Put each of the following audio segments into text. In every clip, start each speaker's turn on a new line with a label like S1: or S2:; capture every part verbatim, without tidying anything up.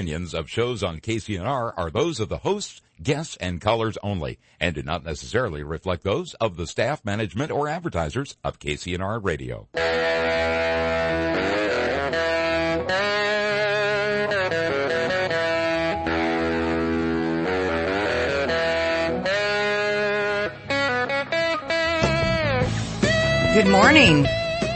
S1: opinions of shows on K C N R are those of the hosts, guests, and callers only, and do not necessarily reflect those of the staff, management, or advertisers of K C N R Radio.
S2: Good morning.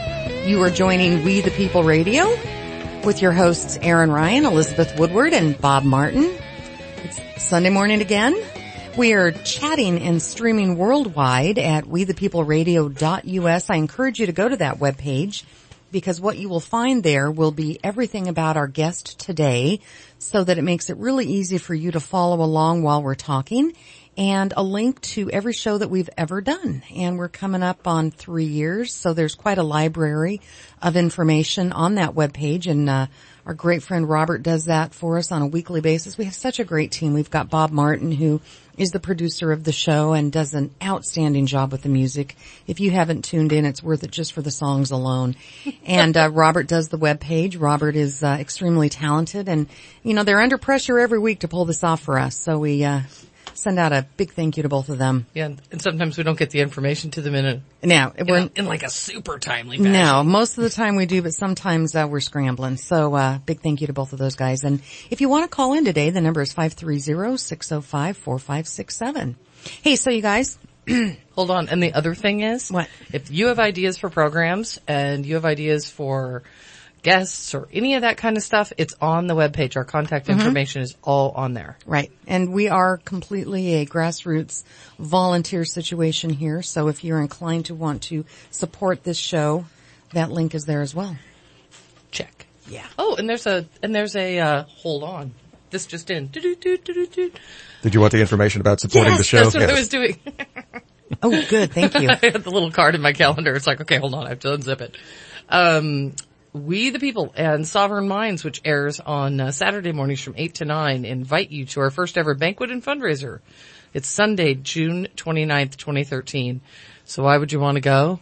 S2: You are joining We the People Radio with your hosts Aaron Ryan, Elizabeth Woodward, and Bob Martin. It's Sunday morning again. We are chatting and streaming worldwide at we the people radio dot U S. I encourage you to go to that webpage because what you will find there will be everything about our guest today so that it makes it really easy for you to follow along while we're talking, and a link to every show that we've ever done. And we're coming up on three years, so there's quite a library of information on that webpage, and uh our great friend Robert does that for us on a weekly basis. We have such a great team. We've got Bob Martin, who is the producer of the show and does an outstanding job with the music. If you haven't tuned in, it's worth it just for the songs alone. And uh Robert does the webpage. Robert is uh, extremely talented, and, you know, they're under pressure every week to pull this off for us, so we uh send out a big thank you to both of them.
S3: Yeah, and sometimes we don't get the information to them in a
S2: now
S3: in,
S2: we're
S3: a, in like a super timely fashion.
S2: No, most of the time we do, but sometimes uh, we're scrambling. So uh big thank you to both of those guys. And if you want to call in today, the number is five three zero, six zero five, four five six seven. Hey, so you guys,
S3: hold on. And the other thing is,
S2: what?
S3: If you have ideas for programs and you have ideas for guests or any of that kind of stuff, it's on the webpage. Our contact information mm-hmm. is all on there.
S2: Right. And we are completely a grassroots volunteer situation here. So if you're inclined to want to support this show, that link is there as well.
S3: Check.
S2: Yeah.
S3: Oh, and there's a, and there's a, uh, hold on. This just in.
S4: Did you want the information about supporting
S2: yes,
S4: the show?
S3: That's what
S4: yes.
S3: I was doing.
S2: Oh, good. Thank you.
S3: I had the little card in my calendar. It's like, okay, hold on. I have to unzip it. Um, We the People and Sovereign Minds, which airs on uh, Saturday mornings from eight to nine, invite you to our first ever banquet and fundraiser. It's Sunday, June twenty-ninth, twenty thirteen. So why would you want to go?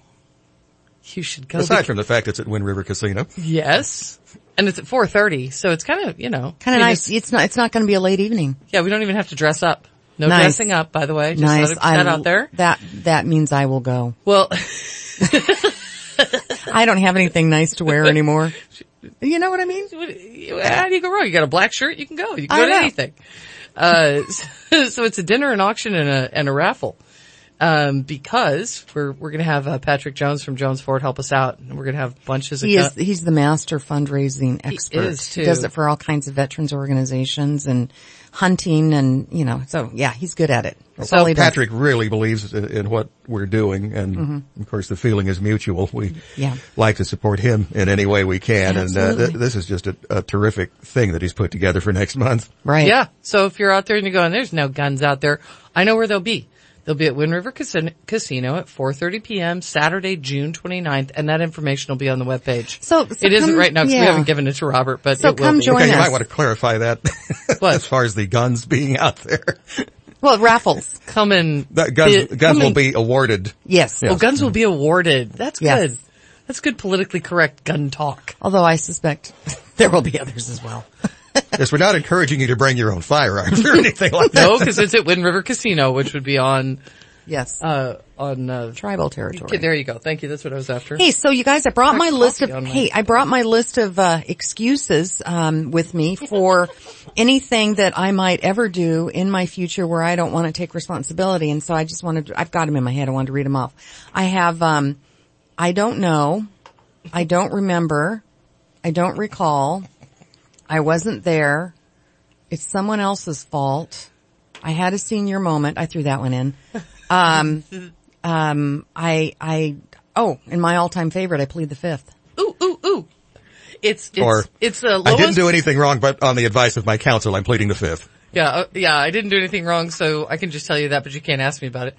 S3: You should go.
S4: Aside beca- from the fact it's at Wind River Casino.
S3: Yes. And it's at four thirty, so it's kind of, you know.
S2: Kind of nice. Just, it's not, it's not going to be a late evening.
S3: Yeah, we don't even have to dress up. No
S2: nice.
S3: dressing up, by the way. Just
S2: nice.
S3: let it, that out there.
S2: That, that means I will go.
S3: Well.
S2: I don't have anything nice to wear anymore. You know what I mean?
S3: How do you go wrong? You got a black shirt, you can go. You can go to anything. Uh, so it's a dinner, an auction, and a, and a raffle. Um, because we're, we're gonna have, uh, Patrick Jones from Jones Ford help us out, and we're gonna have bunches of,
S2: he is, he's the master fundraising expert.
S3: He is too.
S2: He does it for all kinds of veterans organizations and hunting and, you know, so yeah, he's good at it.
S4: So Patrick really believes in, in what we're doing, and mm-hmm. of course the feeling is mutual. We
S2: yeah.
S4: like to support him in any way we can,
S2: Absolutely.
S4: and uh, th- this is just a, a terrific thing that he's put together for next month.
S2: Right.
S3: Yeah. So if you're out there and you're going, there's no guns out there, I know where they'll be. They'll be at Wind River Casino, Casino at four thirty p.m. Saturday, June twenty-ninth, and that information will be on the webpage.
S2: So, so
S3: it
S2: come,
S3: isn't right now because
S2: yeah.
S3: we haven't given it to Robert, but
S2: so
S3: it will
S2: come
S3: be.
S2: join
S4: okay,
S2: us.
S4: You might want to clarify that
S3: What?
S4: as far as the guns being out there.
S2: Well, raffles.
S3: Come and
S4: the guns,
S3: the,
S4: guns will
S3: and,
S4: be awarded.
S2: Yes.
S3: Well, guns will be awarded. That's
S2: yes.
S3: good. That's good politically correct gun talk.
S2: Although I suspect there will be others as well.
S4: Yes, we're not encouraging you to bring your own firearms or anything like that.
S3: No, because it's at Wind River Casino, which would be on,
S2: yes,
S3: uh, on, uh,
S2: tribal territory.
S3: Okay, there you go. Thank you. That's what I was after.
S2: Hey, so you guys, I brought my list of,
S3: my...
S2: hey, I brought my list of, uh, excuses, um, with me for anything that I might ever do in my future where I don't want to take responsibility. And so I just wanted to, I've got them in my head. I wanted to read them off. I have, um, I don't know. I don't remember. I don't recall. I wasn't there. It's someone else's fault. I had a senior moment. I threw that one in. Um, um, I, I, oh, and my all-time favorite, I plead the fifth.
S3: Ooh, ooh, ooh. It's, it's,
S4: or,
S3: it's a lowest.
S4: I didn't do anything wrong, but on the advice of my counsel, I'm pleading the fifth.
S3: Yeah, uh, yeah, I didn't do anything wrong, so I can just tell you that, but you can't ask me about it.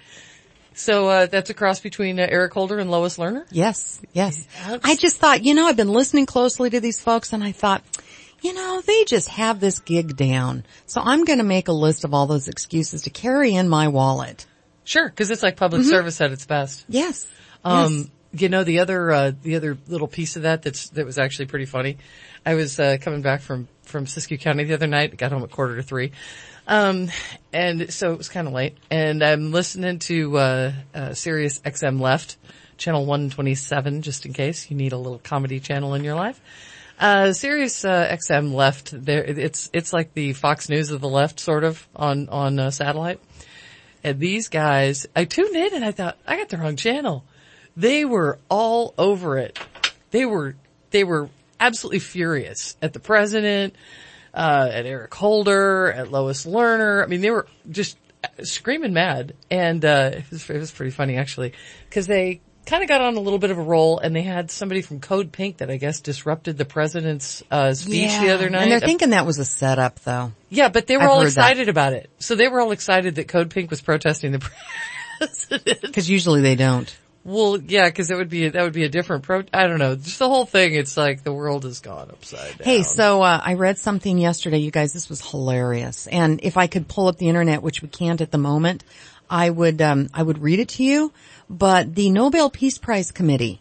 S3: So, uh, that's a cross between uh, Eric Holder and Lois Lerner?
S2: Yes, yes. I just thought, you know, I've been listening closely to these folks and I thought, you know, they just have this gig down. So I'm going to make a list of all those excuses to carry in my wallet.
S3: Sure, because it's like public mm-hmm. service at its best.
S2: Yes.
S3: Um,
S2: yes.
S3: You know, the other, uh, the other little piece of that that's, that was actually pretty funny. I was, uh, coming back from, from Siskiyou County the other night, got home at quarter to three. Um, and so it was kind of late, and I'm listening to, uh, uh, Sirius X M Left, channel one twenty-seven, just in case you need a little comedy channel in your life. Uh, Sirius, uh, X M Left, there, it's, it's like the Fox News of the left, sort of, on, on, uh, satellite. And these guys, I tuned in and I thought, I got the wrong channel. They were all over it. They were, they were absolutely furious at the president, uh, at Eric Holder, at Lois Lerner. I mean, they were just screaming mad. And, uh, it was, it was pretty funny actually, cause they kind of got on a little bit of a roll, and they had somebody from Code Pink that I guess disrupted the president's, uh, speech
S2: yeah.
S3: the other night.
S2: And they're thinking that was a setup though.
S3: Yeah, but they were
S2: I've
S3: all
S2: heard
S3: excited
S2: that.
S3: about it. So they were all excited that Code Pink was protesting the president.
S2: Cause usually they don't.
S3: Well, yeah, because that would be that would be a different pro. I don't know. Just the whole thing. It's like the world has gone upside down.
S2: Hey, so uh, I read something yesterday, you guys. This was hilarious. And if I could pull up the internet, which we can't at the moment, I would um, I would read it to you. But the Nobel Peace Prize Committee,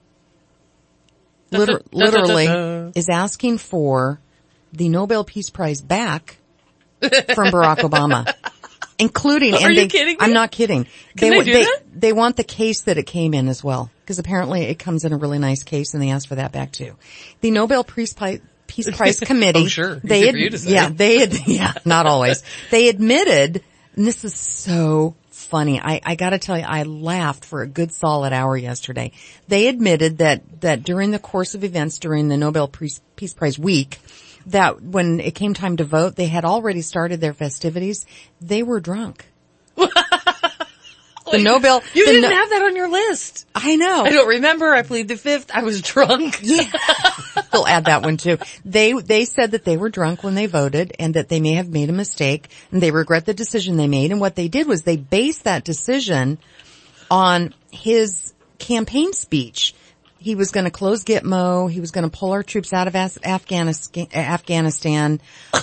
S2: liter- literally, is asking for the Nobel Peace Prize back from Barack Obama. Including, and
S3: Are you
S2: they,
S3: kidding me?
S2: I'm not kidding.
S3: Can they
S2: wa-
S3: do
S2: they,
S3: that?
S2: they want the case that it came in as well, because apparently it comes in a really nice case, and they asked for that back too. The Nobel Peace Prize, Peace Prize Committee.
S3: Oh, sure. Easy
S2: They
S3: for you to say.
S2: Yeah, they had, yeah, not always. They admitted, and this is so funny. I, I gotta tell you, I laughed for a good solid hour yesterday. They admitted that, that during the course of events during the Nobel Peace, Peace Prize week, that when it came time to vote, they had already started their festivities. They were drunk. The Nobel,
S3: You
S2: the
S3: didn't
S2: no-
S3: have that on your list.
S2: I know.
S3: I don't remember. I plead the fifth. I was drunk.
S2: Yeah. We'll add that one too. They, they said that they were drunk when they voted and that they may have made a mistake and they regret the decision they made. And what they did was they based that decision on his campaign speech. He was going to close Gitmo. He was going to pull our troops out of Af- Afghanistan. Afghanistan.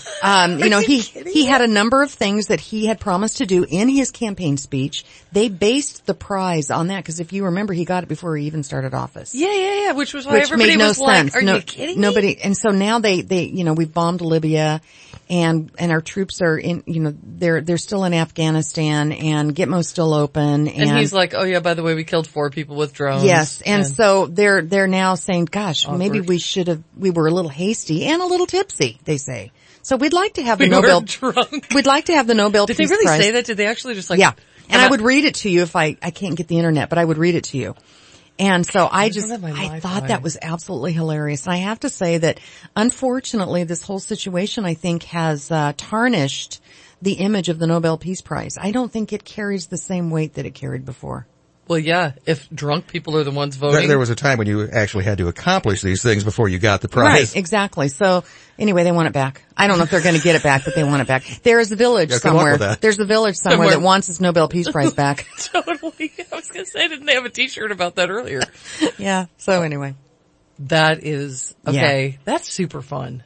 S2: Um, you know, he, he had a number of things that he had promised to do in his campaign speech. They based the prize on that because if you remember, he got it before he even started office.
S3: Yeah, yeah, yeah. Which was why
S2: Which
S3: everybody
S2: made no
S3: was
S2: sense.
S3: like, "Are
S2: no,
S3: you kidding
S2: nobody,
S3: me?"
S2: And so now they, they, you know, we've bombed Libya, and and our troops are in, you know, they're they're still in Afghanistan, and Gitmo's still open, and,
S3: And he's like, "Oh yeah, by the way, we killed four people with drones."
S2: yes, and, so they're they're now saying, "Gosh,
S3: Awkward.
S2: maybe we should have. We were a little hasty and a little tipsy." They say. So we'd like to have
S3: we
S2: the Nobel.
S3: were drunk.
S2: We'd like to have the Nobel
S3: Did they
S2: Peace
S3: really
S2: Prize.
S3: say that? Did they actually just like?
S2: Yeah. And
S3: I'm
S2: I
S3: not-
S2: would read it to you if I, I can't get the internet, but I would read it to you. And so I just,
S3: have my
S2: I
S3: Wi-Fi.
S2: thought that was absolutely hilarious. And I have to say that unfortunately this whole situation I think has, uh, tarnished the image of the Nobel Peace Prize. I don't think it carries the same weight that it carried before.
S3: Well, yeah. If drunk people are the ones
S4: There,
S3: voting,
S4: there was a time when you actually had to accomplish these things before you got the prize.
S2: Right, exactly. So anyway, they want it back. I don't know if they're going to get it back, but they want it back. There is a village
S4: Yeah, good luck
S2: somewhere.
S4: with that.
S2: There's a village somewhere,
S3: Somewhere.
S2: that wants its Nobel Peace Prize back.
S3: totally. I was going to say, didn't they have a T-shirt about that earlier?
S2: Yeah. So anyway,
S3: That is okay. That's super fun.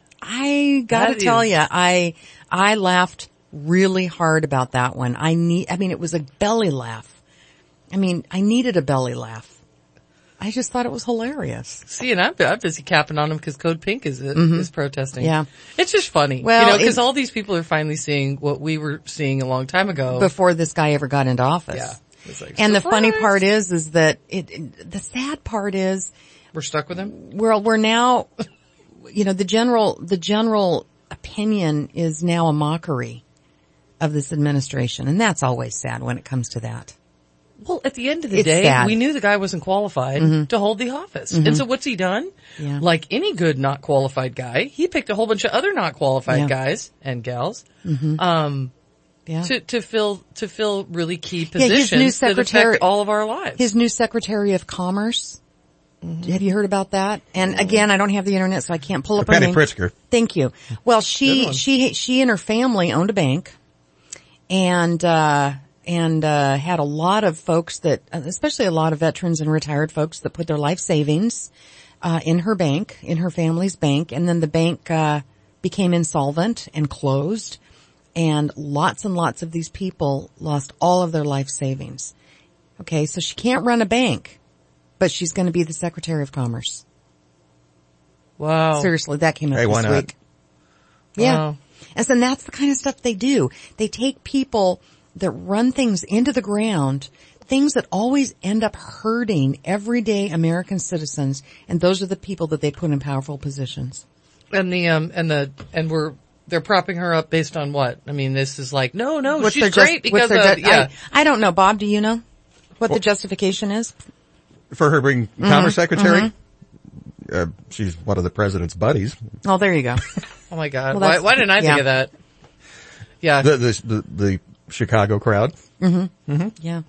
S2: I gotta
S3: That
S2: tell
S3: is-
S2: you, I, I laughed really hard about that one. I need, I mean, it was a belly laugh. I mean, I needed a belly laugh. I just thought it was hilarious.
S3: See, and I'm, I'm busy capping on them because Code Pink is is protesting.
S2: Yeah.
S3: It's just funny,
S2: Well,
S3: you know, because
S2: it-
S3: all these people are finally seeing what we were seeing a long time ago.
S2: Before this guy ever got into office.
S3: Yeah. It's like,
S2: And the funny
S3: surprise!
S2: part is, is that it, it, the sad part is,
S3: We're stuck with him.
S2: we're, we're now, you know, the general, the general opinion is now a mockery of this administration. And that's always sad when it comes to that.
S3: Well, at the end of the
S2: It's
S3: day,
S2: sad.
S3: we knew the guy wasn't qualified to hold the office. And so what's he done?
S2: Yeah.
S3: Like any good not qualified guy, he picked a whole bunch of other not qualified
S2: Yeah.
S3: guys and gals, um,
S2: Yeah.
S3: to, to fill, to fill really key
S2: Yeah, his
S3: positions
S2: new
S3: that
S2: secretary-
S3: affect all of our lives.
S2: His new Secretary of Commerce. Have you heard about that? And again, I don't have the internet, so I can't pull up her
S4: Penny
S2: name.
S4: Pritzker.
S2: Thank you. Well,
S3: Good
S2: she,
S3: one.
S2: she, she and her family owned a bank and, uh, and, uh, had a lot of folks that, especially a lot of veterans and retired folks that put their life savings, uh, in her bank, in her family's bank. And then the bank, uh, became insolvent and closed. And lots and lots of these people lost all of their life savings. Okay. So she can't run a bank, but she's going to be the Secretary of Commerce.
S3: Wow.
S2: Seriously, that came up
S4: Hey,
S2: this
S4: why not?
S2: week. Yeah.
S3: Wow.
S2: And so that's the kind of stuff they do. They take people that run things into the ground, things that always end up hurting everyday American citizens, and those are the people that they put in powerful positions.
S3: And the, um, and the, and we're, they're propping her up based on what? I mean, this is like, no, no,
S2: What's
S3: she's
S2: their
S3: great
S2: just- what's
S3: because
S2: their
S3: of,
S2: ju-
S3: yeah.
S2: I, I don't know. Bob, do you know what the justification is?
S4: For her being
S2: Mm-hmm.
S4: Commerce Secretary, uh, she's one of the president's buddies.
S2: Oh, there you go.
S3: Oh my God.
S2: Well,
S3: why,
S2: that's-
S3: why didn't I
S2: yeah.
S3: think of that? Yeah.
S4: The, the, the, the Chicago crowd.
S2: Yeah.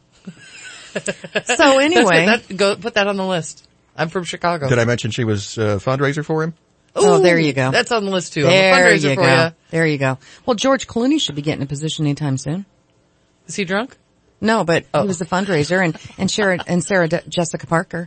S2: So anyway.
S3: That's, that, go, put that on the list. I'm from Chicago.
S4: Did I mention she was a fundraiser for him?
S2: Oh,
S3: Ooh,
S2: there you go.
S3: That's on the list too.
S2: There
S3: I'm a fundraiser
S2: you
S3: for
S2: go.
S3: you.
S2: There you go. Well, George Clooney should be getting a position anytime soon.
S3: Is he drunk?
S2: No, but
S3: Oh.
S2: he was a fundraiser, and and Sarah and Sarah De- Jessica Parker.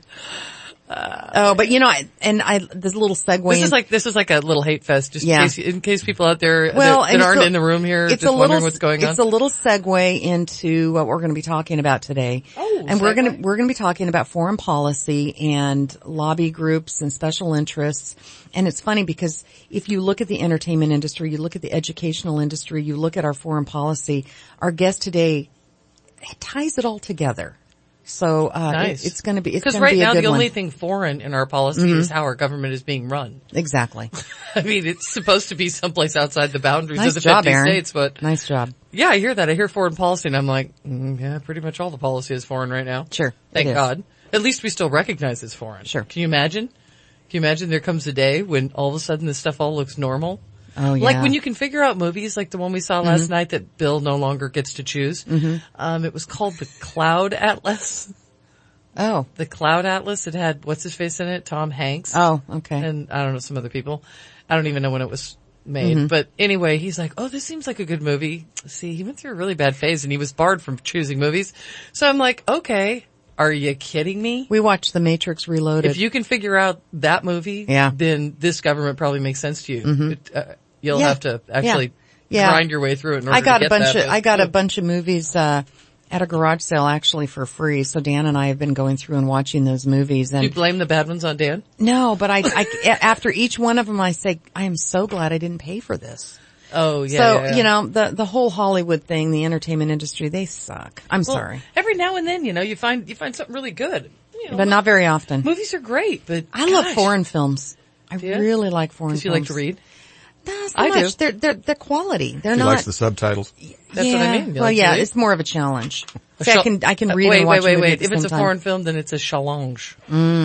S2: oh, but you know, I, and I this little segue.
S3: This
S2: in-
S3: is like, this is like a little hate fest, just
S2: Yeah.
S3: in case, in case people out there
S2: well,
S3: that,
S2: and
S3: that
S2: it's
S3: aren't
S2: a-
S3: in the room here
S2: it's
S3: just
S2: a
S3: wondering
S2: little,
S3: what's going on.
S2: It's a little segue into what we're going to be talking about today.
S3: Oh,
S2: and we're
S3: segue.
S2: going to we're going to be talking about foreign policy and lobby groups and special interests. And it's funny because if you look at the entertainment industry, you look at the educational industry, you look at our foreign policy, our guest today ties it all together. So uh
S3: Nice.
S2: it, it's going to be it's
S3: Because
S2: going to
S3: right
S2: be a
S3: now
S2: good
S3: the only
S2: one.
S3: thing foreign in our policy is how our government is being run.
S2: Exactly.
S3: I mean, it's supposed to be someplace outside the boundaries
S2: Nice
S3: of the
S2: job,
S3: fifty
S2: Aaron.
S3: states, but
S2: Nice job.
S3: yeah, I hear that. I hear foreign policy and I'm like, mm, yeah, pretty much all the policy is foreign right now.
S2: Sure.
S3: Thank
S2: it is.
S3: God. At least we still recognize it's foreign.
S2: Sure.
S3: Can you imagine? Can you imagine there comes a day when all of a sudden this stuff all looks normal?
S2: Oh yeah.
S3: Like when you can figure out movies like the one we saw last night that Bill no longer gets to choose. Mm-hmm. Um, it was called The Cloud Atlas.
S2: Oh.
S3: The Cloud Atlas. It had, what's his face in it? Tom Hanks.
S2: Oh, okay.
S3: And I don't know, some other people. I don't even know when it was made. But anyway, he's like, oh, this seems like a good movie. See, he went through a really bad phase and he was barred from choosing movies. So I'm like, okay, are you kidding me?
S2: We watched The Matrix Reloaded.
S3: If you can figure out that movie,
S2: Yeah.
S3: then this government probably makes sense to you. It, uh, you'll
S2: Yeah.
S3: have to actually
S2: Yeah.
S3: grind your way through it in order
S2: I got
S3: to
S2: a
S3: get
S2: bunch
S3: that,
S2: of
S3: but-
S2: I got a bunch of movies uh at a garage sale actually for free. So Dan and I have been going through and watching those movies.
S3: Do you
S2: And
S3: blame the bad ones on Dan?
S2: no, but I, I after each one of them, I say I am so glad I didn't pay for this.
S3: Oh, yeah.
S2: so
S3: yeah, yeah.
S2: you know the the whole Hollywood thing, the entertainment industry, they suck. I'm
S3: Well,
S2: sorry,
S3: Every now and then, you know, you find, you find something really good. You know,
S2: but not very often.
S3: movies are great, but
S2: I love
S3: gosh,
S2: foreign films. I
S3: Yeah?
S2: really like foreign
S3: Because you
S2: films.
S3: like to read.
S2: No, so
S3: I do.
S2: much. They're they're they're quality. They're
S4: She
S2: not.
S4: likes the subtitles.
S3: That's
S2: yeah.
S3: what I mean. You
S2: Well,
S3: like to
S2: yeah,
S3: read?
S2: it's more of a challenge.
S3: A
S2: See, I
S3: shal-
S2: can I can
S3: uh,
S2: read
S3: wait,
S2: and watch
S3: wait,
S2: a
S3: wait,
S2: movie
S3: wait.
S2: at the
S3: If it's
S2: same
S3: a
S2: time.
S3: foreign film, then it's a challenge.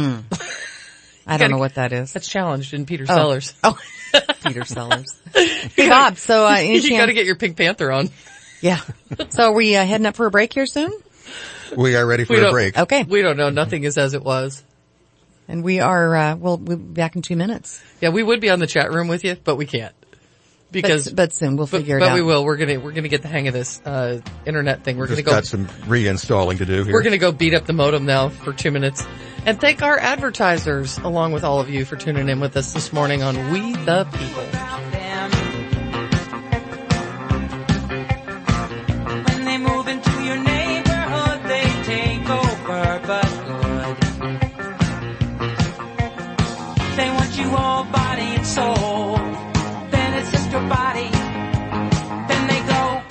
S2: I don't know what that is.
S3: That's challenged in Peter
S2: Oh.
S3: Sellers.
S2: Oh, Peter Sellers. Hey Bob, so uh, any
S3: you got to
S2: chance-
S3: get your Pink Panther on.
S2: yeah. So are we uh, heading up for a break here soon?
S4: We are ready for
S3: We
S4: a
S3: don't-
S4: break.
S2: Okay.
S3: We don't know. Nothing is as it was.
S2: And we are, uh, we'll, we'll be back in two minutes.
S3: Yeah, we would be on the chat room with you, but we can't. Because,
S2: But, but soon we'll
S3: but,
S2: figure it
S3: but
S2: out.
S3: we will. We're gonna, we're gonna get the hang of this, uh, internet thing. We're
S4: Just
S3: gonna go,
S4: got some reinstalling to do here.
S3: we're gonna go beat up the modem now for two minutes. And thank our advertisers, along with all of you, for tuning in with us this morning on We the People.
S5: When they move into your neighborhood, they take over, but good. They want you all body and soul. Then it's just your body. Then they go.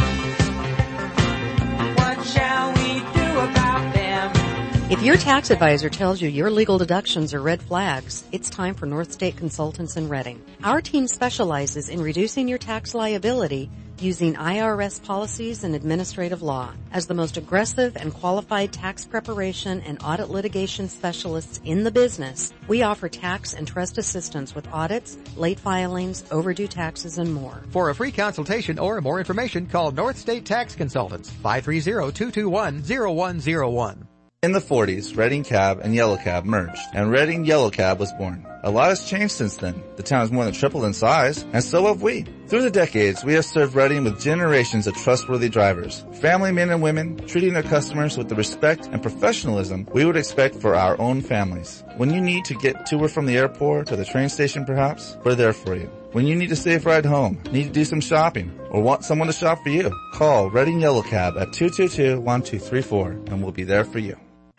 S5: What shall we do about them?
S2: If your tax advisor tells you your legal deductions are red flags, it's time for North State Consultants in Reading. Our team specializes in reducing your tax liability using I R S policies and administrative law. As the most aggressive and qualified tax preparation and audit litigation specialists in the business, we offer tax and trust assistance with audits, late filings, overdue taxes, and more.
S6: For a free consultation or more information, call North State Tax Consultants, five three zero, two two one, zero one zero one.
S7: In the forties, Reading Cab and Yellow Cab merged, and Reading Yellow Cab was born. A lot has changed since then. The town has more than tripled in size, and so have we. Through the decades, we have served Reading with generations of trustworthy drivers, family men and women, treating their customers with the respect and professionalism we would expect for our own families. When you need to get to or from the airport or the train station perhaps, we're there for you. When you need a safe ride home, need to do some shopping, or want someone to shop for you, call Reading Yellow Cab at two two two, one two three four, and we'll be there for you.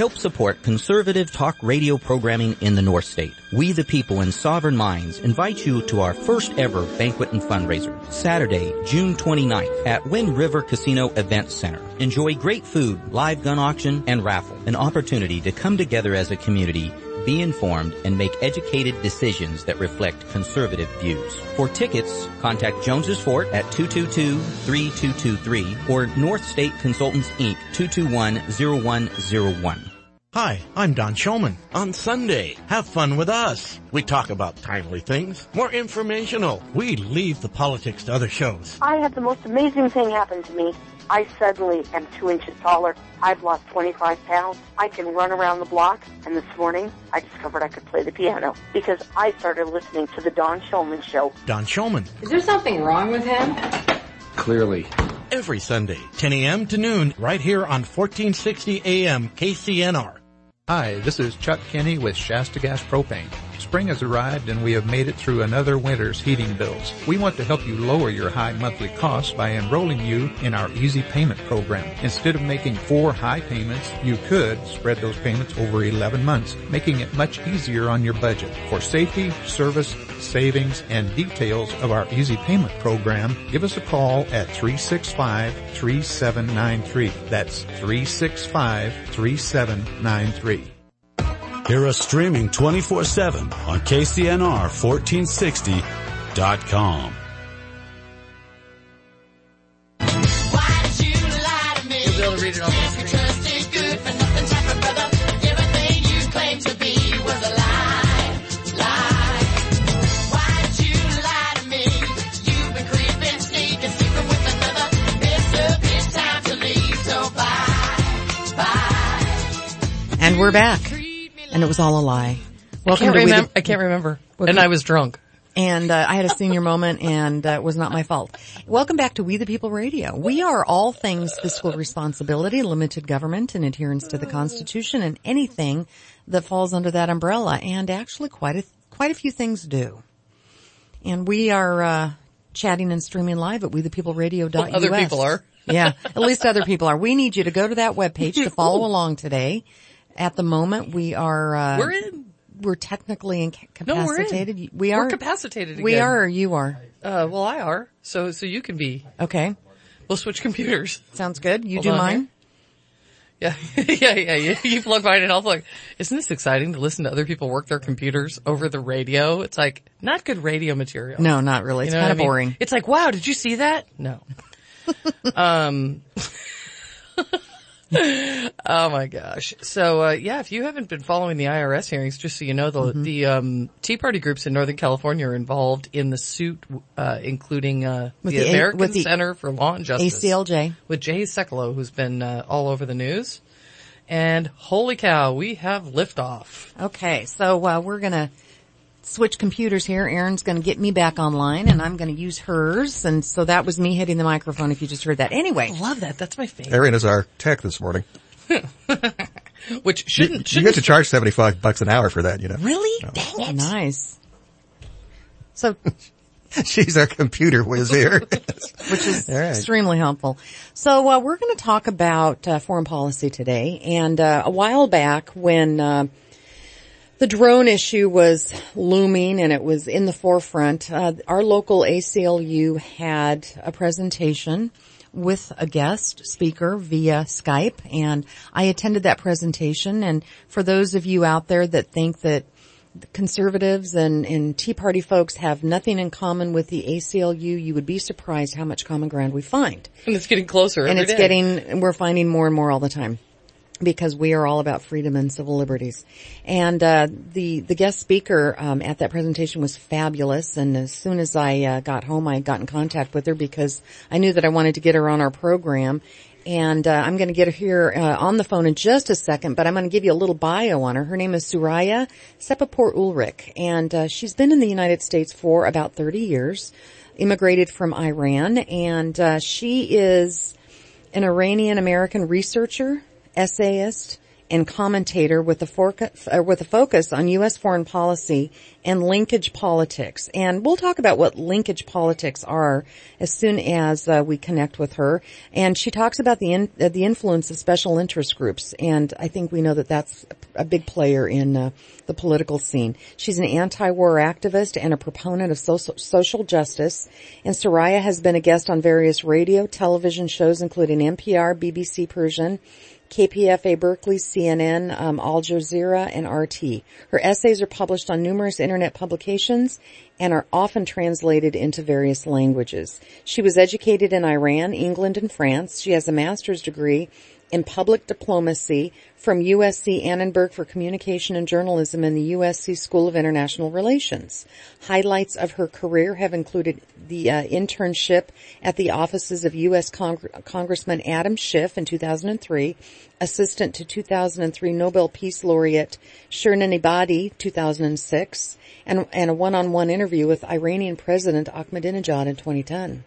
S8: Help support conservative talk radio programming in the North State. We the People and Sovereign Minds invite you to our first ever banquet and fundraiser, Saturday, June twenty-ninth at Wind River Casino Event Center. Enjoy great food, live gun auction, and raffle. An opportunity to come together as a community, be informed, and make educated decisions that reflect conservative views. For tickets, contact Jones's Fort at two two two, three two two three or North State Consultants, Incorporated, two two one, zero one zero one.
S9: Hi, I'm Don Shulman. On Sunday, have fun with us. We talk about timely things, more informational. We leave the politics to other shows.
S10: I had the most amazing thing happen to me. I suddenly am two inches taller. I've lost twenty-five pounds. I can run around the block. And this morning, I discovered I could play the piano because I started listening to the Don Shulman Show.
S9: Don Shulman.
S11: Is there something wrong with him?
S9: Clearly. Every Sunday, ten a.m. to noon, right here on fourteen sixty A M K C N R.
S12: Hi, this is Chuck Kinney with Shasta Gas Propane. Spring has arrived and we have made it through another winter's heating bills. We want to help you lower your high monthly costs by enrolling you in our Easy Payment program. Instead of making four high payments, you could spread those payments over eleven months, making it much easier on your budget. For safety, service, savings, and details of our Easy Payment program, give us a call at three six five, three seven nine three. That's three six five, three seven nine three.
S13: Hear us streaming twenty-four seven on K C N R fourteen sixty dot com.
S3: You'll be able to read it on the screen.
S2: And we're back. And it was all a lie. Welcome
S3: I can't,
S2: to
S3: remem-
S2: We the-
S3: I can't remember. And I was drunk.
S2: And uh, I had a senior moment, and uh, it was not my fault. Welcome back to We the People Radio. We are all things fiscal responsibility, limited government, and adherence to the Constitution, and anything that falls under that umbrella. And actually, quite a quite a few things do. And we are uh chatting and streaming live at we the people radio dot U S.
S3: Well, other people are.
S2: Yeah, at least other people are. We need you to go to that webpage to follow along today. At the moment, we are uh
S3: We're in.
S2: We're technically incapacitated.
S3: No, we're in.
S2: We are
S3: We're capacitated again.
S2: We are, or you are.
S3: Uh, well, I are. So, so you can be.
S2: Okay.
S3: We'll switch computers.
S2: Sounds good. You
S3: Hold
S2: do
S3: on
S2: mine?
S3: Here. Yeah. yeah, yeah, yeah. You plug mine and I'll plug. Isn't this exciting to listen to other people work their computers over the radio? It's like, not good radio material.
S2: No, not really. It's
S3: You know
S2: kind of
S3: what I mean?
S2: boring.
S3: It's like, wow, did you see that? No. um, oh my gosh. So, uh, yeah, if you haven't been following the I R S hearings, just so you know, the, mm-hmm. the, um, Tea Party groups in Northern California are involved in the suit, uh, including, uh, the, the American A- with the Center for Law and Justice.
S2: A C L J.
S3: With Jay Sekulow, who's been, uh, all over the news. And holy cow, we have liftoff.
S2: Okay. So, uh, we're gonna switch computers here. Erin's going to get me back online, and I'm going to use hers. And so that was me hitting the microphone if you just heard that. Anyway.
S3: I love that. That's my favorite.
S4: Erin is our tech this morning.
S3: Which shouldn't,
S4: you, you get to charge seventy-five bucks an hour for that, you know.
S3: Really?
S4: No.
S3: Dang it.
S2: Nice. So.
S4: She's our computer whiz here.
S2: Which is
S4: right.
S2: extremely helpful. So, uh, we're going to talk about, uh, foreign policy today. And, uh, a while back when, uh, the drone issue was looming and it was in the forefront. Uh, our local A C L U had a presentation with a guest speaker via Skype, and I attended that presentation. And for those of you out there that think that conservatives and, and Tea Party folks have nothing in common with the A C L U, you would be surprised how much common ground we find.
S3: And it's getting closer every
S2: And it's
S3: day.
S2: getting, we're finding more and more all the time. Because we are all about freedom and civil liberties. And, uh, the, the guest speaker, um, at that presentation was fabulous. And as soon as I, uh, got home, I got in contact with her because I knew that I wanted to get her on our program. And, uh, I'm gonna get her here, uh, on the phone in just a second, but I'm gonna give you a little bio on her. Her name is Suraya Sepaport Ulrich. And, uh, she's been in the United States for about thirty years, immigrated from Iran. And, uh, she is an Iranian American researcher, essayist, and commentator with a, focus, uh, with a focus on U S foreign policy and linkage politics. And we'll talk about what linkage politics are as soon as uh, we connect with her. And she talks about the in, uh, the influence of special interest groups, and I think we know that that's a big player in uh, the political scene. She's an anti-war activist and a proponent of social, social justice, and Soraya has been a guest on various radio, television shows, including N P R, B B C Persian, K P F A Berkeley, C N N, um, Al Jazeera, and R T. Her essays are published on numerous internet publications and are often translated into various languages. She was educated in Iran, England, and France. She has a master's degree in public diplomacy from U S C Annenberg for Communication and Journalism and the U S C School of International Relations. Highlights of her career have included the uh, internship at the offices of U S Cong- Congressman Adam Schiff in two thousand three, assistant to two thousand three Nobel Peace Laureate Shirin Ebadi two thousand six, and, and a one-on-one interview with Iranian President Ahmadinejad in twenty ten.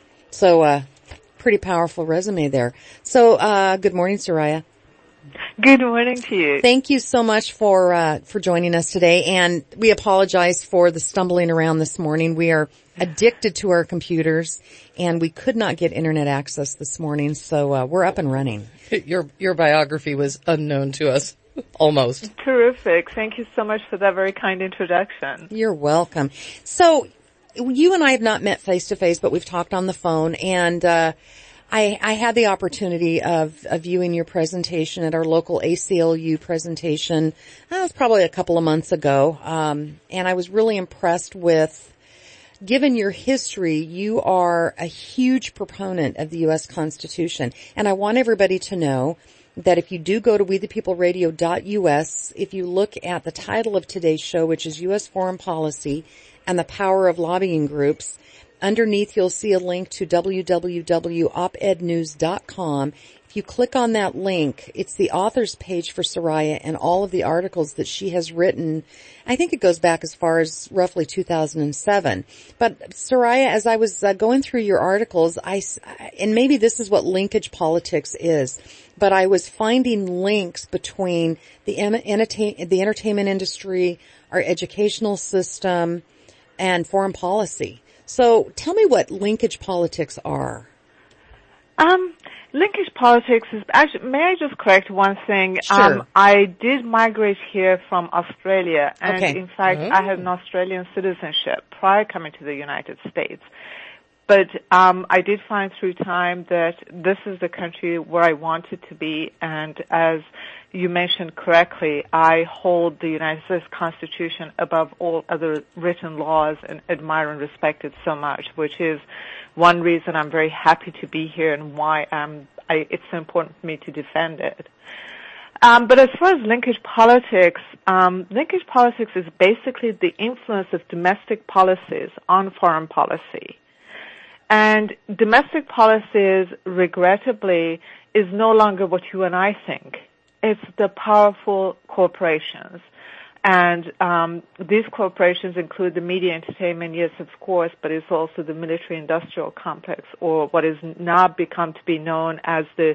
S2: So, uh, pretty powerful resume there. So, uh, good morning, Soraya.
S14: Good morning to you.
S2: Thank you so much for, uh, for joining us today. And we apologize for the stumbling around this morning. We are addicted to our computers and we could not get internet access this morning. So, uh, we're up and running.
S3: Your, your biography was unknown to us. Almost.
S14: Terrific. Thank you so much for that very kind introduction.
S2: You're welcome. So, you and I have not met face to face, but we've talked on the phone, and uh I, I had the opportunity of, of viewing your presentation at our local A C L U presentation. That was probably a couple of months ago, um, and I was really impressed with, given your history, you are a huge proponent of the U S Constitution, and I want everybody to know that if you do go to we the people radio dot U S, if you look at the title of today's show, which is U S Foreign Policy and the Power of Lobbying Groups, underneath you'll see a link to w w w dot op ed news dot com. If you click on that link, it's the author's page for Soraya and all of the articles that she has written. I think it goes back as far as roughly two thousand seven. But Soraya, as I was uh, going through your articles, I, and maybe this is what linkage politics is, but I was finding links between the, entertain, the entertainment industry, our educational system, and foreign policy. So tell me what linkage politics are.
S14: Um, linkage politics is actually, may I just correct one thing?
S2: Sure.
S14: Um, I did migrate here from Australia, and
S2: okay.
S14: in fact, mm-hmm. I had an Australian citizenship prior coming to the United States. But um, I did find through time that this is the country where I wanted to be, and as you mentioned correctly, I hold the United States Constitution above all other written laws and admire and respect it so much, which is one reason I'm very happy to be here and why um, I, it's so important for me to defend it. Um, but as far as linkage politics, um, linkage politics is basically the influence of domestic policies on foreign policy. And domestic policies, regrettably, is no longer what you and I think. It's the powerful corporations. And um, these corporations include the media, entertainment, yes, of course, but it's also the military-industrial complex, or what is now become to be known as the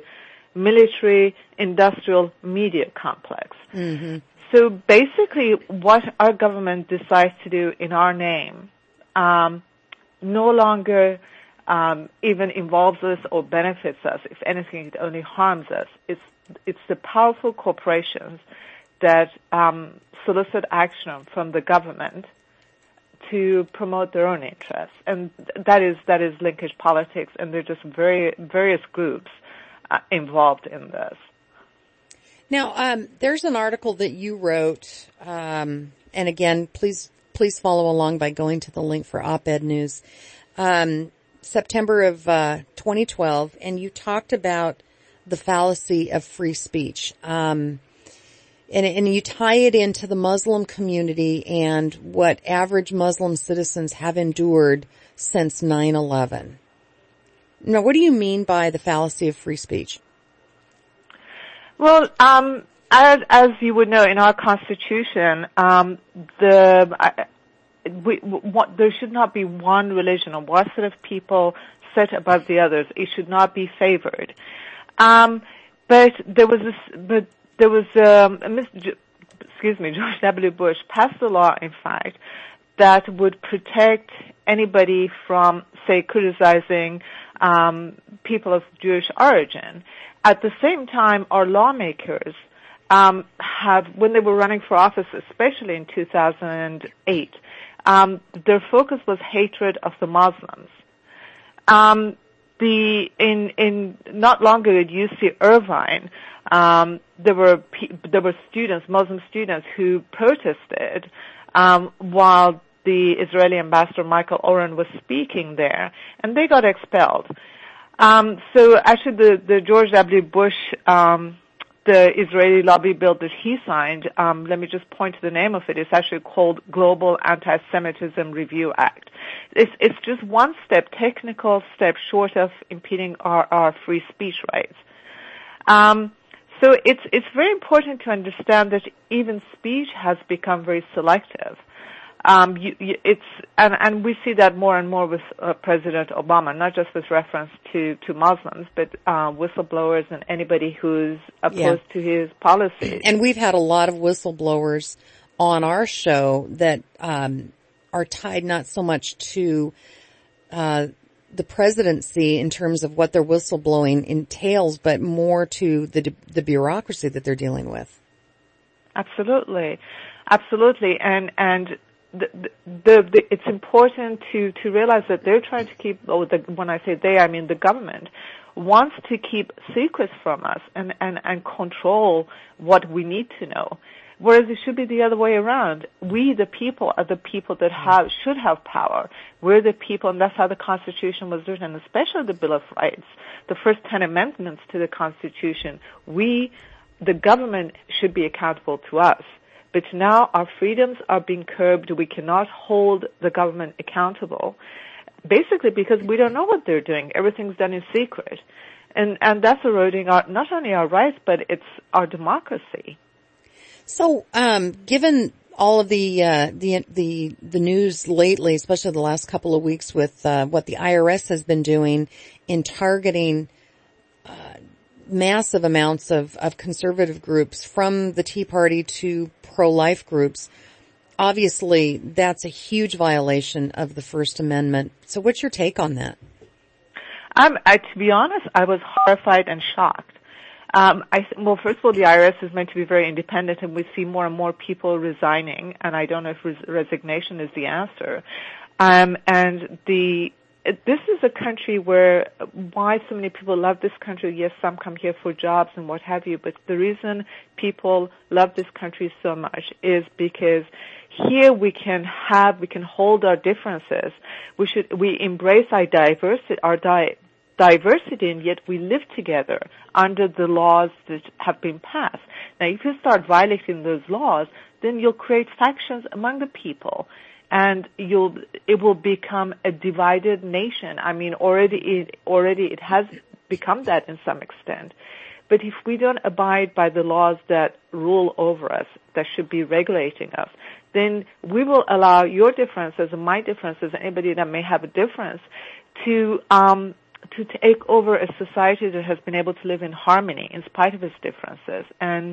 S14: military-industrial media complex.
S2: Mm-hmm.
S14: So basically, what our government decides to do in our name um, no longer um, even involves us or benefits us. If anything, it only harms us. It's it's the powerful corporations that um, solicit action from the government to promote their own interests, and that is that is linkage politics. And there are just very various groups uh, involved in this.
S2: Now, um, there's an article that you wrote, um, and again, please please follow along by going to the link for Op-Ed News, um, September of uh, twenty twelve, and you talked about the fallacy of free speech, um, and, and you tie it into the Muslim community and what average Muslim citizens have endured since nine eleven. Now, what do you mean by the fallacy of free speech?
S14: Well, um, as, as you would know, in our Constitution, um, the uh, we, what, there should not be one religion or one set of people set above the others. It should not be favored. Um, but there was this, but there was, um, a mis- excuse me, George W. Bush passed a law, in fact, that would protect anybody from, say, criticizing um, people of Jewish origin. At the same time, our lawmakers um, have, when they were running for office, especially in two thousand eight, um, their focus was hatred of the Muslims. Um, the in in not long ago at U C Irvine, um, there were there were students, Muslim students, who protested um, while the Israeli ambassador Michael Oren was speaking there, and they got expelled. Um, so actually, the the George W. Bush, um, the Israeli lobby bill that he signed, um, let me just point to the name of it. It's actually called Global Anti-Semitism Review Act. It's it's just one step, technical step short of impeding our, our free speech rights. Um, so it's it's very important to understand that even speech has become very selective. Um, you, you, it's and, and we see that more and more with uh, President Obama, not just with reference to, to Muslims, but uh, whistleblowers and anybody who's opposed yeah. to his policies.
S2: And we've had a lot of whistleblowers on our show that um, are tied not so much to uh, the presidency in terms of what their whistleblowing entails, but more to the the bureaucracy that they're dealing with.
S14: Absolutely, absolutely, and and. The, the, the, it's important to, to realize that they're trying to keep, oh, the, when I say they, I mean the government, wants to keep secrets from us and, and, and control what we need to know. Whereas it should be the other way around. We, the people, are the people that have, should have power. We're the people, and that's how the Constitution was written, especially the Bill of Rights, the first ten amendments to the Constitution. We, the government, should be accountable to us. But now our freedoms are being curbed. We cannot hold the government accountable, basically because we don't know what they're doing. Everything's done in secret. And, and that's eroding our, not only our rights, but it's our democracy.
S2: So, um, given all of the, uh, the, the, the news lately, especially the last couple of weeks with, uh, what the I R S has been doing in targeting, uh, massive amounts of, of conservative groups from the Tea Party to pro-life groups. Obviously, that's a huge violation of the First Amendment. So what's your take on that?
S14: Um, I, to be honest, I was horrified and shocked. Um, I, well, first of all, the I R S is meant to be very independent, and we see more and more people resigning, and I don't know if res- resignation is the answer. Um, and the This is a country where why so many people love this country. Yes, some come here for jobs and what have you, but the reason people love this country so much is because here we can have, we can hold our differences. We should, we embrace our diversity, our di- diversity, and yet we live together under the laws that have been passed. Now, if you start violating those laws, then you'll create factions among the people. And you'll, it will become a divided nation. I mean, already it, already it has become that in some extent. But if we don't abide by the laws that rule over us, that should be regulating us, then we will allow your differences and my differences, anybody that may have a difference, to, um, to take over a society that has been able to live in harmony in spite of its differences. And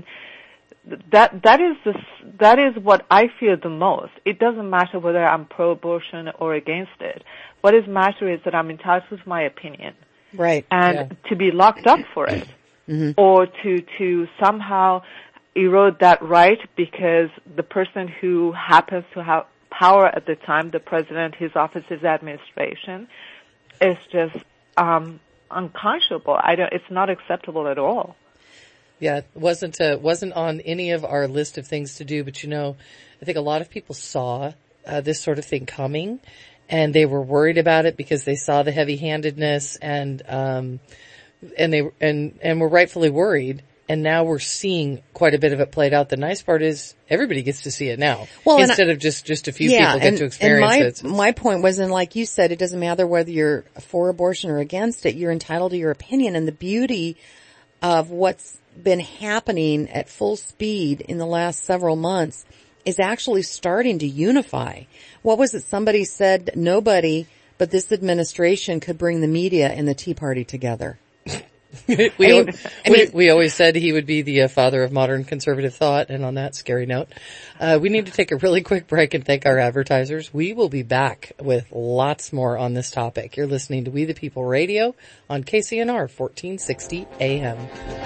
S14: That that is the that is what I fear the most. It doesn't matter whether I'm pro-abortion or against it. What is matter is that I'm entitled to my opinion,
S2: right?
S14: And yeah. to be locked up for it, mm-hmm. or to to somehow erode that right because the person who happens to have power at the time, the president, his office, his administration, is just um, unconscionable. I don't. It's not acceptable at all.
S3: Yeah, it wasn't uh, wasn't on any of our list of things to do, but you know, I think a lot of people saw uh, this sort of thing coming, and they were worried about it because they saw the heavy-handedness, and um, and they and and were rightfully worried. And now we're seeing quite a bit of it played out. The nice part is everybody gets to see it now, well, instead I, of just just a few
S2: yeah,
S3: people get
S2: and,
S3: to experience
S2: and my,
S3: it.
S2: My point was, and like you said, it doesn't matter whether you're for abortion or against it. You're entitled to your opinion, and the beauty of what's been happening at full speed in the last several months is actually starting to unify. What was it somebody said? Nobody but this administration could bring the media and the Tea Party together.
S3: we,
S2: I mean, I
S3: we,
S2: mean,
S3: we always said he would be the uh, father of modern conservative thought, and on that scary note, uh, we need to take a really quick break and thank our advertisers. We will be back with lots more on this topic. You're listening to We the People Radio on K C N R fourteen sixty A M.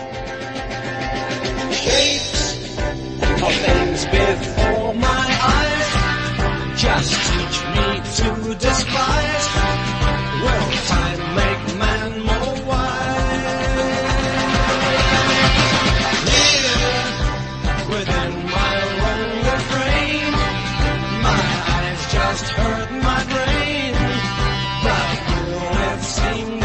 S5: Shapes of things before my eyes just teach me to despise. Will time make man more wise? Here, within my own refrain, my eyes just hurt my brain, but who have seen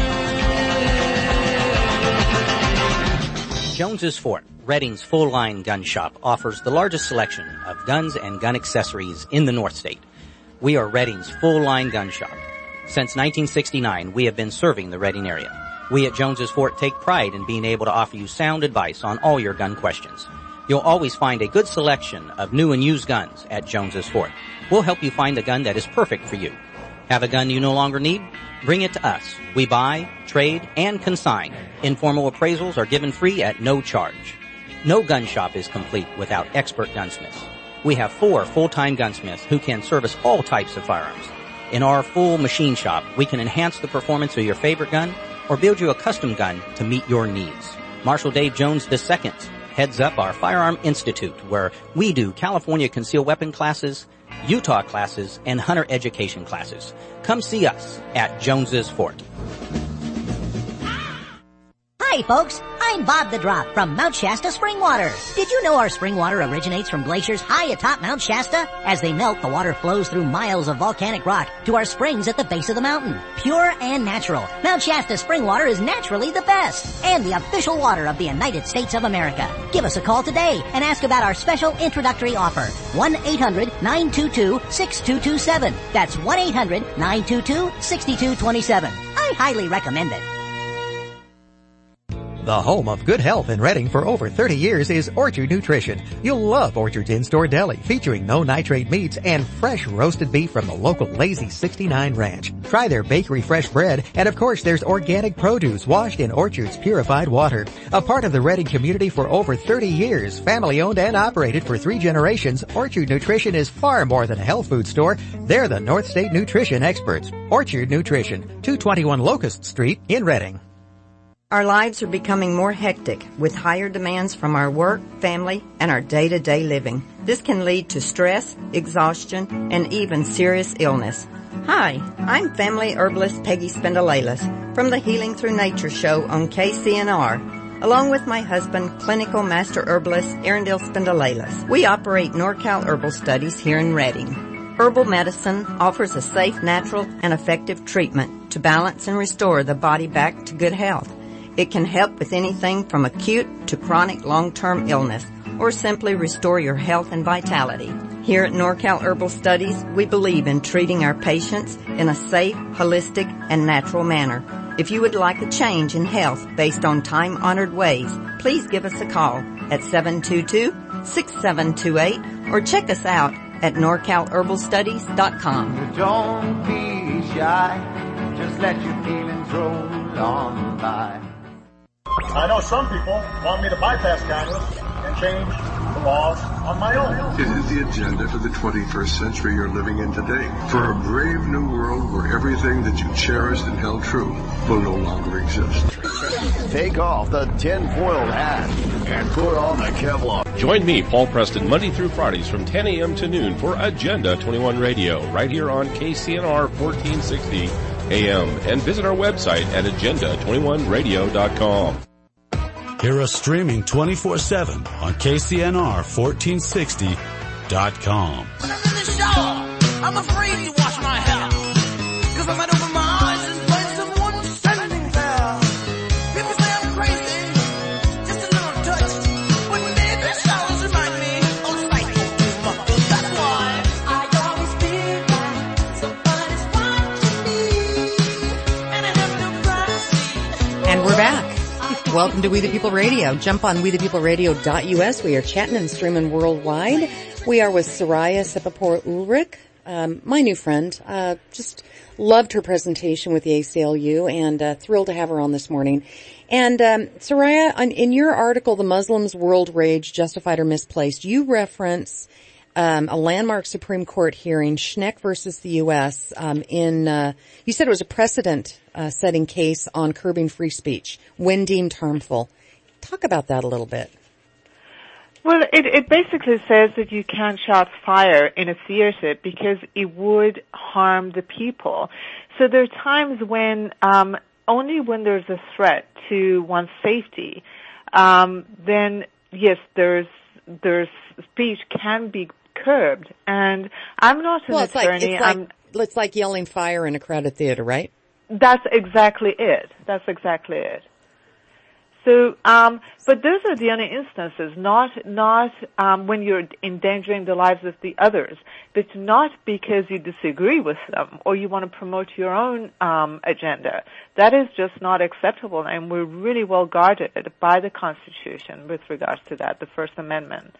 S5: the same?
S8: Jones's Fort, Redding's full-line gun shop, offers the largest selection of guns and gun accessories in the North State. We are Redding's full-line gun shop. Since nineteen sixty-nine, we have been serving the Redding area. We at Jones's Fort take pride in being able to offer you sound advice on all your gun questions. You'll always find a good selection of new and used guns at Jones's Fort. We'll help you find the gun that is perfect for you. Have a gun you no longer need? Bring it to us. We buy, trade, and consign. Informal appraisals are given free at no charge. No gun shop is complete without expert gunsmiths. We have four full-time gunsmiths who can service all types of firearms. In our full machine shop, we can enhance the performance of your favorite gun or build you a custom gun to meet your needs. Marshal Dave Jones the Second heads up our Firearm Institute, where we do California concealed weapon classes, Utah classes, and hunter education classes. Come see us at Jones's Fort.
S15: Hi folks, I'm Bob the Drop from Mount Shasta Spring Water. Did you know our spring water originates from glaciers high atop Mount Shasta? As they melt, the water flows through miles of volcanic rock to our springs at the base of the mountain. Pure and natural, Mount Shasta Spring Water is naturally the best and the official water of the United States of America. Give us a call today and ask about our special introductory offer. one eight hundred nine two two six two two seven. That's one eight hundred nine two two six two two seven. I highly recommend it.
S6: The home of good health in Redding for over thirty years is Orchard Nutrition. You'll love Orchard's in-store deli featuring no nitrate meats and fresh roasted beef from the local Lazy sixty-nine Ranch. Try their bakery fresh bread, and of course there's organic produce washed in Orchard's purified water. A part of the Redding community for over thirty years, family owned and operated for three generations, Orchard Nutrition is far more than a health food store. They're the North State nutrition experts. Orchard Nutrition, two twenty-one Locust Street in Redding.
S2: Our lives are becoming more hectic with higher demands from our work, family, and our day-to-day living. This can lead to stress, exhaustion, and even serious illness. Hi, I'm family herbalist Peggy Spindalelis from the Healing Through Nature show on K C N R, along with my husband, clinical master herbalist Arundel Spindalelis. We operate NorCal Herbal Studies here in Redding. Herbal medicine offers a safe, natural, and effective treatment to balance and restore the body back to good health. It can help with anything from acute to chronic long-term illness, or simply restore your health and vitality. Here at NorCal Herbal Studies, we believe in treating our patients in a safe, holistic, and natural manner. If you would like a change in health based on time-honored ways, please give us a call at seven two two, six seven two eight or check us out at norcal herbal studies dot com.
S5: Don't be shy, just let your feelings roll on by.
S16: I know some people want me to bypass Congress and change the laws on my own.
S17: It is the agenda for the twenty-first century you're living in today. For a brave new world where everything that you cherished and held true will no longer exist.
S18: Take off the tinfoil hat and put on the Kevlar.
S19: Join me, Paul Preston, Monday through Fridays from ten a.m. to noon for Agenda twenty-one Radio, right here on K C N R fourteen sixty A M, and visit our website at agenda twenty-one radio dot com.
S13: Hear us streaming twenty-four seven on K C N R fourteen sixty dot com.
S5: When I'm in the shower, I'm afraid to wash my hair, 'cause I might open my eyes and find someone standing there. People say I'm crazy, just a little touch, but maybe showers remind me of psycho muckles. That's why I always feel like somebody's watching me, and I have no privacy.
S2: And we're back. Welcome to We the People Radio. Jump on we the people radio dot U S. We are chatting and streaming worldwide. We are with Soraya Sepapor Ulrich um, my new friend. Uh, just loved her presentation with the A C L U and uh, thrilled to have her on this morning. And um, Soraya, on, in your article, The Muslims' World Rage, Justified or Misplaced, you reference um, a landmark Supreme Court hearing, Schneck versus the U S Um, in uh, you said it was a precedent-setting uh, case on curbing free speech when deemed harmful. Talk about that a little bit.
S14: Well, it, it basically says that you can't shout fire in a theater because it would harm the people. So there are times when um, only when there's a threat to one's safety, um, then yes, there's there's speech can be curbed. And I'm not an
S2: well, it's
S14: attorney.
S2: Like, it's,
S14: I'm,
S2: like, it's like yelling fire in a crowded theater, right?
S14: That's exactly it. That's exactly it. So, um, but those are the only instances, not, not, um, when you're endangering the lives of the others, but not because you disagree with them or you want to promote your own, um, agenda. That is just not acceptable, and we're really well guarded by the Constitution with regards to that, the First Amendment.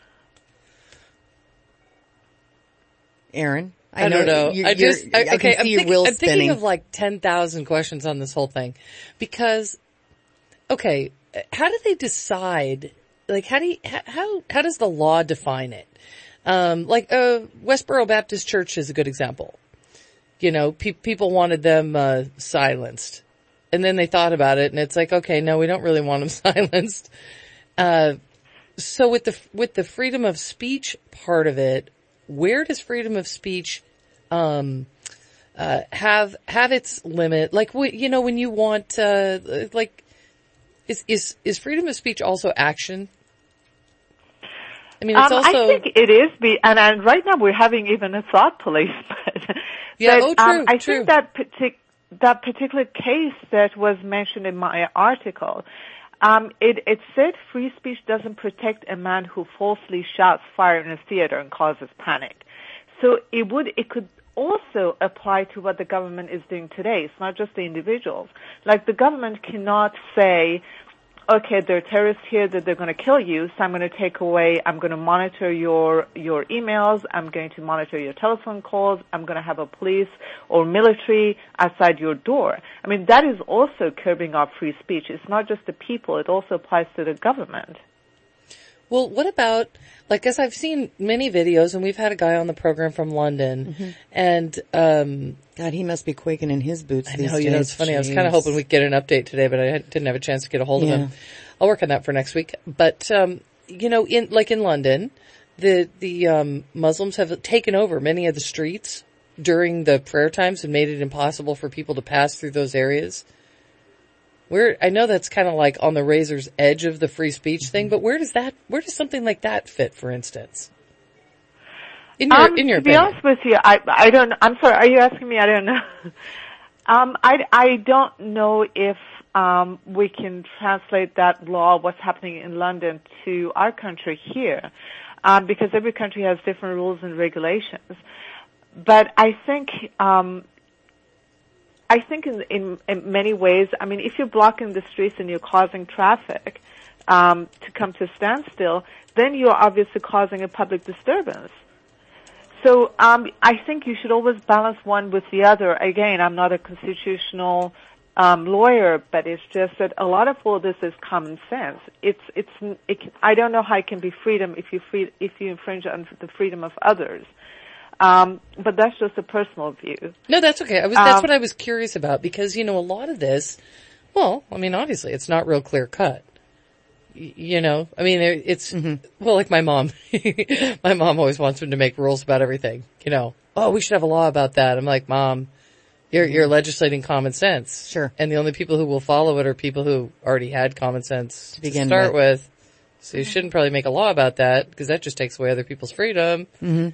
S2: Aaron?
S3: I, I don't know.
S2: You,
S3: I just, I,
S2: I
S3: okay,
S2: can see
S3: I'm,
S2: your
S3: think,
S2: wheels
S3: I'm thinking
S2: spinning.
S3: of like ten thousand questions on this whole thing because, okay, how do they decide, like how do you, how, how does the law define it? Um, like, uh, Westboro Baptist Church is a good example. You know, pe- people wanted them, uh, silenced. And then they thought about it and it's like, okay, no, we don't really want them silenced. Uh, so with the, with the freedom of speech part of it, where does freedom of speech, um, uh, have, have its limit? Like, you know, when you want, uh, like, Is, is, is freedom of speech also action? I mean, it's
S14: um,
S3: also.
S14: I think it is, be, and, and right now we're having even a thought police. But,
S3: yeah,
S14: but,
S3: oh, true,
S14: um, I
S3: true.
S14: think that partic- that particular case that was mentioned in my article, um, it, it said free speech doesn't protect a man who falsely shouts fire in a theater and causes panic. So it would, it could also apply to what the government is doing today. It's not just the individuals. Like the government cannot say, okay, there are terrorists here that they're going to kill you, so I'm going to take away, I'm going to monitor your, your emails, I'm going to monitor your telephone calls, I'm going to have a police or military outside your door. I mean, that is also curbing our free speech. It's not just the people, it also applies to the government.
S3: Well, what about, like, as I've seen many videos, and we've had a guy on the program from London, mm-hmm. and, um,
S2: God, he must be quaking in his boots
S3: I
S2: these
S3: know,
S2: days.
S3: you know, it's funny.
S2: Jeez.
S3: I was kind of hoping we'd get an update today, but I didn't have a chance to get a hold
S2: yeah.
S3: of him. I'll work on that for next week. But, um, you know, in, like in London, the, the, um, Muslims have taken over many of the streets during the prayer times and made it impossible for people to pass through those areas. Where, I know that's kind of like on the razor's edge of the free speech thing, but where does that, where does something like that fit, for instance? In your,
S14: um,
S3: in your
S14: to be
S3: opinion.
S14: honest with you, I, I don't, I'm sorry, are you asking me? I don't know. um, I, I don't know if, um, we can translate that law, what's happening in London, to our country here, um, because every country has different rules and regulations. But I think, um, I think in, in, in many ways, I mean, if you're blocking the streets and you're causing traffic um, to come to a standstill, then you're obviously causing a public disturbance. So um, I think you should always balance one with the other. Again, I'm not a constitutional um, lawyer, but it's just that a lot of all this is common sense. It's it's it can, I don't know how it can be freedom if you free, if you infringe on the freedom of others. Um, but that's just a personal view.
S3: No, that's okay. I was, that's
S14: um,
S3: what I was curious about because, you know, a lot of this, well, I mean, obviously it's not real clear cut. Y- you know, I mean, it's, mm-hmm. well, like my mom, my mom always wants me to make rules about everything, you know. Oh, we should have a law about that. I'm like, Mom, you're, you're legislating common sense.
S2: Sure.
S3: And the only people who will follow it are people who already had common sense to,
S2: begin
S3: to start with.
S2: with.
S3: So you shouldn't probably make a law about that because that just takes away other people's freedom.
S2: Mm-hmm.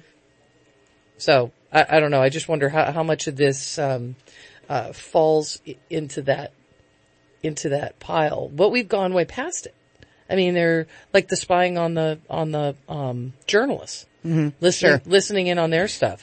S3: So, I, I don't know. I just wonder how, how much of this, um, uh, falls into that, into that pile. But we've gone way past it. I mean, they're like the spying on the, on the, um, journalists.
S2: Mm-hmm.
S3: Listening,
S2: Sure.
S3: listening in on their stuff.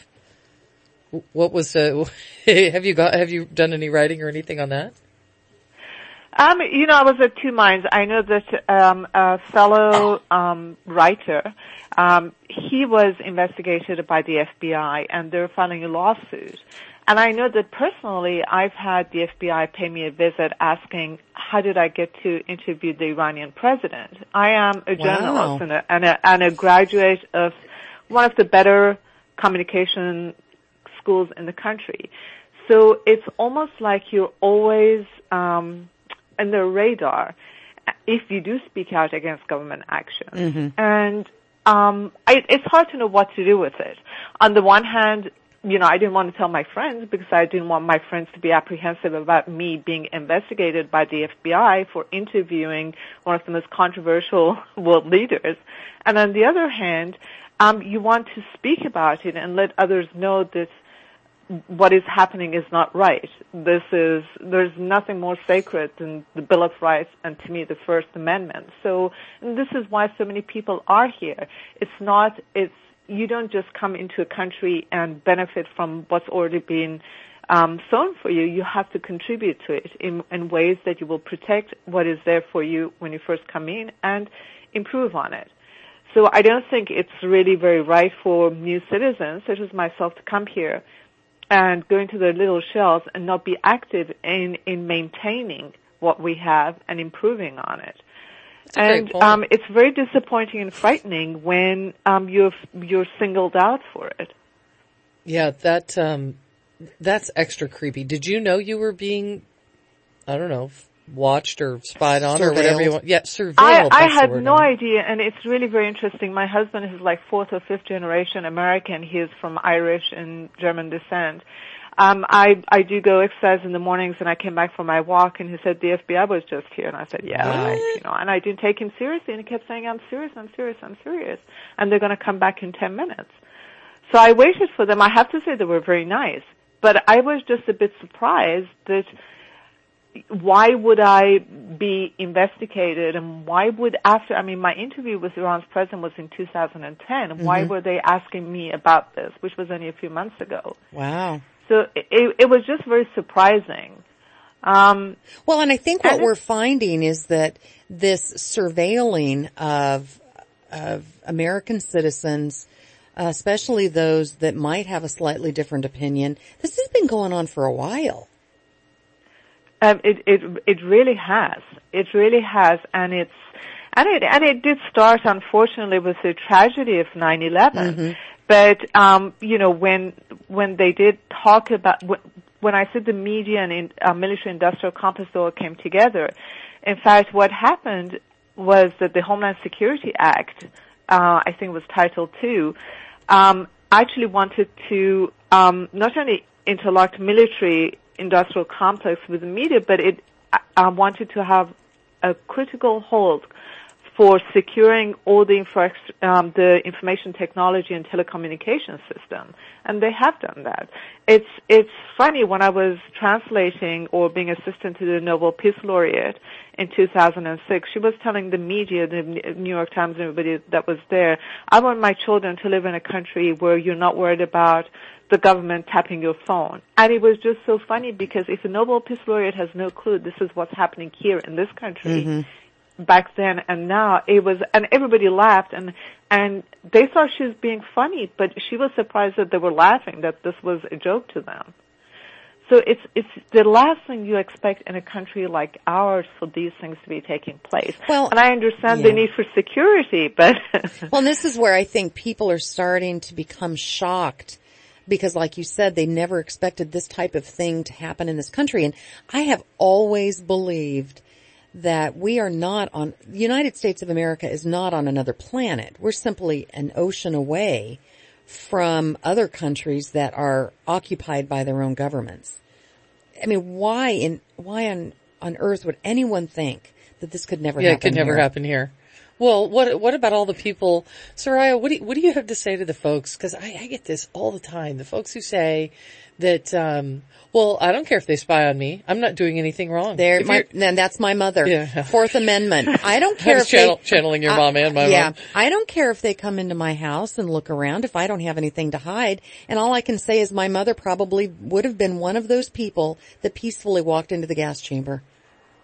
S3: What was, uh, have you got, have you done any writing or anything on that?
S14: Um, you know, I was at two minds. I know that um, a fellow um, writer, um, he was investigated by the F B I, and they're filing a lawsuit. And I know that personally, I've had the F B I pay me a visit asking, how did I get to interview the Iranian president? I am a journalist wow. and, a, and, a, and a graduate of one of the better communication schools in the country. So it's almost like you're always um, in the radar if you do speak out against government action.
S2: Mm-hmm.
S14: And um, I, it's hard to know what to do with it. On the one hand, you know, I didn't want to tell my friends because I didn't want my friends to be apprehensive about me being investigated by the F B I for interviewing one of the most controversial world leaders. And on the other hand, um, you want to speak about it and let others know that what is happening is not right. This is, there's nothing more sacred than the Bill of Rights and, to me, the First Amendment. So, and this is why so many people are here. It's not, it's, you don't just come into a country and benefit from what's already been um, sown for you. You have to contribute to it in, in ways that you will protect what is there for you when you first come in and improve on it. So I don't think it's really very right for new citizens, such as myself, to come here and go into their little shells and not be active in, in maintaining what we have and improving on it. And um, it's very disappointing and frightening when um, you're you're singled out for it.
S3: Yeah, that um, that's extra creepy. Did you know you were being, I don't know, watched or spied on surveilled. Or whatever you want? Yeah, surveilled.
S14: I, I had no idea, and it's really very interesting. My husband is like fourth or fifth generation American. He is from Irish and German descent. Um, I, I do go exercise in the mornings, and I came back from my walk, and he said, the F B I was just here. And I said, yeah, I, you know, and I didn't take him seriously, and he kept saying, I'm serious, I'm serious, I'm serious. And they're going to come back in ten minutes. So I waited for them. I have to say they were very nice, but I was just a bit surprised that why would I be investigated, and why would after, I mean, my interview with Iran's president was in two thousand ten. Mm-hmm. Why were they asking me about this, which was only a few months ago?
S2: Wow.
S14: So it, it was just very surprising. Um,
S2: well, and I think what we're finding is that this surveilling of of American citizens, uh, especially those that might have a slightly different opinion, this has been going on for a while.
S14: Um, it it it really has. It really has, and it's and it and it did start, unfortunately, with the tragedy of nine eleven. Mm-hmm. But, um, you know, when, when they did talk about, when I said the media and in, uh, military-industrial complex all came together, in fact, what happened was that the Homeland Security Act, uh, I think it was Title two, um, actually wanted to, um, not only interlock military-industrial complex with the media, but it, uh, wanted to have a critical hold for securing all the, infra- um, the information technology and telecommunication system, and they have done that. It's it's funny, when I was translating or being assistant to the Nobel Peace Laureate in two thousand six, she was telling the media, the New York Times, and everybody that was there, I want my children to live in a country where you're not worried about the government tapping your phone. And it was just so funny, because if a Nobel Peace Laureate has no clue this is what's happening here in this country, mm-hmm. back then and now, it was, and everybody laughed, and and they thought she was being funny, but she was surprised that they were laughing, that this was a joke to them. So it's it's the last thing you expect in a country like ours for these things to be taking place. Well, and I understand yeah. the need for security, but
S2: well, this is where I think people are starting to become shocked, because, like you said, they never expected this type of thing to happen in this country. And I have always believed that we are not on, the United States of America is not on another planet. We're simply an ocean away from other countries that are occupied by their own governments. I mean, why in, why on, on earth would anyone think that this could never
S3: yeah,
S2: happen here?
S3: Yeah, it could never happen here. Well, what, what about all the people, Soraya, what do you, what do you have to say to the folks? Cause I, I get this all the time. The folks who say that, um, well, I don't care if they spy on me. I'm not doing anything wrong.
S2: There, my, then that's my mother. Yeah. Fourth Amendment. I don't care
S3: I was
S2: if
S3: channel,
S2: they,
S3: channeling your
S2: uh,
S3: mom and my
S2: yeah,
S3: mom.
S2: I don't care if they come into my house and look around if I don't have anything to hide. And all I can say is my mother probably would have been one of those people that peacefully walked into the gas chamber.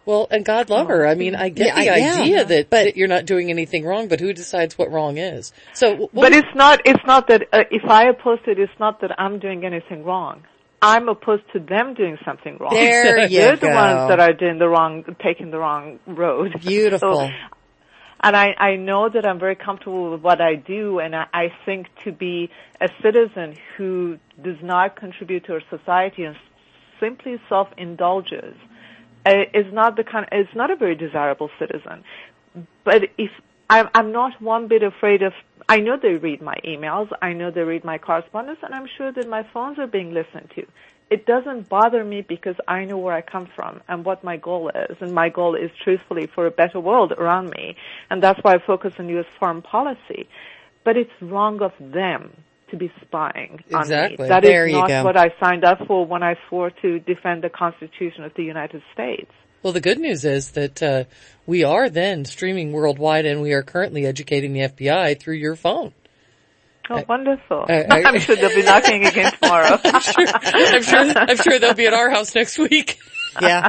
S3: Well, and God love her. I mean, I get
S2: Yeah,
S3: the
S2: I- yeah,
S3: idea that,
S2: but-
S3: that you're not doing anything wrong, but who decides what wrong is? So, what
S14: But it's not, it's not that, uh, if I oppose it, it's not that I'm doing anything wrong. I'm opposed to them doing something wrong.
S2: There you
S14: They're
S2: go.
S14: the ones that are doing the wrong, taking the wrong road.
S2: Beautiful.
S14: So, and I, I know that I'm very comfortable with what I do, and I, I think to be a citizen who does not contribute to our society and simply self-indulges uh, is not the kind. It's not a very desirable citizen. But if I'm, I'm not one bit afraid of. I know they read my emails. I know they read my correspondence, and I'm sure that my phones are being listened to. It doesn't bother me because I know where I come from and what my goal is. And my goal is truthfully for a better world around me. And that's why I focus on U S foreign policy. But it's wrong of them to be spying
S3: Exactly.
S14: on me. That
S2: There
S14: is
S2: you
S14: not
S2: go.
S14: what I signed up for when I swore to defend the Constitution of the United States.
S3: Well, the good news is that uh, we are then streaming worldwide, and we are currently educating the F B I through your phone.
S14: Oh, wonderful.
S3: I- I-
S14: I'm sure they'll be knocking again tomorrow.
S3: I'm sure, I'm sure, I'm sure they'll be at our house next week.
S2: Yeah.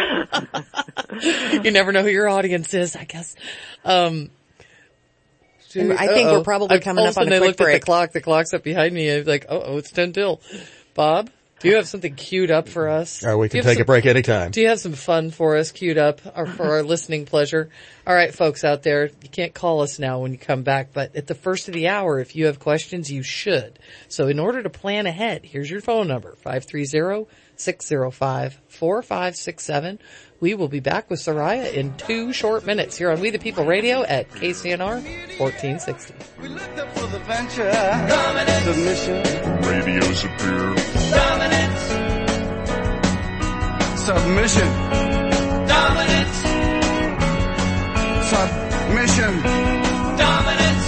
S3: You never know who your audience is, I guess. Um,
S2: And I think
S3: uh-oh.
S2: we're probably
S3: I-
S2: coming
S3: all
S2: up
S3: of a
S2: on a
S3: sudden I
S2: quick
S3: looked at
S2: break.
S3: the clock. The clock's up behind me. I was like, oh, it's ten till. Bob, do you have something queued up for us?
S4: Or we
S3: Do you
S4: can
S3: have
S4: take
S3: some-
S4: a break anytime.
S3: Do you have some fun for us queued up or for our listening pleasure? All right, folks out there, you can't call us now when you come back, but at the first of the hour, if you have questions, you should. So in order to plan ahead, here's your phone number, five three zero, six zero five, four five six seven. We will be back with Soraya in two short minutes here on We the People Radio at K C N R fourteen sixty.
S5: For the venture, dominance, submission,
S17: Radio superior.
S5: dominance, submission, dominance, submission, dominance,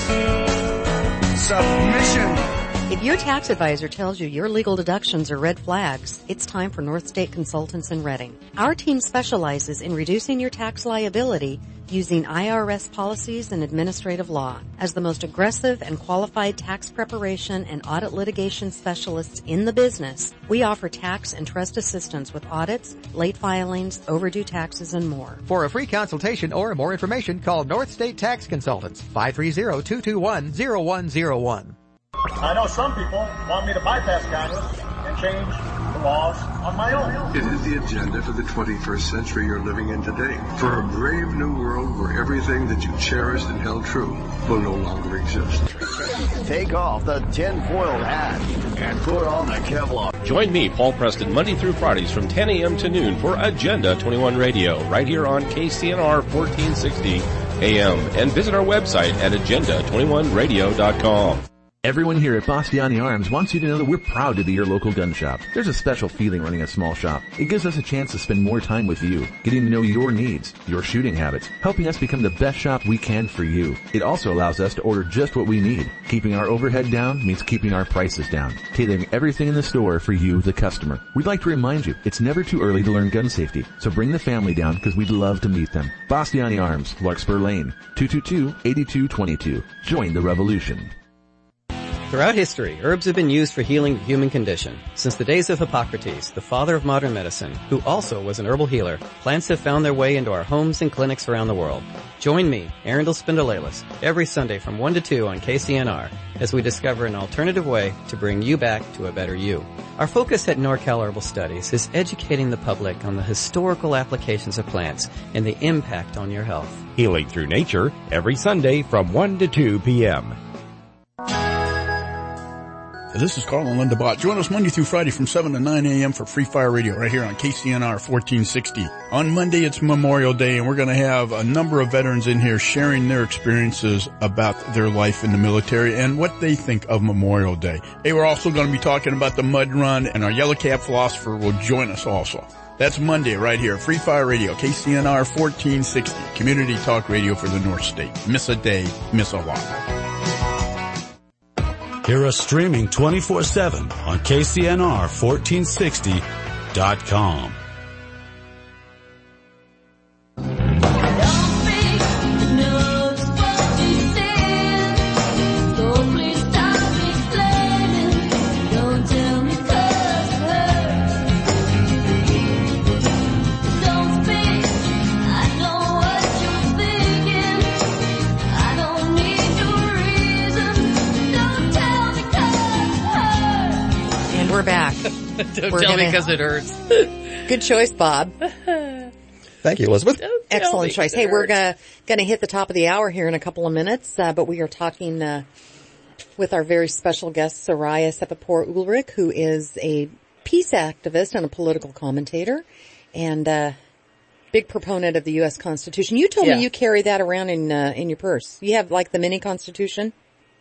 S5: submission.
S2: If your tax advisor tells you your legal deductions are red flags, it's time for North State Consultants in Reading. Our team specializes in reducing your tax liability using I R S policies and administrative law. As the most aggressive and qualified tax preparation and audit litigation specialists in the business, we offer tax and trust assistance with audits, late filings, overdue taxes, and more.
S6: For a free consultation or more information, call North State Tax Consultants, five three zero, two two one, zero one zero one.
S16: I know some people want me to bypass Congress and change the laws on my own.
S17: It is the agenda for the twenty-first century you're living in today. For a brave new world where everything that you cherished and held true will no longer exist.
S18: Take off the tinfoil hat and put on the Kevlar.
S19: Join me, Paul Preston, Monday through Fridays from ten a.m. to noon for Agenda twenty-one Radio, right here on K C N R fourteen sixty A M. And visit our website at agenda twenty-one radio dot com.
S20: Everyone here at Bastiani Arms wants you to know that we're proud to be your local gun shop. There's a special feeling running a small shop. It gives us a chance to spend more time with you, getting to know your needs, your shooting habits, helping us become the best shop we can for you. It also allows us to order just what we need. Keeping our overhead down means keeping our prices down, tailoring everything in the store for you, the customer. We'd like to remind you, it's never too early to learn gun safety, so bring the family down because we'd love to meet them. Bastiani Arms, Larkspur Lane, two two two, eight two two two. Join the revolution.
S21: Throughout history, herbs have been used for healing the human condition. Since the days of Hippocrates, the father of modern medicine, who also was an herbal healer, plants have found their way into our homes and clinics around the world. Join me, Arundel Spindleilis, every Sunday from one to two on K C N R as we discover an alternative way to bring you back to a better you. Our focus at NorCal Herbal Studies is educating the public on the historical applications of plants and the impact on your health.
S22: Healing Through Nature, every Sunday from one to two p.m.
S23: This is Carl and Linda Bott. Join us Monday through Friday from seven to nine a.m. for Free Fire Radio right here on K C N R fourteen sixty. On Monday, it's Memorial Day, and we're going to have a number of veterans in here sharing their experiences about their life in the military and what they think of Memorial Day. Hey, we're also going to be talking about the Mud Run, and our Yellow Cap philosopher will join us also. That's Monday right here, Free Fire Radio, K C N R fourteen sixty, Community Talk Radio for the North State. Miss a day, miss a lot.
S13: Hear us streaming twenty-four seven on K C N R fourteen sixty dot com.
S2: we're
S3: tell
S2: gonna,
S3: me because it hurts.
S2: Good choice, Bob.
S4: Thank you, Elizabeth.
S2: Excellent choice. Hey, we're gonna, gonna hit the top of the hour here in a couple of minutes, uh, but we are talking, uh, with our very special guest, Soraya Sepapor-Ulrich, who is a peace activist and a political commentator, and, uh, big proponent of the U S Constitution. You told
S3: Yeah.
S2: me you carry that around in, uh, in your purse. You have like the mini Constitution?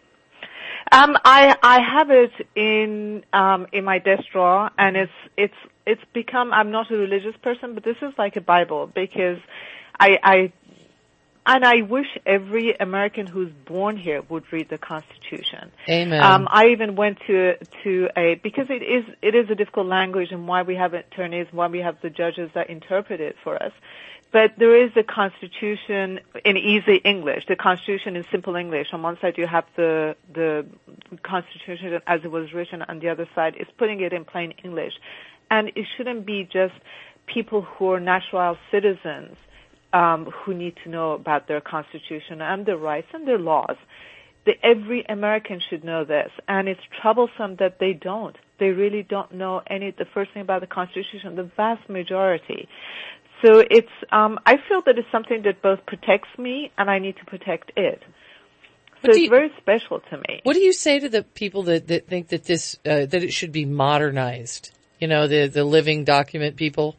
S14: Um, I I have it in um in my desk drawer, and it's it's it's become. I'm not a religious person, but this is like a Bible because I I and I wish every American who's born here would read the Constitution.
S3: Amen.
S14: Um, I even went to to a because it is it is a difficult language, and why we have attorneys, why we have the judges that interpret it for us. But there is a Constitution in easy English. The Constitution in simple English. On one side you have the the Constitution as it was written, on the other side is putting it in plain English. And it shouldn't be just people who are natural citizens um, who need to know about their Constitution and their rights and their laws. The, every American should know this, and it's troublesome that they don't. They really don't know any. The first thing about the Constitution, the vast majority. So it's, um, I feel that it's something that both protects me and I need to protect it. So it's
S3: you,
S14: very special to me.
S3: What do you say to the people that, that think that this, uh, that it should be modernized? You know, the, the living document people?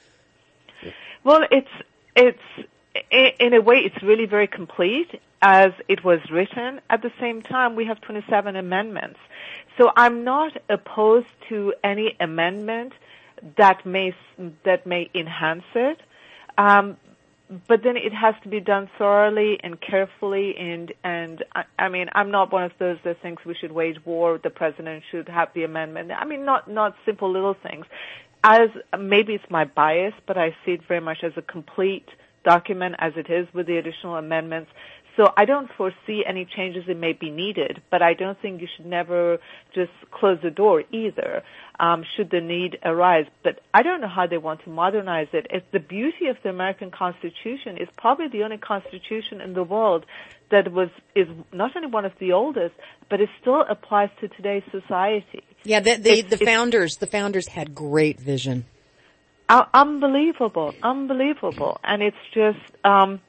S14: Well, it's, it's, in a way, it's really very complete as it was written. At the same time, we have twenty-seven amendments. So I'm not opposed to any amendment that may that may enhance it, um, but then it has to be done thoroughly and carefully. And and I, I mean, I'm not one of those that thinks we should wage war. The president should have the amendment. I mean, not not simple little things. As maybe it's my bias, but I see it very much as a complete document as it is with the additional amendments. So I don't foresee any changes that may be needed, but I don't think you should never just close the door either, um, should the need arise. But I don't know how they want to modernize it. It's the beauty of the American Constitution is probably the only constitution in the world that was is not only one of the oldest, but it still applies to today's society.
S2: Yeah, the the,
S14: It's-
S2: the founders the founders had great vision.
S14: Uh, unbelievable, unbelievable, and it's just. Um,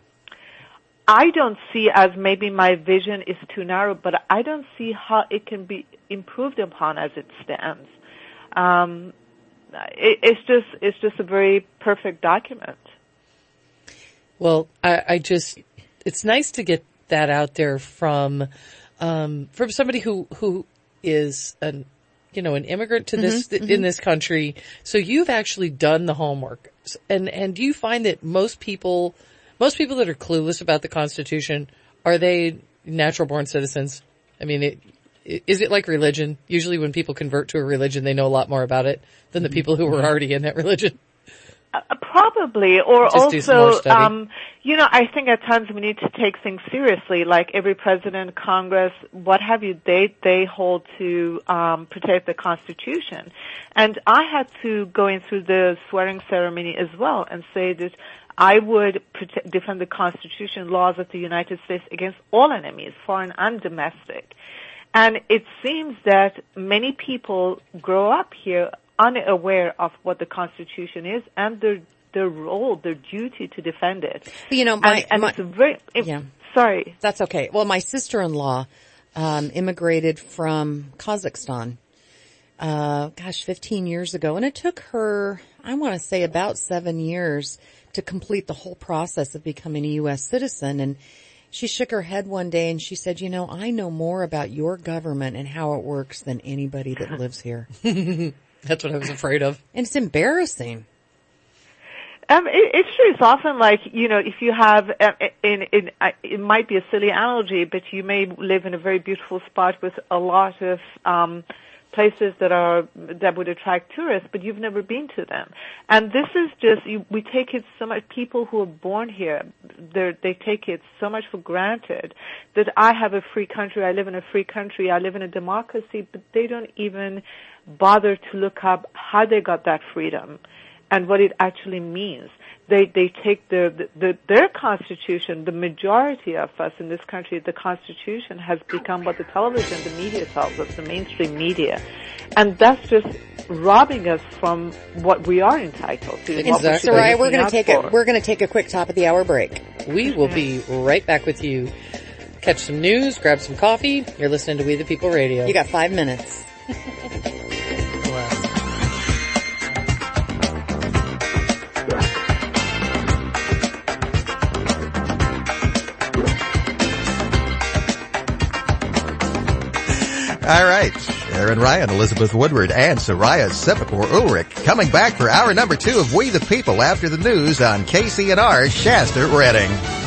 S14: I don't see as maybe my vision is too narrow, but I don't see how it can be improved upon as it stands. Um, it, it's just it's just a very perfect document.
S3: Well, I, I just, it's nice to get that out there from, um, from somebody who, who is an, you know, an immigrant to this,
S2: Mm-hmm,
S3: in this country. So you've actually done the homework. And, and do you find that most people, most people that are clueless about the Constitution, are they natural born citizens? I mean, it, is it like religion? Usually when people convert to a religion, they know a lot more about it than the people who were already in that religion.
S14: Uh, probably, or
S3: Just do some more
S14: also,
S3: study.
S14: um, you know, I think at times we need to take things seriously. Like every president, Congress, what have you, they they hold to um, protect the Constitution. And I had to go in through the swearing ceremony as well and say that I would protect, defend the Constitution, laws of the United States against all enemies, foreign and domestic. And it seems that many people grow up here unaware of what the Constitution is and their their role, their duty to defend it.
S2: But, you know, my,
S14: and, and
S2: my
S14: it's a very
S2: yeah.
S14: Sorry,
S2: that's okay. Well, my sister-in-law um, immigrated from Kazakhstan. Uh, gosh, fifteen years ago, and it took her, I want to say, about seven years to complete the whole process of becoming a U S citizen. And she shook her head one day and she said, you know, I know more about your government and how it works than anybody that lives here.
S3: That's what I was afraid of.
S2: And it's embarrassing.
S14: Um, it, it's true. It's often like, you know, if you have, uh, in, in, uh, it might be a silly analogy, but you may live in a very beautiful spot with a lot of, um, places that are, that would attract tourists, but you've never been to them. And this is just, you, we take it so much, people who are born here, they they take it so much for granted that I have a free country, I live in a free country, I live in a democracy, but they don't even bother to look up how they got that freedom and what it actually means. they they take the, the their constitution. The majority of us in this country, the constitution has become what the television, the media tells us, the mainstream media, and that's just robbing us from what we are entitled to.
S2: Exactly. Soraya, we're going to take a we're going to take a quick top of the hour break.
S3: We will be right back with you. Catch some news, grab some coffee. You're listening to We the People Radio.
S2: You got five minutes.
S6: All right. Aaron Ryan, Elizabeth Woodward, and Soraya Sepapor Ulrich coming back for hour number two of We the People after the news on K C N R Shasta Redding.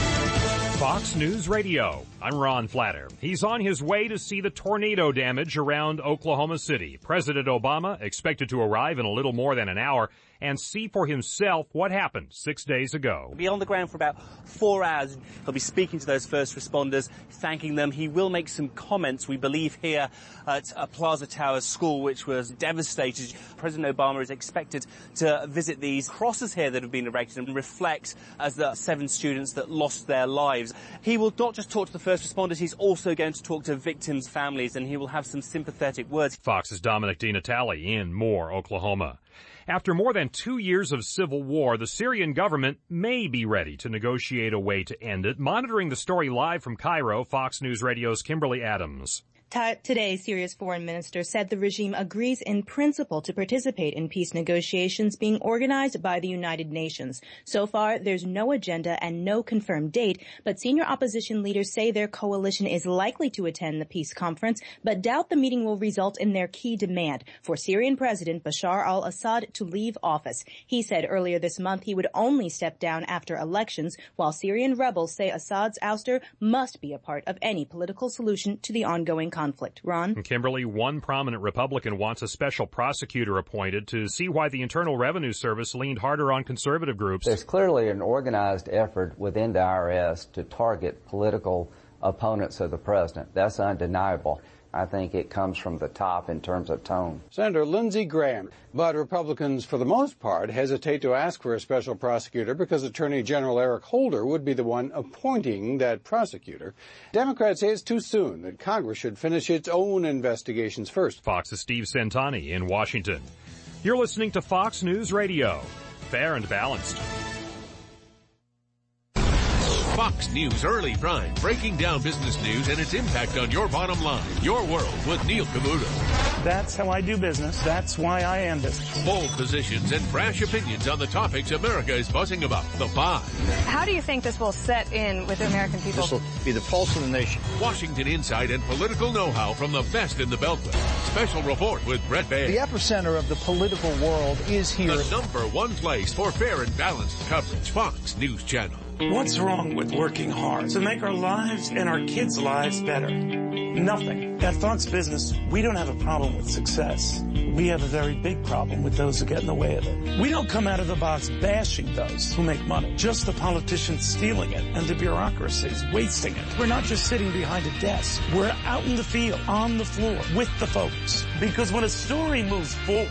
S1: Fox News Radio. I'm Ron Flatter. He's on his way to see the tornado damage around Oklahoma City. President Obama expected to arrive in a little more than an hour and see for himself what happened six days ago.
S7: He'll be on the ground for about four hours. He'll be speaking to those first responders, thanking them. He will make some comments, we believe, here at uh, Plaza Towers School, which was devastated. President Obama is expected to visit these crosses here that have been erected and reflect as the seven students that lost their lives. He will not just talk to the first responders, he's also going to talk to victims' families, and he will have some sympathetic words.
S1: Fox's Dominic DiNatale in Moore, Oklahoma. After more than two years of civil war, the Syrian government may be ready to negotiate a way to end it. Monitoring the story live from Cairo, Fox News Radio's Kimberly Adams.
S10: Today, Syria's foreign minister said the regime agrees in principle to participate in peace negotiations being organized by the United Nations. So far, there's no agenda and no confirmed date, but senior opposition leaders say their coalition is likely to attend the peace conference, but doubt the meeting will result in their key demand for Syrian President Bashar al-Assad to leave office. He said earlier this month he would only step down after elections, while Syrian rebels say Assad's ouster must be a part of any political solution to the ongoing conflict. Conflict. Ron?
S1: Kimberly, one prominent Republican wants a special prosecutor appointed to see why the Internal Revenue Service leaned harder on conservative groups.
S24: There's clearly an organized effort within the I R S to target political opponents of the president. That's undeniable. I think it comes from the top in terms of tone.
S25: Senator Lindsey Graham. But Republicans, for the most part, hesitate to ask for a special prosecutor because Attorney General Eric Holder would be the one appointing that prosecutor. Democrats say it's too soon, that Congress should finish its own investigations first.
S1: Fox's Steve Centani in Washington. You're listening to Fox News Radio. Fair and balanced.
S26: Fox News Early Prime, breaking down business news and its impact on your bottom line. Your World with Neil Cavuto.
S27: That's how I do business. That's why I am business.
S26: Bold positions and brash opinions on the topics America is buzzing about. The Five.
S28: How do you think this will set in with the American people?
S26: This will be the pulse of the nation. Washington insight and political know-how from the best in the Beltway. Special report with Brett Baer.
S29: The epicenter of the political world is here.
S26: The number one place for fair and balanced coverage. Fox News Channel.
S27: What's wrong with working hard to make our lives and our kids' lives better? Nothing. At Fox Business, we don't have a problem with success. We have a very big problem with those who get in the way of it. We don't come out of the box bashing those who make money, just the politicians stealing it and the bureaucracies wasting it. We're not just sitting behind a desk. We're out in the field, on the floor, with the folks. Because when a story moves forward,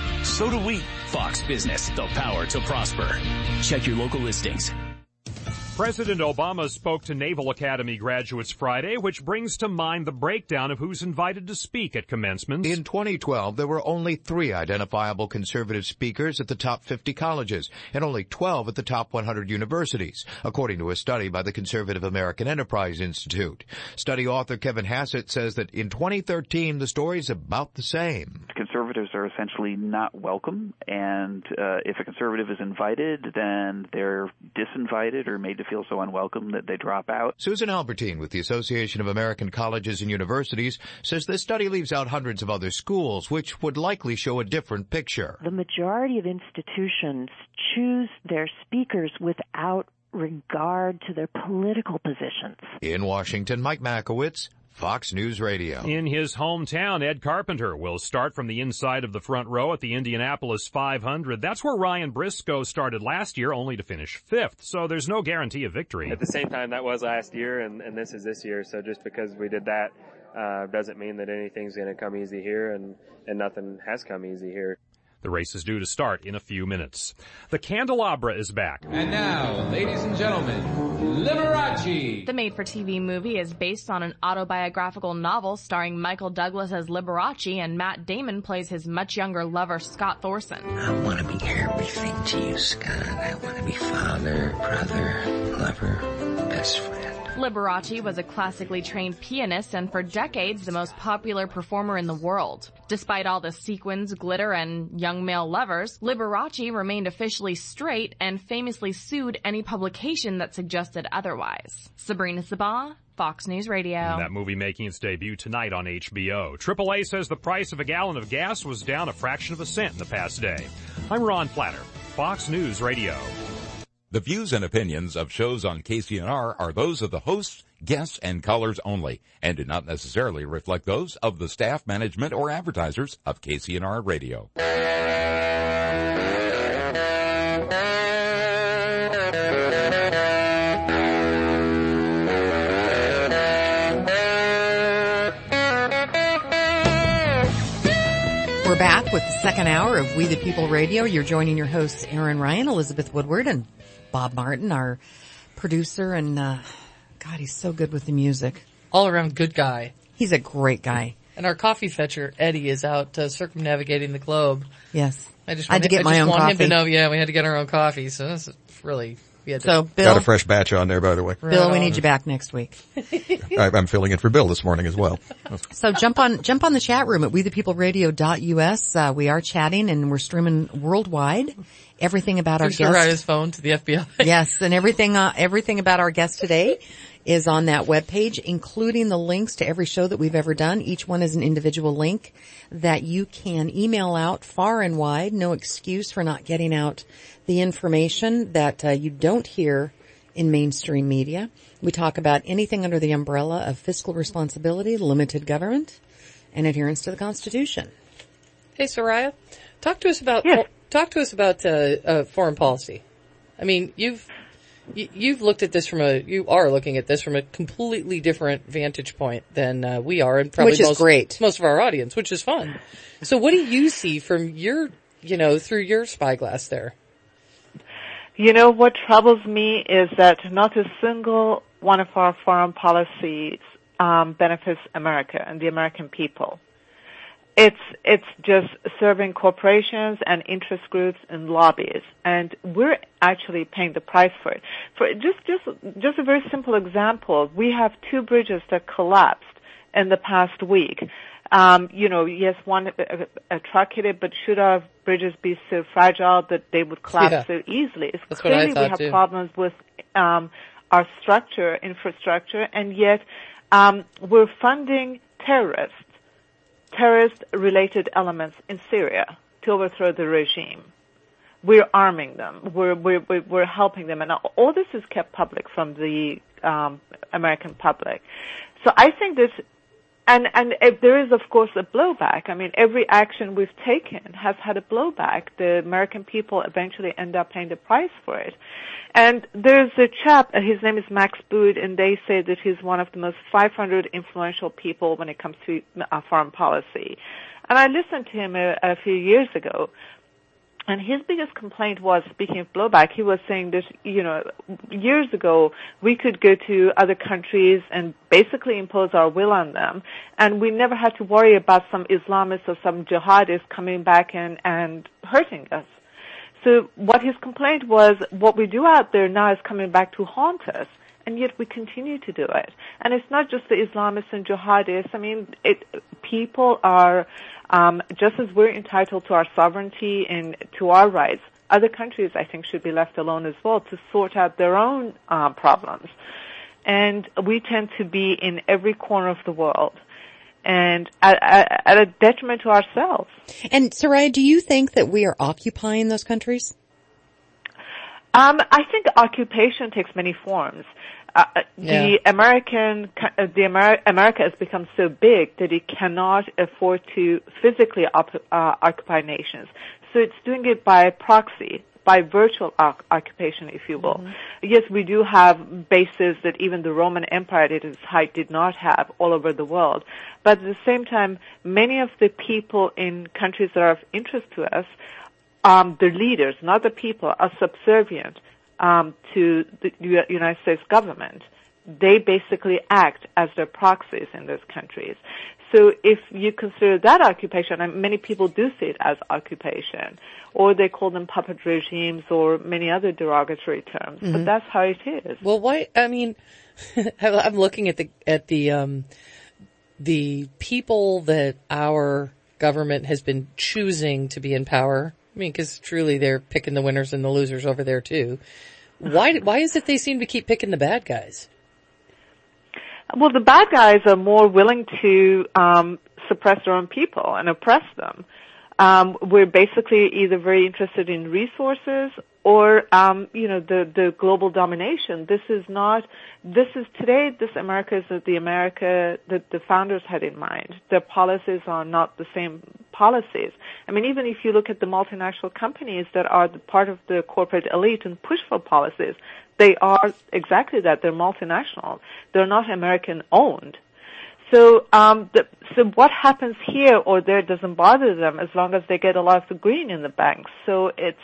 S27: so do we.
S30: Fox Business, the power to prosper. Check your local listings.
S1: President Obama spoke to Naval Academy graduates Friday, which brings to mind the breakdown of who's invited to speak at commencements.
S31: In twenty twelve, there were only three identifiable conservative speakers at the top fifty colleges and only twelve at the top one hundred universities, according to a study by the Conservative American Enterprise Institute. Study author Kevin Hassett says that in twenty thirteen, the story's about the same.
S32: Conservatives are essentially not welcome, and uh, if a conservative is invited, then they're disinvited or made to feel so unwelcome that they drop out.
S31: Susan Albertine with the Association of American Colleges and Universities says this study leaves out hundreds of other schools, which would likely show a different picture.
S33: The majority of institutions choose their speakers without regard to their political positions.
S31: In Washington, Mike Makowitz, Fox News Radio.
S1: In his hometown, Ed Carpenter will start from the inside of the front row at the Indianapolis five hundred. That's where Ryan Briscoe started last year, only to finish fifth. So there's no guarantee of victory.
S34: At the same time, that was last year, and, and this is this year. So just because we did that uh, doesn't mean that anything's going to come easy here, and, and nothing has come easy here.
S1: The race is due to start in a few minutes. The Candelabra is back.
S5: And now, ladies and gentlemen, Liberace.
S8: The made-for-T V movie is based on an autobiographical novel starring Michael Douglas as Liberace, and Matt Damon plays his much younger lover, Scott Thorson.
S9: I want to be everything to you, Scott. I want to be father, brother, lover, best friend.
S8: Liberace was a classically trained pianist and for decades the most popular performer in the world. Despite all the sequins, glitter, and young male lovers, Liberace remained officially straight and famously sued any publication that suggested otherwise. Sabrina Sabah, Fox News Radio.
S1: That movie making its debut tonight on H B O. triple A says the price of a gallon of gas was down a fraction of a cent in the past day. I'm Ron Platter, Fox News Radio.
S11: The views and opinions of shows on K C N R are those of the hosts, guests, and callers only, and do not necessarily reflect those of the staff, management, or advertisers of K C N R Radio.
S2: We're back with the second hour of We the People Radio. You're joining your hosts, Aaron Ryan, Elizabeth Woodward, and Bob Martin, our producer, and uh God, he's so good with the music.
S3: All around good guy.
S2: He's a great guy.
S3: And our coffee fetcher, Eddie, is out uh, circumnavigating the globe.
S2: Yes.
S3: I just
S2: I had to get
S3: I
S2: my
S3: just
S2: own
S3: want
S2: coffee.
S3: him to know, yeah, we had to get our own coffee, so this is really... We had to,
S2: So, Bill,
S4: Got a fresh batch on there, by the way.
S2: Bill,
S3: Right
S2: we
S3: on.
S2: need you back next week.
S4: I, I'm filling in for Bill this morning as well.
S2: So jump on, jump on the chat room at we the people radio dot U S. Uh, we are chatting and we're streaming worldwide. Everything about our
S3: Just to write
S2: guest.
S3: his phone to the F B I.
S2: Yes, and everything, uh, everything about our guest today is on that webpage, including the links to every show that we've ever done. Each one is an individual link that you can email out far and wide. No excuse for not getting out the information that uh, you don't hear in mainstream media. We talk about anything under the umbrella of fiscal responsibility, limited government, and adherence to the Constitution.
S3: Hey, Soraya, talk to us about talk to us about uh, uh, foreign policy. I mean, you've you, you've looked at this from a you are looking at this from a completely different vantage point than uh, we are, and probably
S2: Which is
S3: most,
S2: great.
S3: most of our audience, which is fun. So, what do you see from your you know through your spyglass there?
S14: You know, what troubles me is that not a single one of our foreign policies um, benefits America and the American people. It's it's just serving corporations and interest groups and lobbies, and we're actually paying the price for it. For just just just a very simple example, we have two bridges that collapsed in the past week. Um, you know, yes, one a, a truck hit it, but should our bridges be so fragile that they would collapse
S3: Yeah.
S14: so easily? It's
S3: That's what I
S14: clearly
S3: thought
S14: we have
S3: too.
S14: problems with um, our structure, infrastructure, and yet um, we're funding terrorists, terrorist-related elements in Syria to overthrow the regime. We're arming them. We're we're we're we're helping them, and all this is kept public from the um, American public. So I think this. And, and if there is, of course, a blowback. I mean, every action we've taken has had a blowback. The American people eventually end up paying the price for it. And there's a chap, uh, his name is Max Boot, and they say that he's one of the most five hundred influential people when it comes to uh, foreign policy. And I listened to him a, a few years ago. And his biggest complaint was, speaking of blowback, he was saying that, you know, years ago we could go to other countries and basically impose our will on them, and we never had to worry about some Islamists or some jihadists coming back and, and hurting us. So what his complaint was, what we do out there now is coming back to haunt us, and yet we continue to do it. And it's not just the Islamists and jihadists. I mean, it, people are... Um, just as we're entitled to our sovereignty and to our rights, other countries, I think, should be left alone as well to sort out their own uh, problems. And we tend to be in every corner of the world, and at, at, at a detriment to ourselves.
S2: And Soraya, do you think that we are occupying those countries?
S14: Um, I think occupation takes many forms. Uh,
S3: Yeah.
S14: The American, uh, the Amer- America has become so big that it cannot afford to physically op- uh, occupy nations. So it's doing it by proxy, by virtual occupation, if you will. Mm-hmm. Yes, we do have bases that even the Roman Empire at its height did not have all over the world. But at the same time, many of the people in countries that are of interest to us, um, the leaders, not the people, are subservient um, to the United States government. They basically act as their proxies in those countries. So if you consider that occupation, and many people do see it as occupation, or they call them puppet regimes or many other derogatory terms, mm-hmm. but that's how it is.
S3: Well, why, I mean, I'm looking at the, at the, um, the people that our government has been choosing to be in power. I mean, because truly they're picking the winners and the losers over there too. Why, why is it they seem to keep picking the bad guys?
S14: Well, the bad guys are more willing to um, suppress their own people and oppress them. Um, we're basically either very interested in resources or, um, you know, the, the global domination. This is not, this is today, this America is the America that the founders had in mind. Their policies are not the same policies. I mean, even if you look at the multinational companies that are the part of the corporate elite and push for policies, they are exactly that. They're multinational. They're not American-owned. So, um, the, so what happens here or there doesn't bother them as long as they get a lot of the green in the banks. So it's,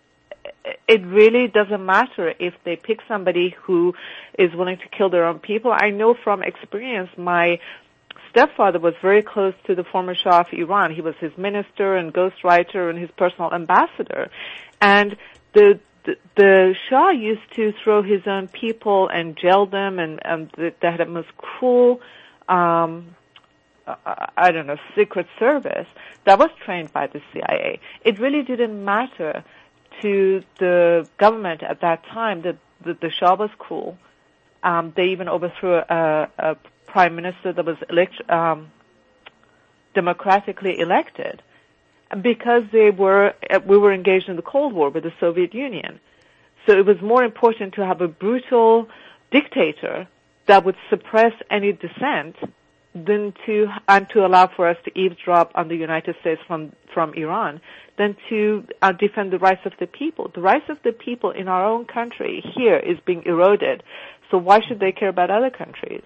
S14: it really doesn't matter if they pick somebody who is willing to kill their own people. I know from experience, my stepfather was very close to the former Shah of Iran. He was his minister and ghostwriter and his personal ambassador. And the The, the Shah used to throw his own people and jail them, and, and they had a most cruel, um, I don't know, secret service that was trained by the C I A. It really didn't matter to the government at that time that the, the Shah was cruel. Um, they even overthrew a, a prime minister that was elect, um, democratically elected, because they were, we were engaged in the Cold War with the Soviet Union. So it was more important to have a brutal dictator that would suppress any dissent than to, and to allow for us to eavesdrop on the United States from, from Iran, than to uh, defend the rights of the people. The rights of the people in our own country here is being eroded. So why should they care about other countries?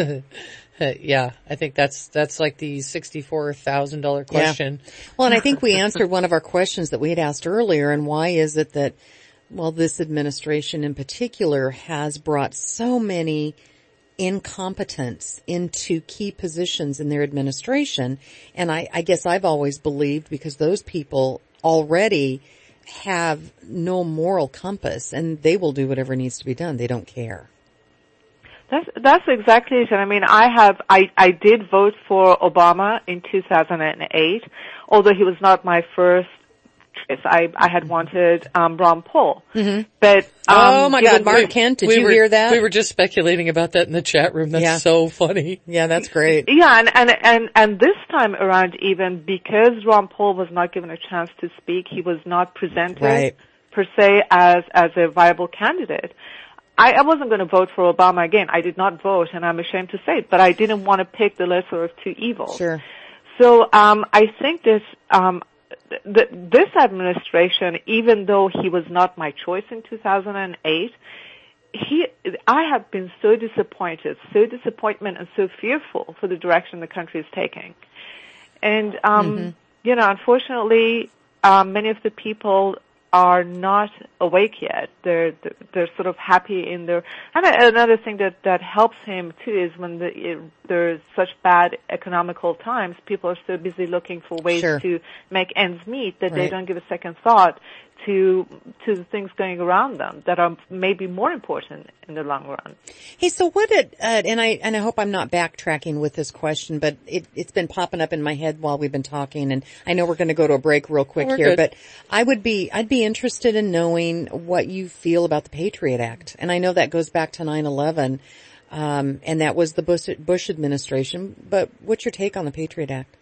S3: Yeah, I think that's, that's like the sixty-four thousand dollars question.
S2: Yeah. Well, and I think we answered one of our questions that we had asked earlier, and why is it that, well, this administration in particular has brought so many incompetents into key positions in their administration. And I, I guess I've always believed because those people already have no moral compass and they will do whatever needs to be done. They don't care.
S14: That's, that's exactly it. And I mean, I have, I, I did vote for Obama in two thousand eight, although he was not my first choice. I, I had wanted, um, Ron Paul. Mm-hmm. But, um,
S2: oh my God, Mark Kent, did
S3: we
S2: you
S3: were,
S2: hear that?
S3: We were just speculating about that in the chat room. That's
S2: yeah.
S3: so funny.
S2: Yeah, that's great.
S14: Yeah, and, and, and, and this time around even, because Ron Paul was not given a chance to speak, he was not presented
S2: right.
S14: per se as, as a viable candidate. I, I wasn't going to vote for Obama again. I did not vote, and I'm ashamed to say it, but I didn't want to pick the lesser of two evils.
S2: Sure.
S14: So um, I think this um, th- this administration, even though he was not my choice in two thousand eight, he I have been so disappointed, so disappointment, and so fearful for the direction the country is taking. And um, mm-hmm. you know, unfortunately, um, many of the people are not awake yet. They're they're sort of happy in their. And another thing that that helps him too is when the, it, there's such bad economical times, people are so busy looking for ways
S2: sure.
S14: to make ends meet that
S2: right.
S14: they don't give a second thought to to the things going around them that are maybe more important in the long run.
S2: Hey, so what did uh, and I and I hope I'm not backtracking with this question, but it, it's been popping up in my head while we've been talking, and I know we're going to go to a break real quick
S3: we're
S2: here,
S3: good.
S2: but I would be I'd be interested in knowing what you feel about the Patriot Act, and I know that goes back to nine eleven, um, and that was the Bush, Bush administration. But what's your take on the Patriot Act?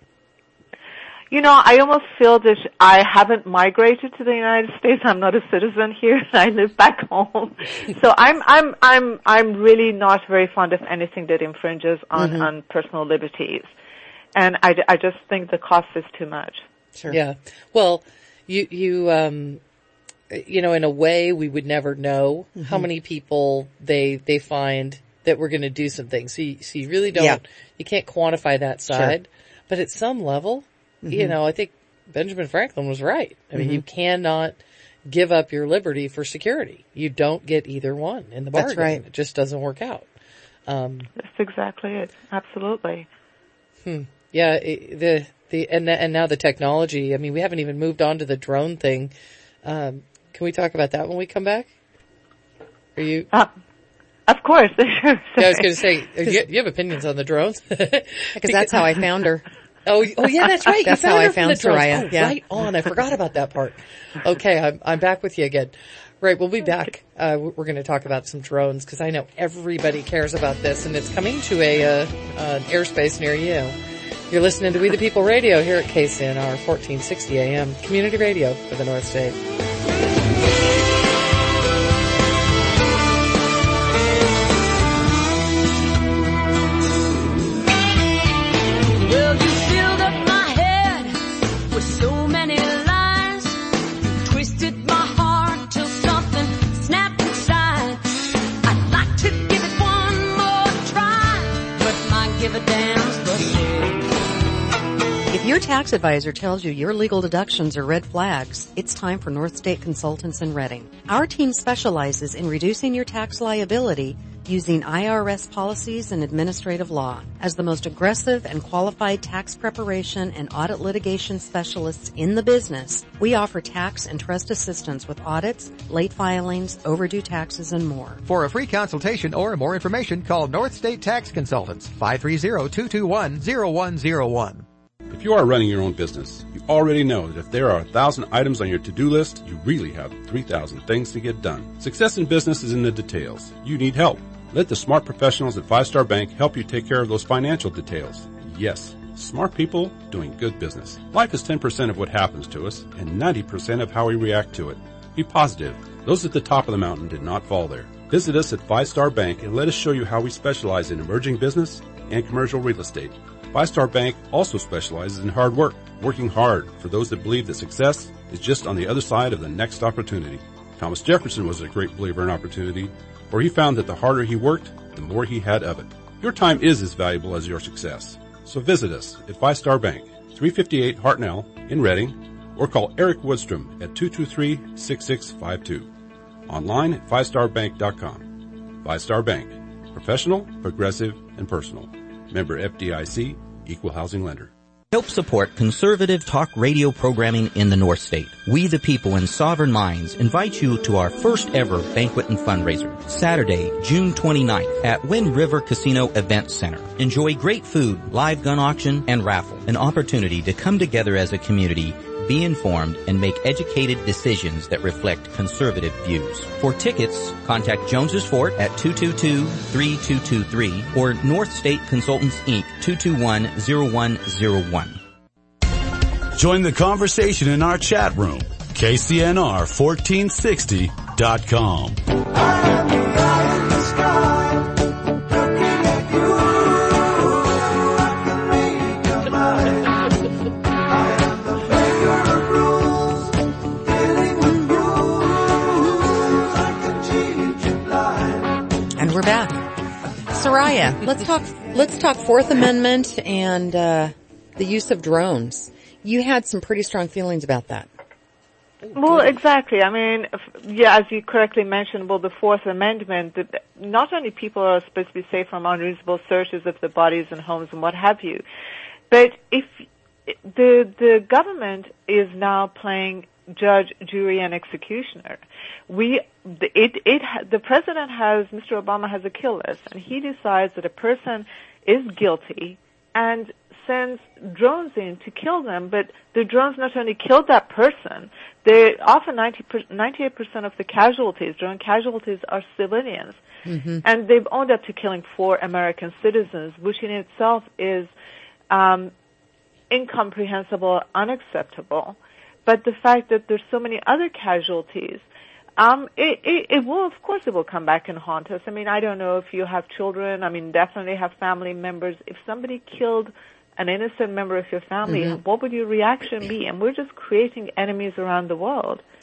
S14: You know, I almost feel that I haven't migrated to the United States. I'm not a citizen here. I live back home. So I'm, I'm, I'm, I'm really not very fond of anything that infringes on, mm-hmm. on personal liberties. And I, I just think the cost is too much.
S2: Sure.
S3: Yeah. Well, you, you, um, you know, in a way we would never know mm-hmm. how many people they, they find that we're going to do some things. So you, so you really don't, yeah. you can't quantify that side, sure. but at some level, mm-hmm. you know, I think Benjamin Franklin was right. I mean, mm-hmm. you cannot give up your liberty for security. You don't get either one in the bargain.
S2: That's right.
S3: It just doesn't work out. Um,
S14: That's exactly it. Absolutely.
S3: Hmm. Yeah. It, the, the, and, the, and now the technology, I mean, we haven't even moved on to the drone thing. Um, can we talk about that when we come back? Are you?
S14: Uh, of course.
S3: Yeah, I was going to say, you, you have opinions on the drones?
S2: Because that's how I found her.
S3: Oh, oh yeah, that's right.
S2: That's
S3: you
S2: how I
S3: found
S2: Soraya.
S3: Oh,
S2: yeah.
S3: Right on. I forgot about that part. Okay, I'm, I'm back with you again. Right, we'll be back. Uh, we're going to talk about some drones because I know everybody cares about this, and it's coming to a uh, uh, airspace near you. You're listening to We the People Radio here at K C N R, fourteen sixty A M, community radio for the North State.
S2: If your tax advisor tells you your legal deductions are red flags, it's time for North State Consultants in Reading. Our team specializes in reducing your tax liability using I R S policies and administrative law. As the most aggressive and qualified tax preparation and audit litigation specialists in the business, we offer tax and trust assistance with audits, late filings, overdue taxes, and more.
S6: For a free consultation or more information, call North State Tax Consultants, five three zero, two two one, zero one zero one.
S7: If you are running your own business, you already know that if there are a thousand items on your to-do list, you really have three thousand things to get done. Success in business is in the details. You need help. Let the smart professionals at Five Star Bank help you take care of those financial details. Yes, smart people doing good business. Life is ten percent of what happens to us and ninety percent of how we react to it. Be positive. Those at the top of the mountain did not fall there. Visit us at Five Star Bank and let us show you how we specialize in emerging business and commercial real estate. Five Star Bank also specializes in hard work, working hard for those that believe that success is just on the other side of the next opportunity. Thomas Jefferson was a great believer in opportunity, for he found that the harder he worked, the more he had of it. Your time is as valuable as your success. So visit us at Five Star Bank, three fifty-eight Hartnell in Reading, or call Eric Woodstrom at two two three, six six five two. Online at five star bank dot com. Five Star Bank. Professional, progressive, and personal. Member F D I C, Equal Housing Lender.
S10: Help support conservative talk radio programming in the North State. We the People and Sovereign Minds invite you to our first ever banquet and fundraiser, Saturday, June twenty-ninth at Wind River Casino Event Center. Enjoy great food, live gun auction, and raffle. An opportunity to come together as a community, be informed, and make educated decisions that reflect conservative views. For tickets, contact Jones's Fort at two two two, three two two three or North State Consultants Incorporated, two two one, zero one zero one.
S12: Join the conversation in our chat room, K C N R fourteen sixty dot com.
S2: We're back. Soraya, let's talk, let's talk Fourth Amendment and, uh, the use of drones. You had some pretty strong feelings about that.
S14: Well, exactly. I mean, yeah, as you correctly mentioned, well, the Fourth Amendment, that not only people are supposed to be safe from unreasonable searches of their bodies and homes and what have you, but if the, the government is now playing judge, jury, and executioner. We, it, it, the president has, Mister Obama has a kill list, and he decides that a person is guilty and sends drones in to kill them, but the drones not only killed that person, they often ninety, ninety-eight percent of the casualties, drone casualties, are civilians. Mm-hmm. And they've owned up to killing four American citizens, which in itself is um, incomprehensible, unacceptable. But the fact that there's so many other casualties, um, it, it, it will, of course, it will come back and haunt us. I mean, I don't know if you have children. I mean, definitely have family members. If somebody killed an innocent member of your family, mm-hmm. what would your reaction be? And we're just creating enemies around the world.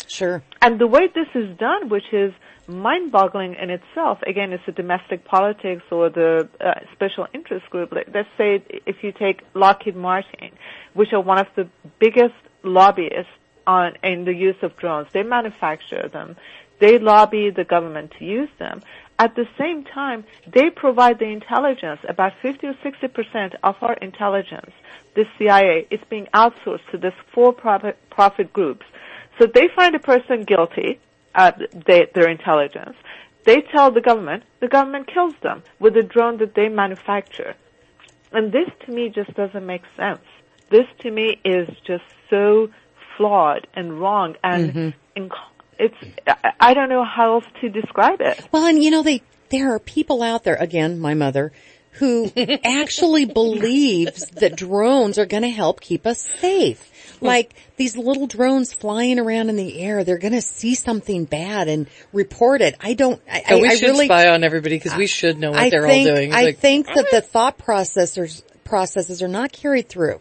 S2: Sure.
S14: And the way this is done, which is mind-boggling in itself, again, it's the domestic politics or the uh, special interest group. Let's say if you take Lockheed Martin, which are one of the biggest lobbyists on in the use of drones. They manufacture them. They lobby the government to use them. At the same time, they provide the intelligence. About fifty or sixty percent of our intelligence, the C I A, is being outsourced to these for-profit profit groups. So they find a person guilty, uh, they, their intelligence. They tell the government, the government kills them with a drone that they manufacture. And this to me just doesn't make sense. This to me is just so flawed and wrong, and mm-hmm. inc- it's, I don't know how else to describe it.
S2: Well, and you know, they, there are people out there, again, my mother, who actually believes that drones are going to help keep us safe. Like these little drones flying around in the air, they're going to see something bad and report it. I don't, I,
S3: oh, we
S2: I
S3: should
S2: really
S3: spy on everybody because we should know what
S2: I
S3: they're
S2: think,
S3: all doing. It's
S2: I
S3: like,
S2: think that the thought processors, processes are not carried through.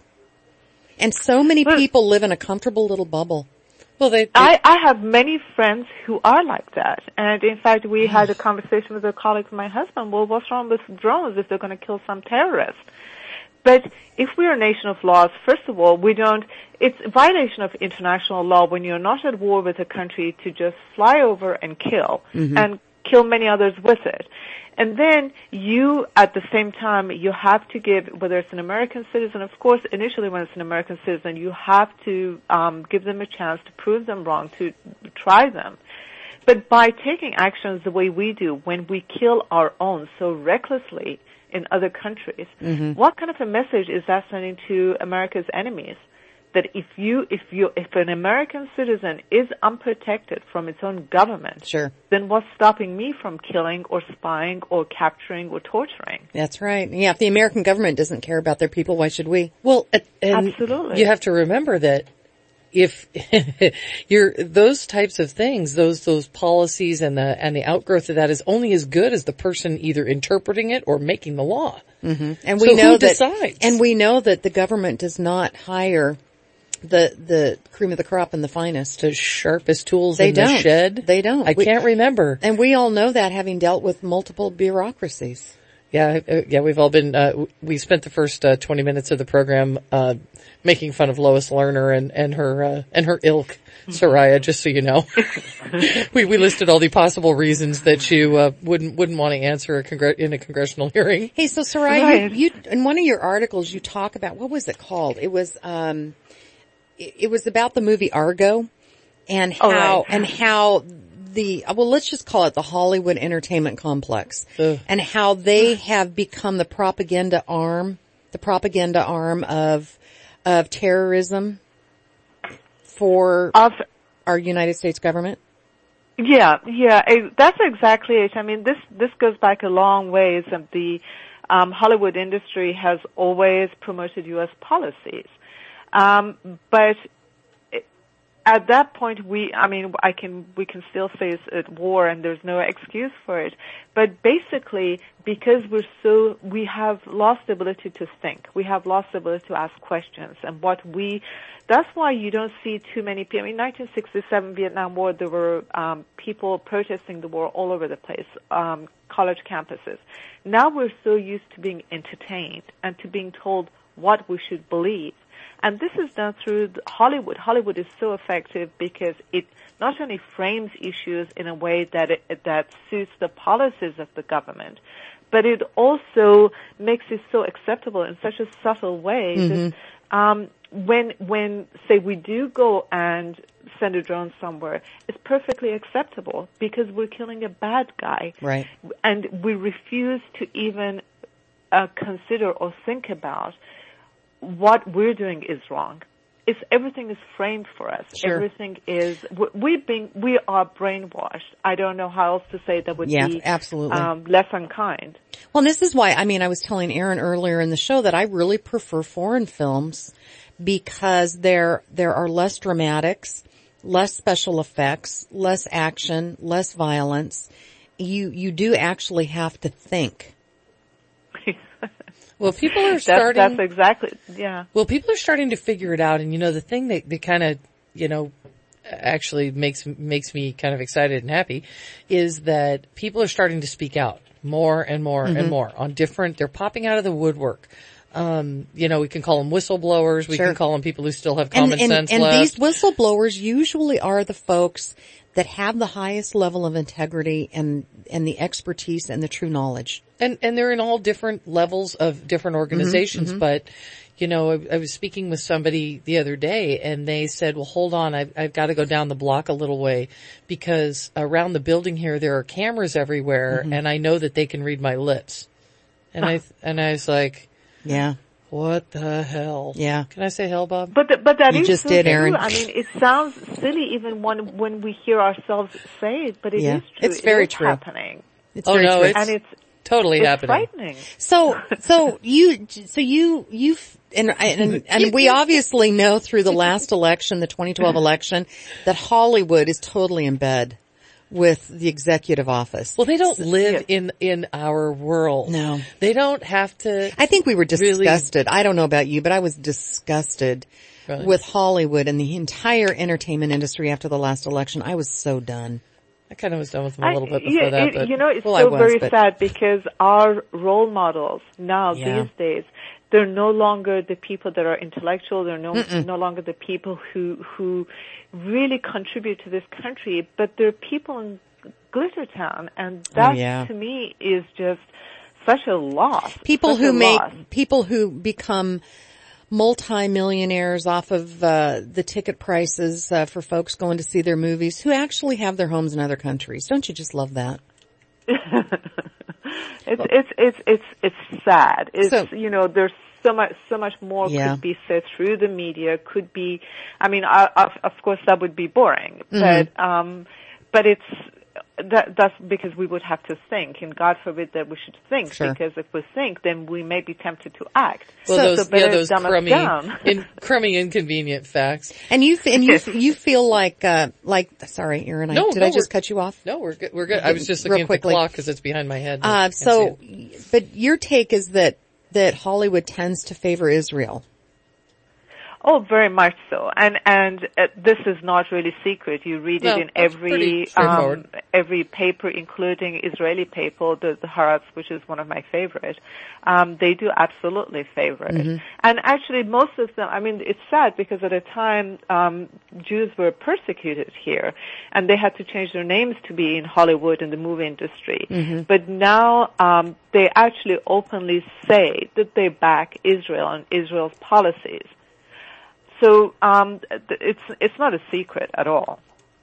S2: And so many people live in a comfortable little bubble.
S3: Well, they, they
S14: I, I have many friends who are like that. And in fact, we had a conversation with a colleague of my husband. Well, what's wrong with drones if they're going to kill some terrorist? But if we're a nation of laws, first of all, we don't, it's a violation of international law when you're not at war with a country to just fly over and kill mm-hmm. and kill many others with it. And then you, at the same time, you have to give, whether it's an American citizen, of course, initially when it's an American citizen, you have to um, give them a chance to prove them wrong, to try them. But by taking actions the way we do, when we kill our own so recklessly in other countries, mm-hmm. what kind of a message is that sending to America's enemies? That if you, if you, if an American citizen is unprotected from its own government,
S2: sure.
S14: then what's stopping me from killing or spying or capturing or torturing?
S2: That's right. Yeah, if the American government doesn't care about their people, why should we?
S3: Well, and
S14: absolutely.
S3: You have to remember that if you're those types of things, those those policies and the and the outgrowth of that is only as good as the person either interpreting it or making the law.
S2: Mm-hmm. And we
S3: so
S2: know
S3: who
S2: that,
S3: decides?
S2: And we know that the government does not hire the the cream of the crop and the finest,
S3: the sharpest tools
S2: they
S3: in
S2: don't.
S3: the shed.
S2: They don't.
S3: I
S2: we,
S3: can't remember,
S2: and we all know that, having dealt with multiple bureaucracies.
S3: Yeah, uh, yeah, we've all been. Uh, we spent the first uh, twenty minutes of the program uh making fun of Lois Lerner and and her uh, and her ilk, Soraya. Just so you know, we we listed all the possible reasons that you uh, wouldn't wouldn't want to answer a congr- in a congressional hearing.
S2: Hey, so Soraya, right. you, you in one of your articles you talk about, what was it called? It was um. It was about the movie Argo and how,
S14: oh, right.
S2: and how the, well, let's just call it the Hollywood entertainment complex Ugh. and how they have become the propaganda arm, the propaganda arm of, of terrorism for
S14: of,
S2: our United States government.
S14: Yeah, yeah, that's exactly it. I mean, this, this goes back a long ways, and the, um, Hollywood industry has always promoted U S policies. Um, but at that point, we, I mean, I can, we can still say it's at war and there's no excuse for it. But basically, because we're so, we have lost the ability to think. We have lost the ability to ask questions. And what we, that's why you don't see too many people. I mean, nineteen sixty-seven Vietnam War, there were, um, people protesting the war all over the place, um, college campuses. Now we're so used to being entertained and to being told what we should believe. And this is done through Hollywood. Hollywood is so effective because it not only frames issues in a way that it, that suits the policies of the government, but it also makes it so acceptable in such a subtle way mm-hmm. that um, when when say we do go and send a drone somewhere, it's perfectly acceptable because we're killing a bad guy,
S2: right?
S14: And we refuse to even uh, consider or think about what we're doing is wrong. It's everything is framed for us.
S2: Sure.
S14: Everything is we being we are brainwashed. I don't know how else to say that would
S2: yeah,
S14: be
S2: absolutely
S14: um, less unkind.
S2: Well, this is why I mean I was telling Aaron earlier in the show that I really prefer foreign films because there there are less dramatics, less special effects, less action, less violence. You you do actually have to think.
S3: Well, people are starting.
S14: That's, that's exactly, yeah.
S3: Well, people are starting to figure it out, and you know, the thing that, that kind of, you know, actually makes makes me kind of excited and happy is that people are starting to speak out more and more mm-hmm. and more on different, they're popping out of the woodwork. Um, you know, we can call them whistleblowers. We sure. can call them people who still have common
S2: and, and,
S3: sense
S2: and
S3: left.
S2: And these whistleblowers usually are the folks that have the highest level of integrity and, and the expertise and the true knowledge.
S3: And, and they're in all different levels of different organizations. Mm-hmm, mm-hmm. But, you know, I, I was speaking with somebody the other day and they said, well, hold on, I've, I've got to go down the block a little way because around the building here, there are cameras everywhere mm-hmm. and I know that they can read my lips. And I, and I was like,
S2: yeah.
S3: What the hell?
S2: Yeah.
S3: Can I say hell, Bob?
S14: But the, but that
S2: you
S14: is
S2: just
S14: so
S2: did,
S14: true.
S2: Aaron.
S14: I mean, it sounds silly even when when we hear ourselves say it, but it
S2: yeah.
S14: is true.
S2: It's very
S14: it is
S2: true.
S14: happening.
S2: It's
S3: oh
S2: very
S3: no,
S2: true.
S3: it's
S14: and it's
S3: totally
S14: it's
S3: happening.
S14: Frightening.
S2: So so you so you you and and and we obviously know through the last election, the twenty twelve election, that Hollywood is totally in bed with the executive office.
S3: Well, they don't live yeah. in, in our world.
S2: No.
S3: They don't have to.
S2: I think we were disgusted.
S3: Really...
S2: I don't know about you, but I was disgusted really? with Hollywood and the entire entertainment industry after the last election. I was so done.
S3: I kind of was done with them a little
S14: I,
S3: bit before
S14: yeah,
S3: that.
S14: It,
S3: but,
S14: you know, it's
S2: well,
S14: so
S2: was,
S14: very
S2: but...
S14: sad because our role models now,
S2: yeah.
S14: these days, they're no longer the people that are intellectual. They're no, no longer the people who, who really contribute to this country, but they're people in Glittertown, and that
S2: oh, yeah.
S14: to me is just such a loss.
S2: People
S14: such
S2: who
S14: a
S2: make,
S14: loss.
S2: people who become multi-millionaires off of uh, the ticket prices uh, for folks going to see their movies, who actually have their homes in other countries. Don't you just love that?
S14: it's it's it's it's it's sad. It's so, you know, there's so much so much more
S2: yeah.
S14: could be said through the media. Could be, I mean, I, I, of course that would be boring,
S2: mm-hmm.
S14: but um, but it's. That, that's because we would have to think, and God forbid that we should think,
S2: sure.
S14: because if we think, then we may be tempted to act.
S3: Well,
S14: so,
S3: those,
S14: so
S3: yeah, those crummy,
S14: down.
S3: in, crummy, inconvenient facts.
S2: And you and you you feel like uh like sorry, Aaron, I,
S3: no,
S2: did
S3: no,
S2: I just cut you off?
S3: No, we're good. We're good. I was just looking at the clock because it's behind my head.
S2: Uh, so, but your take is that that Hollywood tends to favor Israel.
S14: Oh, very much so. And and uh, this is not really secret. You read
S3: no,
S14: it in every um, every paper, including Israeli paper, the, the Haaretz, which is one of my favorite. Um, they do absolutely favor it.
S2: Mm-hmm.
S14: And actually, most of them. I mean, it's sad because at a time um, Jews were persecuted here, and they had to change their names to be in Hollywood and the movie industry.
S2: Mm-hmm.
S14: But now um, they actually openly say that they back Israel and Israel's policies. So um, it's it's not a secret at all.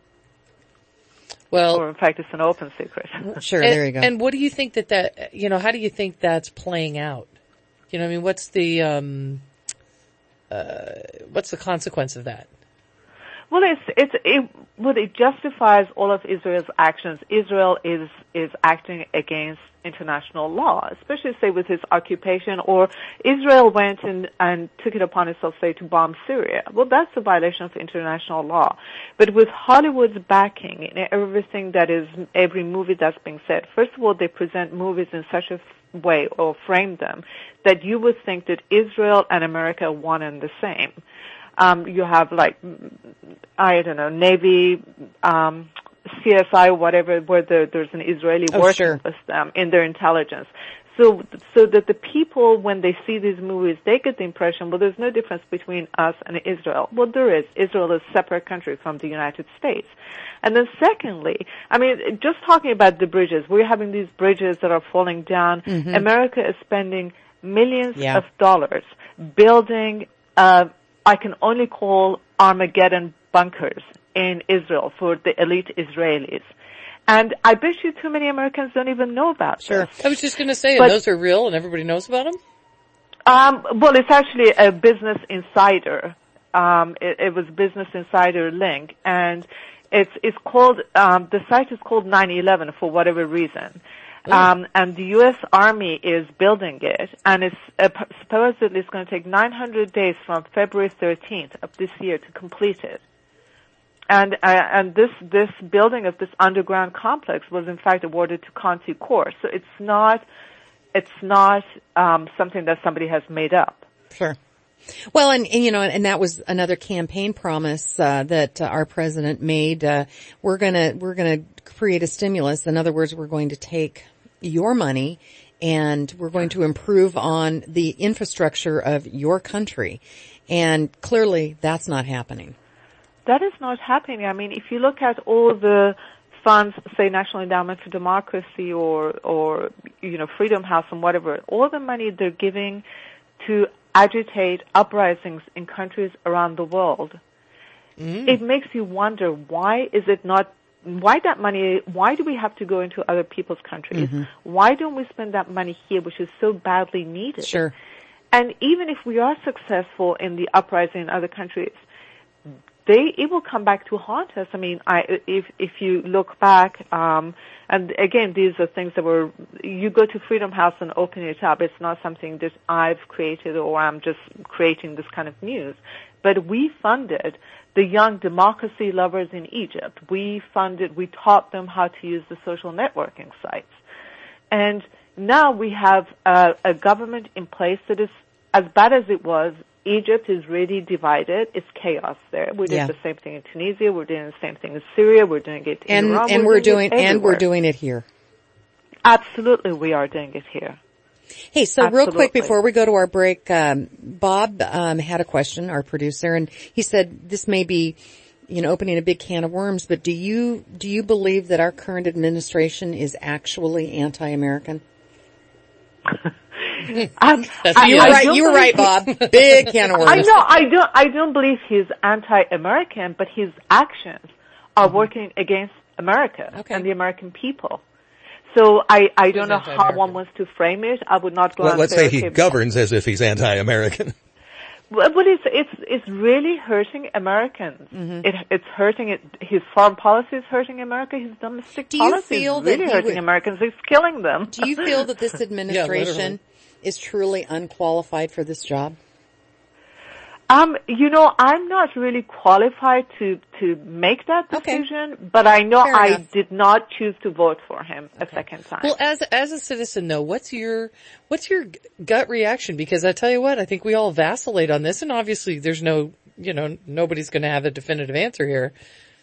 S3: Well,
S14: or in fact, it's an open secret.
S2: Sure,
S3: and,
S2: there you go.
S3: And what do you think that that you know? How do you think that's playing out? You know, I mean, what's the um, uh, what's the consequence of that?
S14: Well, it's it's it, well, it justifies all of Israel's actions. Israel is is acting against international law, especially say with its occupation, or Israel went and, and took it upon itself, say, to bomb Syria. Well, that's a violation of international law. But with Hollywood's backing in everything that is, every movie that's being said, first of all, they present movies in such a way or frame them that you would think that Israel and America are one and the same. Um, you have like, I don't know, Navy, um, C S I, whatever, where there, there's an Israeli
S2: oh,
S14: working
S2: sure.
S14: with them in their intelligence. So, so that the people, when they see these movies, they get the impression, well, there's no difference between us and Israel. Well, there is. Israel is a separate country from the United States. And then secondly, I mean, just talking about the bridges, we're having these bridges that are falling down.
S2: Mm-hmm.
S14: America is spending millions
S2: yeah.
S14: of dollars building, uh, I can only call Armageddon bunkers in Israel for the elite Israelis. And I bet you too many Americans don't even know about
S3: sure.
S14: this.
S3: I was just going to say,
S14: but,
S3: and those are real and everybody knows about them?
S14: Um, well, it's actually a Business Insider. Um, it, it was Business Insider link, and it's, it's called, um, the site is called nine eleven for whatever reason. Um, and the U S Army is building it, and it's uh, supposedly it's going to take nine hundred days from February thirteenth of this year to complete it. And uh, and this this building of this underground complex was in fact awarded to Conti Corps. So it's not it's not um, something that somebody has made up.
S2: Sure. Well, and, and you know, and that was another campaign promise uh, that uh, our president made. Uh, we're gonna we're gonna create a stimulus. In other words, we're going to take your money and we're going to improve on the infrastructure of your country. And clearly, that's not happening.
S14: That is not happening. I mean, if you look at all the funds, say National Endowment for Democracy or or you know Freedom House and whatever, all the money they're giving to agitate uprisings in countries around the world. Mm. It makes you wonder, why is it not, why that money, why do we have to go into other people's countries? Mm-hmm. Why don't we spend that money here, which is so badly needed?
S2: Sure.
S14: And even if we are successful in the uprising in other countries, they, it will come back to haunt us. I mean, I, if, if you look back, um, and again, these are things that were, you go to Freedom House and open it up. It's not something that I've created or I'm just creating this kind of news. But we funded the young democracy lovers in Egypt. We funded, we taught them how to use the social networking sites. And now we have a, a government in place that is, as bad as it was, Egypt is really divided. It's chaos there. We did
S2: yeah.
S14: the same thing in Tunisia. We're doing the same thing in Syria. We're doing it in
S2: and,
S14: Iran.
S2: And
S14: we're,
S2: we're
S14: doing,
S2: doing,
S14: it
S2: and we're doing it here.
S14: Absolutely, we are doing it here.
S2: Hey, so
S14: Absolutely.
S2: real quick before we go to our break, um, Bob um, had a question, our producer, and he said this may be, you know, opening a big can of worms. But do you do you believe that our current administration is actually anti-American?
S14: Um,
S2: I, you were right. You were right, Bob. Big can of worms.
S14: I know. I don't. I don't believe he's anti-American, but his actions are mm-hmm. working against America
S2: okay.
S14: and the American people. So I, I don't know how one wants to frame it. I would not go.
S4: Well,
S14: and
S4: let's
S14: say,
S4: say he
S14: okay,
S4: governs as if he's anti-American.
S14: Well, but it's it's it's really hurting Americans. Mm-hmm. It it's hurting it. His foreign policy is hurting America. His domestic
S2: do you
S14: policy
S2: feel
S14: is really
S2: that he
S14: hurting
S2: would,
S14: Americans. He's killing them.
S2: Do you feel that this administration yeah, is truly unqualified for this job?
S14: Um, you know, I'm not really qualified to, to make that decision, okay. but I know
S2: Fair
S14: I
S2: enough.
S14: did not choose to vote for him
S3: okay.
S14: a second time.
S3: Well, as, as a citizen though, what's your, what's your gut reaction? Because I tell you what, I think we all vacillate on this, and obviously there's no, you know, nobody's gonna have a definitive answer here.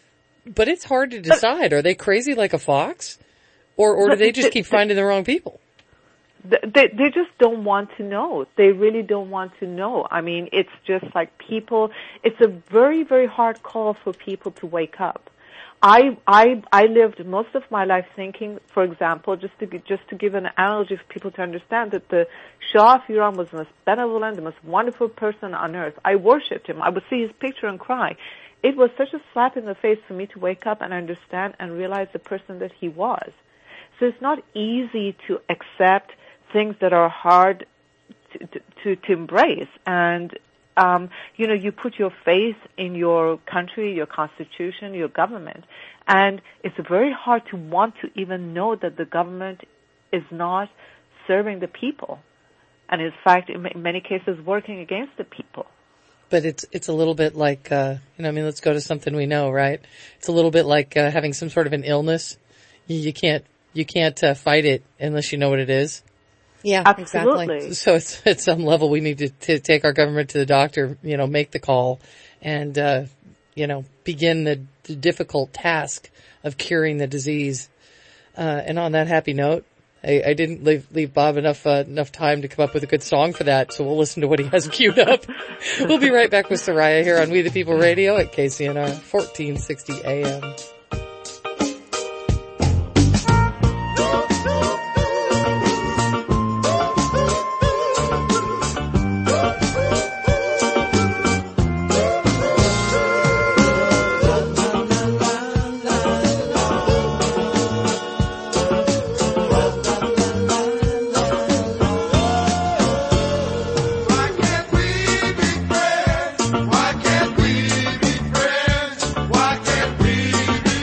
S3: But it's hard to decide. Are they crazy like a fox? Or, or do they just keep finding the wrong people?
S14: They, they just don't want to know. They really don't want to know. I mean, it's just like people, it's a very, very hard call for people to wake up. I, I, I lived most of my life thinking, for example, just to, just to give an analogy for people to understand that the Shah of Iran was the most benevolent, the most wonderful person on earth. I worshipped him. I would see his picture and cry. It was such a slap in the face for me to wake up and understand and realize the person that he was. So it's not easy to accept things that are hard to, to, to embrace. And, um, you know, you put your faith in your country, your constitution, your government. And it's very hard to want to even know that the government is not serving the people. And in fact, in many cases, working against the people.
S3: But it's, it's a little bit like, uh, you know, I mean, let's go to something we know, right? It's a little bit like, uh, having some sort of an illness. You, you can't, you can't, uh, fight it unless you know what it is.
S2: Yeah,
S14: absolutely.
S2: Exactly.
S3: So it's at some level we need to, to take our government to the doctor, you know, make the call and, uh, you know, begin the, the difficult task of curing the disease. Uh, and on that happy note, I, I didn't leave, leave Bob enough, uh, enough time to come up with a good song for that. So we'll listen to what he has queued up. We'll be right back with Soraya here on We the People Radio at K C N R fourteen sixty A M.
S13: Why can't we be friends? Why can't we be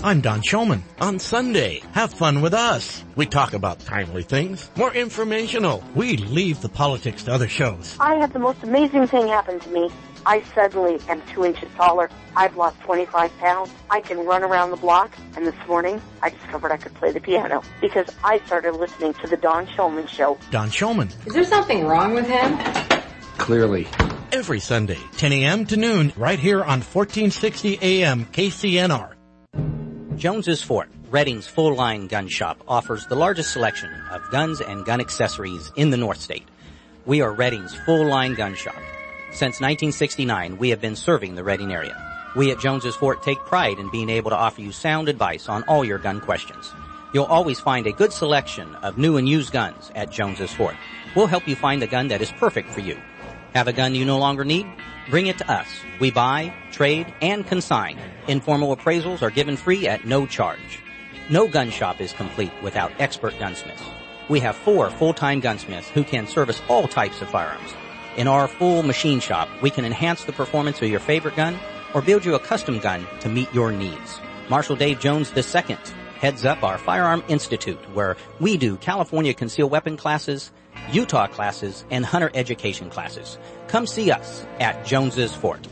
S13: I'm Don Shulman. On Sunday, have fun with us. We talk about timely things, more informational. We leave the politics to other shows.
S15: I had the most amazing thing happen to me. I suddenly am two inches taller. I've lost twenty-five pounds. I can run around the block. And this morning, I discovered I could play the piano because I started listening to the Don Shulman Show.
S13: Don Shulman.
S2: Is there something wrong with him?
S13: Clearly. Every Sunday, ten a.m. to noon, right here on fourteen sixty A M K C N R.
S10: Jones's Fort, Redding's full-line gun shop, offers the largest selection of guns and gun accessories in the North State. We are Redding's full-line gun shop. Since nineteen sixty-nine, we have been serving the Redding area. We at Jones's Fort take pride in being able to offer you sound advice on all your gun questions. You'll always find a good selection of new and used guns at Jones's Fort. We'll help you find the gun that is perfect for you. Have a gun you no longer need? Bring it to us. We buy, trade, and consign. Informal appraisals are given free at no charge. No gun shop is complete without expert gunsmiths. We have four full-time gunsmiths who can service all types of firearms. In our full machine shop, we can enhance the performance of your favorite gun or build you a custom gun to meet your needs. Marshal Dave Jones the Second heads up our Firearm Institute, where we do California concealed weapon classes, Utah classes, and hunter education classes. Come see us at Jones's Fort.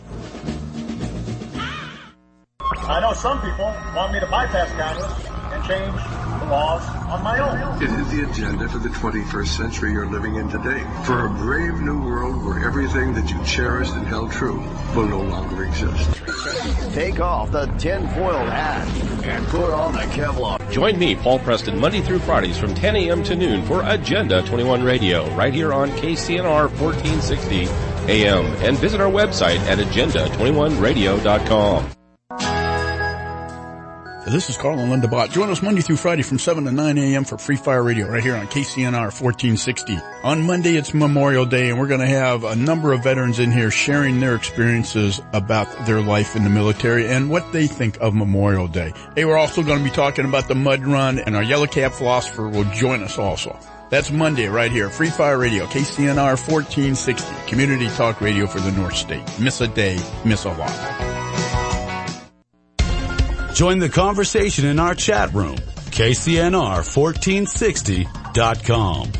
S16: I know some people want me to bypass Congress and change the laws on my own.
S17: It is the agenda for the twenty-first century you're living in today. For a brave new world where everything that you cherished and held true will no longer exist.
S18: Take off the tinfoil hat and put on the Kevlar.
S19: Join me, Paul Preston, Monday through Fridays from ten a.m. to noon for Agenda twenty-one Radio, right here on K C N R fourteen sixty A M. And visit our website at agenda twenty-one radio dot com.
S20: This is Carl and Linda Bott. Join us Monday through Friday from seven to nine a.m. for Free Fire Radio right here on K C N R fourteen sixty. On Monday, it's Memorial Day, and we're going to have a number of veterans in here sharing their experiences about their life in the military and what they think of Memorial Day. Hey, we're also going to be talking about the Mud Run, and our Yellow Cab philosopher will join us also. That's Monday right here, Free Fire Radio, K C N R fourteen sixty, community talk radio for the North State. Miss a day, miss a lot.
S12: Join the conversation in our chat room, K C N R fourteen sixty dot com.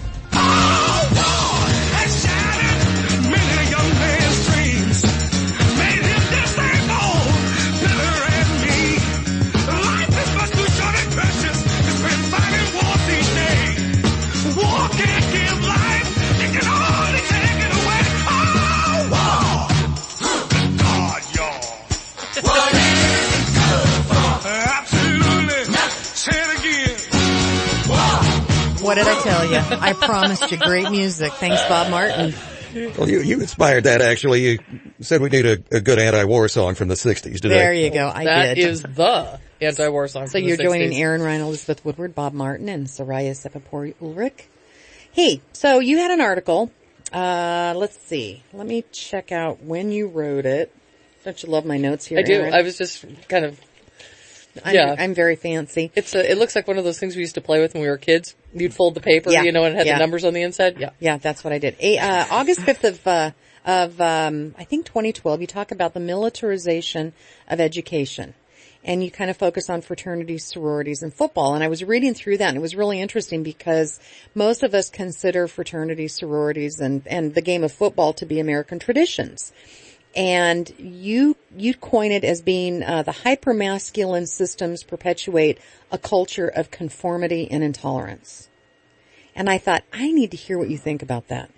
S2: What did I tell you? I promised you great music. Thanks, Bob Martin.
S4: Well, you, you inspired that, actually. You said we need a, a good anti-war song from the sixties today.
S2: There you go. I
S3: that
S2: did.
S3: That is the anti-war song
S2: so
S3: from the
S2: you're
S3: sixties.
S2: joining Aaron Ryan, Elizabeth Woodward, Bob Martin, and Soraya Sepapori Ulrich. Hey, so you had an article. Uh, let's see. Let me check out when you wrote it. Don't you love my notes here,
S3: I do.
S2: Aaron?
S3: I was just kind of...
S2: I'm,
S3: yeah.
S2: I'm very fancy.
S3: It's a, it looks like one of those things we used to play with when we were kids. You'd fold the paper,
S2: yeah.
S3: you know, and it had
S2: yeah.
S3: the numbers on the inside. Yeah.
S2: Yeah, that's what I did. A, uh, August fifth of, uh, of, um, I think twenty twelve, you talk about the militarization of education. And you kind of focus on fraternities, sororities, and football. And I was reading through that, and it was really interesting because most of us consider fraternities, sororities, and, and the game of football to be American traditions. And you, you coin it as being, uh, the hypermasculine systems perpetuate a culture of conformity and intolerance. And I thought, I need to hear what you think about that.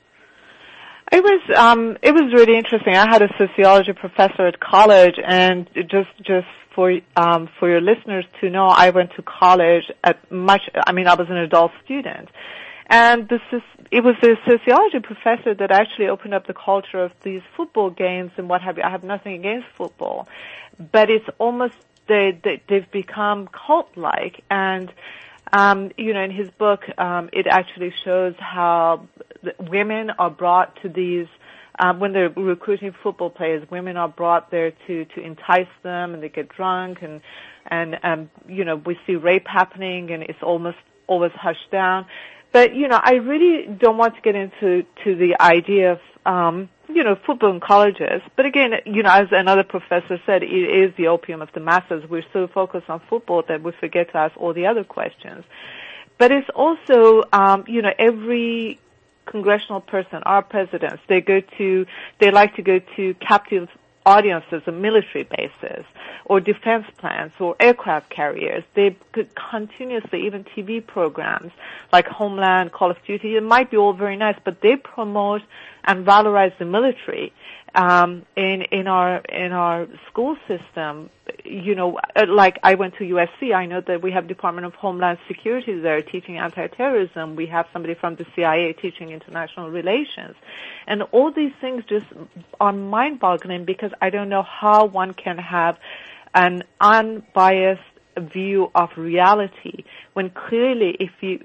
S14: It was, um, it was really interesting. I had a sociology professor at college, and just, just for, um, for your listeners to know, I went to college at much, I mean, I was an adult student. And this is, it was a sociology professor that actually opened up the culture of these football games and what have you. I have nothing against football, but it's almost, they, they they've become cult-like. And, um, you know, in his book, um, it actually shows how women are brought to these, um, when they're recruiting football players, women are brought there to, to entice them, and they get drunk, and, and, um, you know, we see rape happening, and it's almost always hushed down. But, you know, I really don't want to get into to the idea of um you know, football in colleges. But again, you know, as another professor said, it is the opium of the masses. We're so focused on football that we forget to ask all the other questions. But it's also, um, you know, every congressional person, our presidents, they go to, they like to go to captive audiences and military bases or defense plants or aircraft carriers. They could continuously, even T V programs like Homeland, Call of Duty, it might be all very nice, but they promote and valorize the military. Um, in, in our, in our school system, you know, like I went to U S C, I know that we have Department of Homeland Security there teaching anti-terrorism. We have somebody from the C I A teaching international relations. And all these things just are mind-boggling because I don't know how one can have an unbiased view of reality when clearly if you,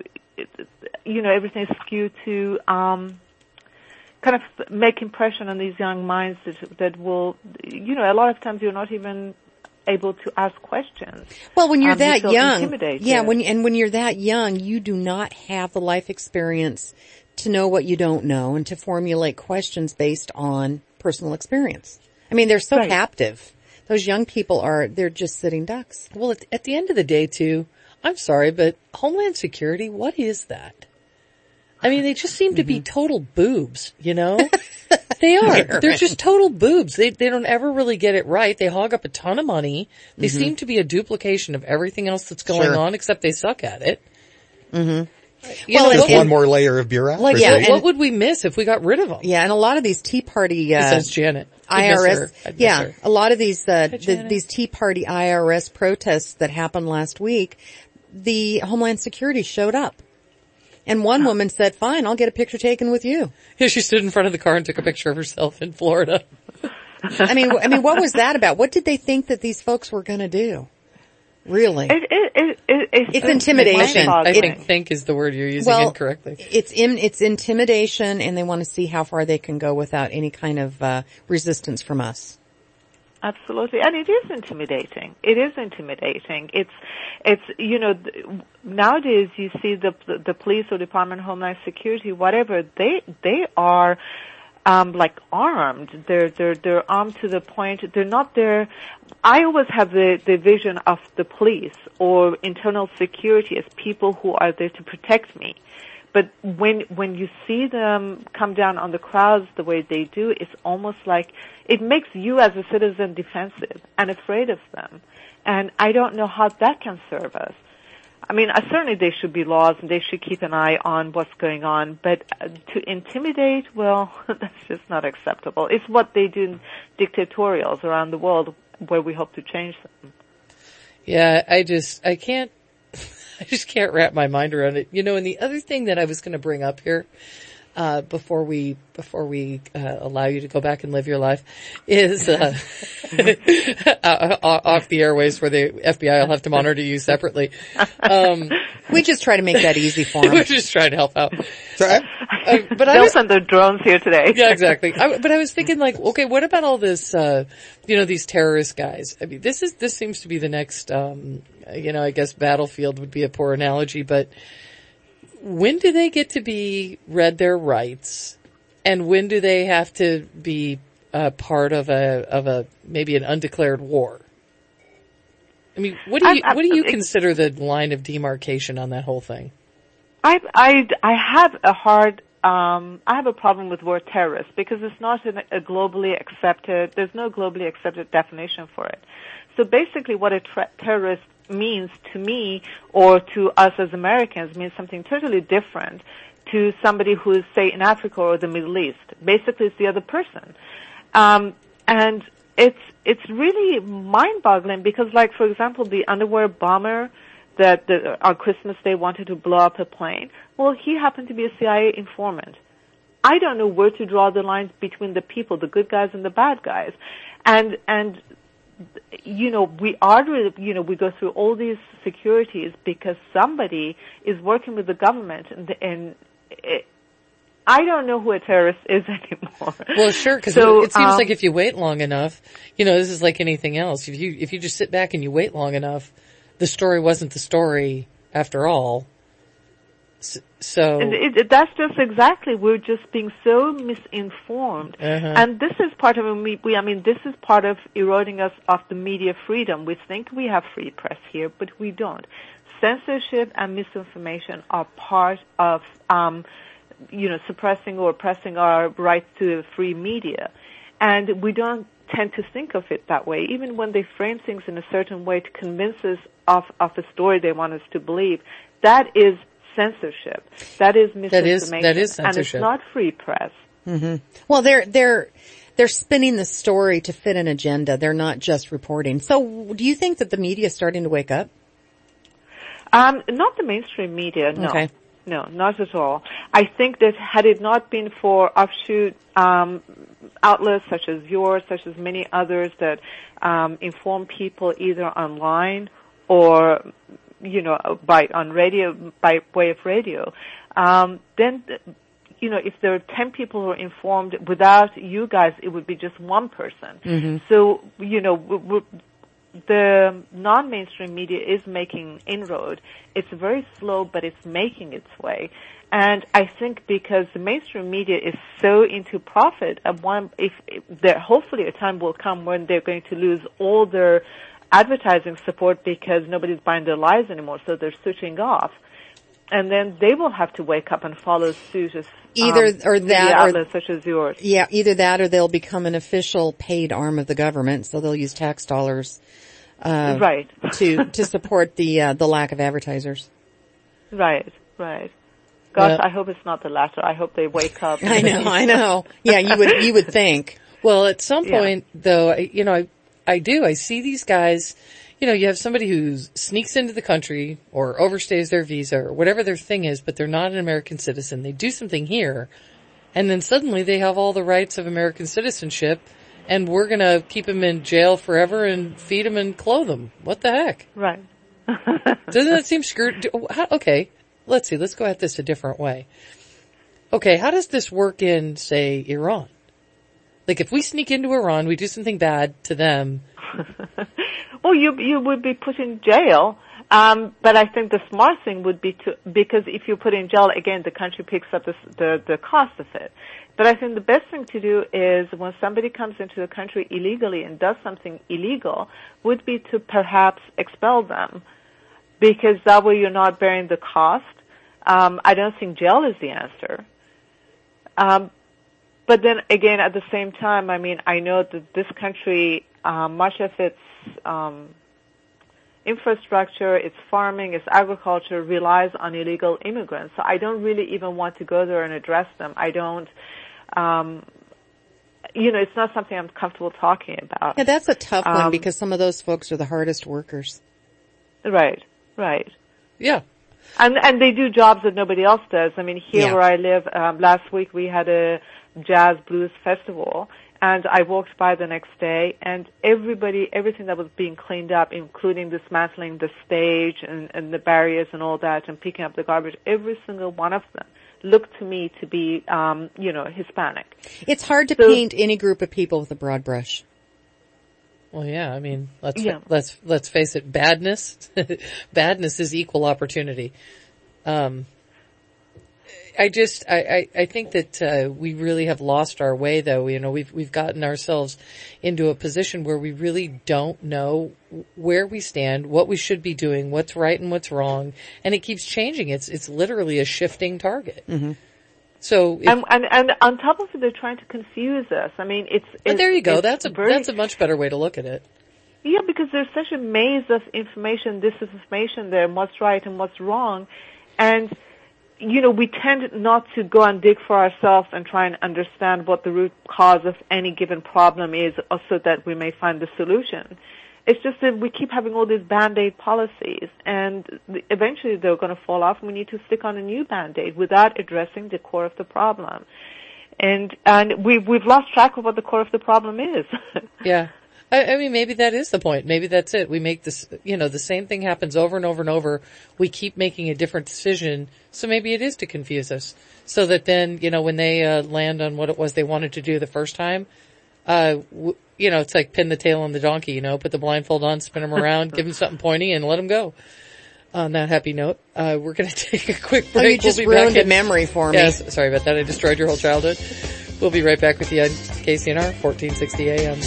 S14: you know, everything is skewed to, um, kind of make impression on these young minds that, that will, you know, a lot of times you're not even able to ask questions.
S2: Well, when you're
S14: um,
S2: that
S14: you
S2: young, yeah, when
S14: you,
S2: and when you're that young, you do not have the life experience to know what you don't know and to formulate questions based on personal experience. I mean, they're so
S3: Right.
S2: captive. Those young people are, they're just sitting ducks.
S3: Well, at, at the end of the day, too, I'm sorry, but Homeland Security, what is that? I mean, they just seem to be total boobs, you know? They are. They're just total boobs. They they don't ever really get it right. They hog up a ton of money. They
S2: Mhm.
S3: seem to be a duplication of everything else that's going
S2: Sure.
S3: on, except they suck at it.
S2: Mm-hmm.
S3: You
S2: well,
S3: know,
S4: Just
S3: what
S4: one
S3: would-
S4: more layer of bureaucracy.
S3: Like, yeah, what would we miss if we got rid of them?
S2: Yeah, and a lot of these Tea Party, uh,
S3: Besides Janet. I'd
S2: I
S3: miss
S2: R S,
S3: her. I'd miss
S2: yeah,
S3: her.
S2: a lot of these, uh,
S3: Hi,
S2: the,
S3: Janet.
S2: these Tea Party I R S protests that happened last week, the Homeland Security showed up. And one woman said, fine, I'll get a picture taken with you.
S3: Yeah, she stood in front of the car and took a picture of herself in Florida.
S2: I mean, I mean, what was that about? What did they think that these folks were going to do? Really?
S14: It, it, it, it, it's,
S2: It's intimidation.
S3: I
S2: It-
S3: think think is the word you're using
S2: well,
S3: incorrectly.
S2: It's in, it's intimidation, and they want to see how far they can go without any kind of uh, resistance from us.
S14: Absolutely, and it is intimidating. It is intimidating. It's, it's you know, th- nowadays you see the the police or Department of Homeland Security, whatever they they are, um, like armed. They're they're they're armed to the point they're not there. I always have the the vision of the police or internal security as people who are there to protect me. But when when you see them come down on the crowds the way they do, it's almost like it makes you as a citizen defensive and afraid of them. And I don't know how that can serve us. I mean, uh, certainly there should be laws and they should keep an eye on what's going on. But uh, to intimidate, well, that's just not acceptable. It's what they do in dictatorials around the world where we hope to change them.
S3: Yeah, I just, I can't, I just can't wrap my mind around it. You know, and the other thing that I was going to bring up here, uh, before we, before we, uh, allow you to go back and live your life is, uh, uh off the airways where the F B I will have to monitor you separately. Um,
S2: we just try to make that easy for them.
S3: We're just trying to help out.
S4: So I,
S3: Uh, but I
S14: They'll
S3: was,
S14: send their drones here today.
S3: yeah, exactly. I, but I was thinking like, okay, what about all this, uh, you know, these terrorist guys? I mean, this is, this seems to be the next, um, you know, I guess battlefield would be a poor analogy, but when do they get to be read their rights? And when do they have to be uh, part of a, of a, maybe an undeclared war? I mean, what do you,
S14: I, I,
S3: what do you
S14: it,
S3: consider the line of demarcation on that whole thing?
S14: I, I, I have a hard, um, I have a problem with the word terrorist because it's not an, a globally accepted, there's no globally accepted definition for it. So basically what a tra- terrorist means to me or to us as Americans means something totally different to somebody who is, say, in Africa or the Middle East. Basically it's the other person. Um, and it's, it's really mind-boggling because, like, for example, the underwear bomber that the, on Christmas Day wanted to blow up a plane. Well, he happened to be a C I A informant. I don't know where to draw the lines between the people, the good guys and the bad guys. And, and, you know, we are, you know, we go through all these securities because somebody is working with the government and, and it, I don't know who a terrorist is anymore.
S3: Well, sure, because
S14: so,
S3: it seems
S14: um,
S3: like if you wait long enough, you know, this is like anything else. If you, if you just sit back and you wait long enough, the story wasn't the story after all. So
S14: and it, that's just exactly, we're just being so misinformed.
S3: Uh-huh.
S14: And this is part of, we, I mean, this is part of eroding us of the media freedom. We think we have free press here, but we don't. Censorship and misinformation are part of, um, you know, suppressing or oppressing our rights to free media. And we don't tend to think of it that way, even when they frame things in a certain way to convince us of, of a story they want us to believe. That is censorship. That is misinformation.
S3: That is, that is censorship.
S14: And it's not free press.
S2: Mm-hmm. Well, they're, they're, they're spinning the story to fit an agenda. They're not just reporting. So do you think that the media is starting to wake up?
S14: Um, not the mainstream media, no.
S2: Okay.
S14: No, not at all. I think that had it not been for offshoot um, outlets such as yours, such as many others that um, inform people either online or, you know, by on radio, by way of radio, um, then, you know, if there are ten people who are informed, without you guys, it would be just one person.
S2: Mm-hmm.
S14: So, you know, we're, the non-mainstream media is making inroad. It's very slow, but it's making its way. And I think because the mainstream media is so into profit, at one, if, if there, hopefully a time will come when they're going to lose all their advertising support because nobody's buying their lies anymore, so they're switching off. And then they will have to wake up and follow suit as
S2: either
S14: um,
S2: or that
S14: outlets
S2: or
S14: such as yours.
S2: Yeah, either that or they'll become an official paid arm of the government, so they'll use tax dollars uh
S14: right
S2: to to support the uh, the lack of advertisers.
S14: Right, right. Gosh,
S3: well,
S14: I hope it's not the latter. I hope they wake up.
S2: I know, I know. Yeah, you would you would think.
S3: Well, at some
S14: Yeah.
S3: point though, you know, I I do. I see these guys. You know, you have somebody who sneaks into the country or overstays their visa or whatever their thing is, but they're not an American citizen. They do something here, and then suddenly they have all the rights of American citizenship, and we're going to keep them in jail forever and feed them and clothe them. What the heck?
S14: Right.
S3: Doesn't that seem screwed? Okay, let's see. Let's go at this a different way. Okay, how does this work in, say, Iran? Like, if we sneak into Iran, we do something bad to them.
S14: Well, you you would be put in jail, um, but I think the smart thing would be to, because if you put in jail, again, the country picks up the, the the cost of it. But I think the best thing to do is when somebody comes into the country illegally and does something illegal, would be to perhaps expel them, because that way you're not bearing the cost. Um, I don't think jail is the answer. Um, but then again, at the same time, I mean, I know that this country, uh, much of its um, infrastructure, its farming, its agriculture relies on illegal immigrants. So I don't really even want to go there and address them. I don't, um, you know, it's not something I'm comfortable talking about.
S2: Yeah, that's a tough one
S14: Um,
S2: because some of those folks are the hardest workers.
S14: Right, right.
S3: Yeah.
S14: And and they do jobs that nobody else does. I mean, here
S2: Yeah.
S14: where I live, um, last week we had a jazz blues festival, and I walked by the next day, and everybody, everything that was being cleaned up, including dismantling the stage and, and the barriers and all that, and picking up the garbage, every single one of them looked to me to be, um, you know, Hispanic.
S2: It's hard to
S14: So-
S2: paint any group of people with a broad brush.
S3: Well, yeah, I mean, let's,
S14: Yeah.
S3: let's, let's face it, badness, badness is equal opportunity. Um, I just, I, I, I think that, uh, we really have lost our way though. You know, we've, we've gotten ourselves into a position where we really don't know where we stand, what we should be doing, what's right and what's wrong. And it keeps changing. It's, it's literally a shifting target.
S2: Mm-hmm.
S3: So, if,
S14: And, and and on top of it, they're trying to confuse us. I mean, it's.
S3: but
S14: it's
S3: there you go.
S14: it's
S3: That's a,
S14: very,
S3: that's a much better way to look at it.
S14: Yeah, because there's such a maze of information, disinformation there, and what's right and what's wrong. And, you know, we tend not to go and dig for ourselves and try and understand what the root cause of any given problem is, so that we may find the solution. It's just that we keep having all these Band-Aid policies, and eventually they're going to fall off, and we need to stick on a new Band-Aid without addressing the core of the problem. And and we've, we've lost track of what the core of the problem is.
S3: Yeah. I, I mean, maybe that is the point. Maybe that's it. We make this, you know, the same thing happens over and over and over. We keep making a different decision. So maybe it is to confuse us. So that then, you know, when they uh, land on what it was they wanted to do the first time, uh, w- you know, it's like pin the tail on the donkey, you know, put the blindfold on, spin them around, give them something pointy and let them go. on that happy note, uh, we're going to take a quick break.
S2: Oh, you just
S3: we'll be
S2: ruined
S3: back
S2: a memory for me.
S3: Yes, sorry about that. I destroyed your whole childhood. We'll be right back with you on K C N R, fourteen sixty A M.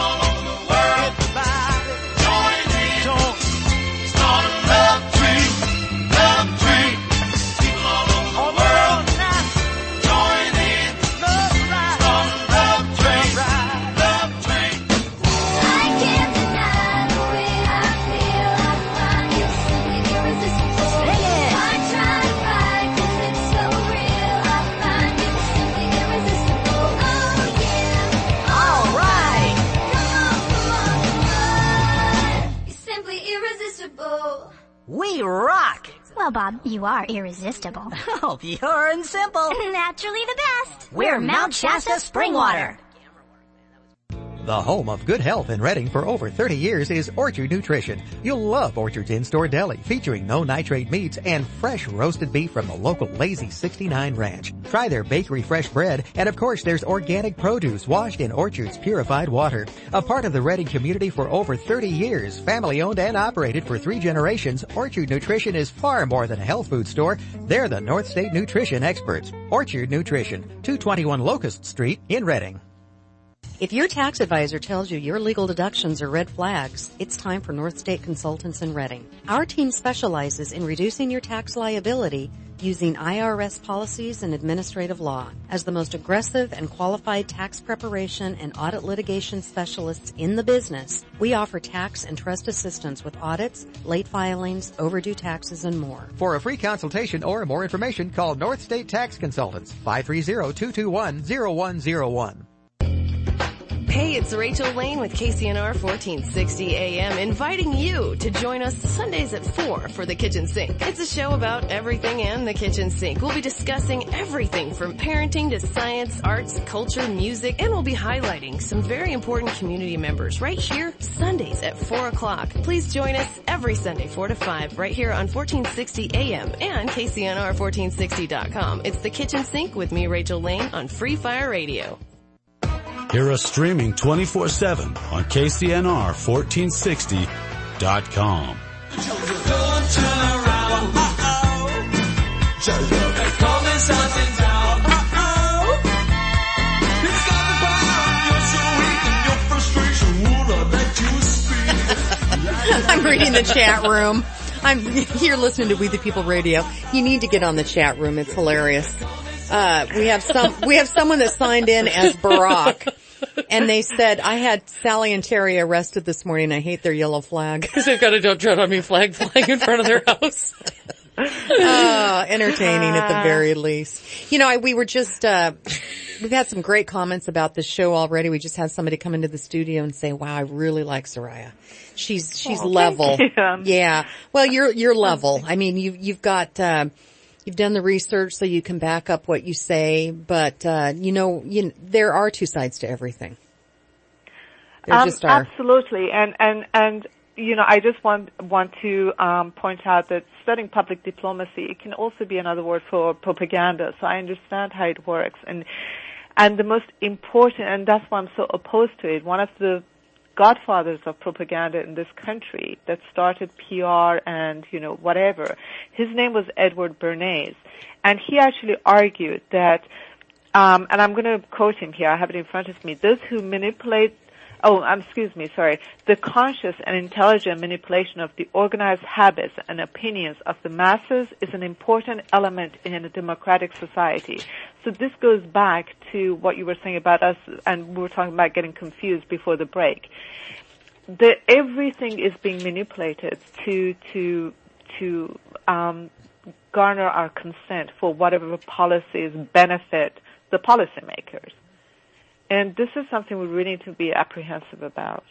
S21: We rock!
S22: Well, Bob, you are irresistible.
S21: Oh, pure and simple.
S22: Naturally the best.
S21: We're Mount Shasta Springwater.
S6: The home of good health in Reading for over thirty years is Orchard Nutrition. You'll love Orchard's in-store deli featuring no nitrate meats and fresh roasted beef from the local Lazy sixty-nine Ranch. Try their bakery fresh bread, and of course there's organic produce washed in Orchard's purified water. A part of the Reading community for over thirty years, family owned and operated for three generations, Orchard Nutrition is far more than a health food store. They're the North State Nutrition experts. Orchard Nutrition, two twenty-one Locust Street in Reading.
S2: If your tax advisor tells you your legal deductions are red flags, it's time for North State Consultants in Reading. Our team specializes in reducing your tax liability using I R S policies and administrative law. As the most aggressive and qualified tax preparation and audit litigation specialists in the business, we offer tax and trust assistance with audits, late filings, overdue taxes, and more.
S6: For a free consultation or more information, call North State Tax Consultants, five three zero, two two one, zero one zero one.
S23: Hey, it's Rachel Lane with K C N R fourteen sixty A M inviting you to join us Sundays at four for The Kitchen Sink. It's a show about everything in the kitchen sink. We'll be discussing everything from parenting to science, arts, culture, music, and we'll be highlighting some very important community members right here Sundays at four o'clock. Please join us every Sunday four to five right here on fourteen sixty A M and K C N R fourteen sixty dot com. It's The Kitchen Sink with me, Rachel Lane, on Free Fire Radio.
S12: Hear us streaming twenty-four seven on K C N R fourteen sixty dot com.
S2: I'm reading the chat room. I'm here listening to We the People Radio. You need to get on the chat room. It's hilarious. Uh, we have some, we have someone that signed in as Barack, and they said, I had Sally and Terry arrested this morning. I hate their yellow flag.
S3: Because they've got a Don't Tread on Me flag flying in front of their house.
S2: uh, entertaining at the very least. You know, I, we were just, uh, we've had some great comments about this show already. We just had somebody come into the studio and say, wow, I really like Soraya. She's, she's
S14: oh,
S2: level.
S14: Thank you.
S2: Yeah. Well, you're, you're level. I mean, you, you've got, uh, you've done the research so you can back up what you say, but, uh, you know, you, there are two sides to everything. There
S14: Um,
S2: just are.
S14: absolutely. And, and, and, you know, I just want, want to, um, point out that studying public diplomacy, it can also be another word for propaganda. So I understand how it works. And, and the most important, and that's why I'm so opposed to it, one of the godfathers of propaganda in this country that started P R and, you know, whatever. His name was Edward Bernays. And he actually argued that, um, and I'm going to quote him here, I have it in front of me, those who manipulate, oh, um, excuse me, sorry, the conscious and intelligent manipulation of the organized habits and opinions of the masses is an important element in a democratic society. So this goes back to what you were saying about us, and we were talking about getting confused before the break. The, everything is being manipulated to to to um, garner our consent for whatever policies benefit the policymakers. And this is something we really need to be apprehensive about.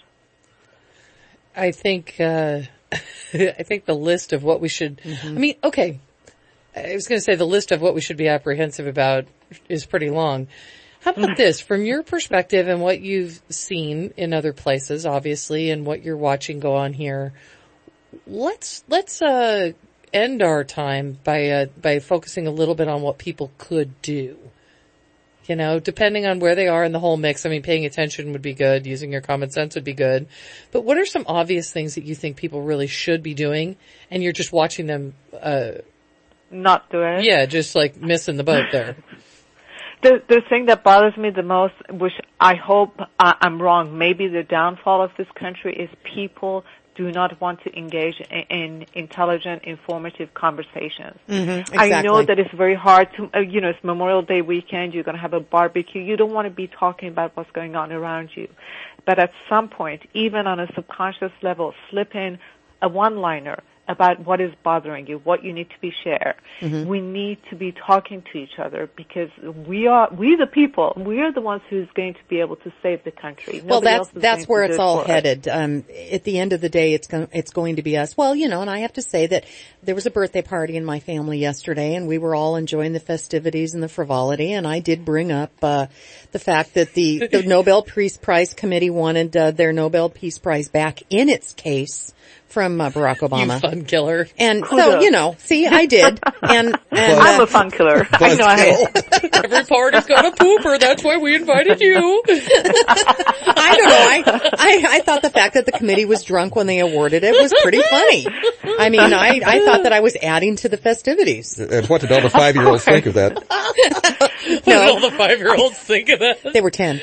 S3: I think, uh, I think the list of what we should, mm-hmm. I mean, okay, I was going to say the list of what we should be apprehensive about is pretty long. How about this, from your perspective and what you've seen in other places, obviously, and what you're watching go on here, let's, let's, uh, end our time by, uh, by focusing a little bit on what people could do. You know, depending on where they are in the whole mix. I mean, paying attention would be good. Using your common sense would be good. But what are some obvious things that you think people really should be doing, and you're just watching them, uh,
S14: not do it?
S3: Yeah, just like missing the boat there.
S14: The, the thing that bothers me the most, which I hope uh, I'm wrong, maybe the downfall of this country is people do not want to engage in, in intelligent, informative conversations.
S2: Mm-hmm, exactly.
S14: I know that it's very hard to, uh, you know, it's Memorial Day weekend, you're going to have a barbecue, you don't want to be talking about what's going on around you. But at some point, even on a subconscious level, slip in a one-liner about what is bothering you, what you need to be shared. Mm-hmm. We need to be talking to each other because we are, we the people, we are the ones who's going to be able to save the country. Nobody
S2: well, that's,
S14: else is
S2: that's where
S14: it's
S2: it's
S14: it
S2: all headed. Um, at the end of the day, it's going, it's going to be us. Well, you know, and I have to say that there was a birthday party in my family yesterday and we were all enjoying the festivities and the frivolity, and I did bring up, uh, the fact that the, the Nobel Peace Prize Committee wanted, uh, their Nobel Peace Prize back in its case from uh, Barack Obama.
S3: You fun killer.
S2: And so, you know, see, I did. And, and uh,
S14: I'm a fun killer. I know I am.
S3: Every party's got a pooper. That's why we invited you.
S2: I don't know. I, I, I thought the fact that the committee was drunk when they awarded it was pretty funny. I mean, I, I thought that I was adding to the festivities.
S4: And what did all the five-year-olds think of that?
S3: What did all the five-year-olds think of that?
S2: They were ten.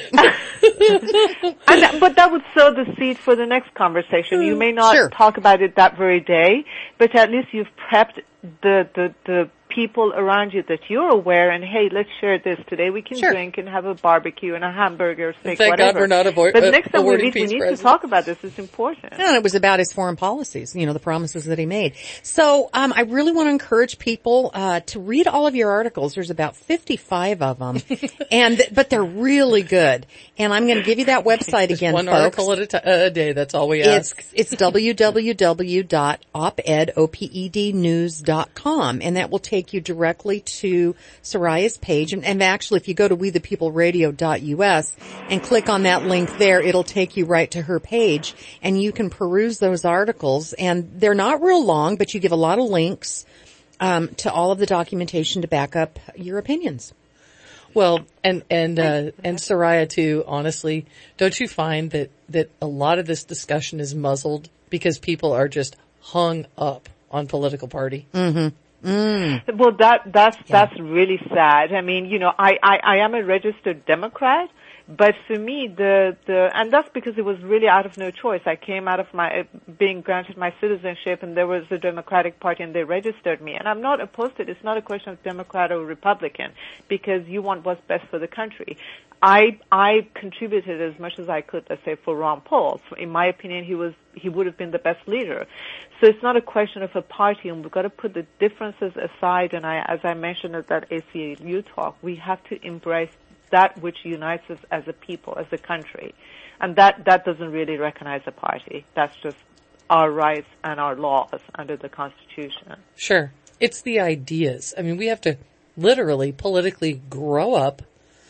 S14: And that, but that would sow the seed for the next conversation. You may not
S2: Sure.
S14: talk about it that very day, but at least you've prepped the, the, the people around you that you're aware, and hey, let's share this today. We can
S2: Sure.
S14: drink and have a barbecue and a hamburger, steak,
S3: Thank
S14: whatever.
S3: God we're not avoid-
S14: but
S3: uh,
S14: next time we
S3: awarding
S14: meet, we
S3: peace
S14: need
S3: prizes.
S14: to talk about this. It's important.
S2: And it was about his foreign policies, you know, the promises that he made. So, um, I really want to encourage people, uh, to read all of your articles. There's about fifty-five of them. and, but they're really good. And I'm going to give you that website
S3: Just
S2: again,
S3: one
S2: folks.
S3: article at a, t- a day. That's all we
S2: It's,
S3: ask.
S2: it's w w w dot oped, O P E D news dot com, and that will take you directly to Soraya's page. And, and actually, if you go to we the people radio dot u s and click on that link there, it'll take you right to her page, and you can peruse those articles. And they're not real long, but you give a lot of links um, to all of the documentation to back up your opinions.
S3: Well, and, and, uh, and Soraya too, honestly, don't you find that, that a lot of this discussion is muzzled because people are just hung up on political party?
S2: Mm-hmm. Mm.
S14: Well, that, that's, yeah. that's really sad. I mean, you know, I, I, I am a registered Democrat, but for me, the, the, and that's because it was really out of no choice. I came out of my, being granted my citizenship, and there was the Democratic Party and they registered me. And I'm not opposed to it. It's not a question of Democrat or Republican, because you want what's best for the country. I, I contributed as much as I could, let's say, for Ron Paul. In my opinion, he was, he would have been the best leader. So it's not a question of a party, and we've got to put the differences aside. And I, as I mentioned at that A C L U talk, we have to embrace that which unites us as a people, as a country. And that, that doesn't really recognize a party. That's just our rights and our laws under the Constitution.
S3: Sure. It's the ideas. I mean, we have to literally politically grow up,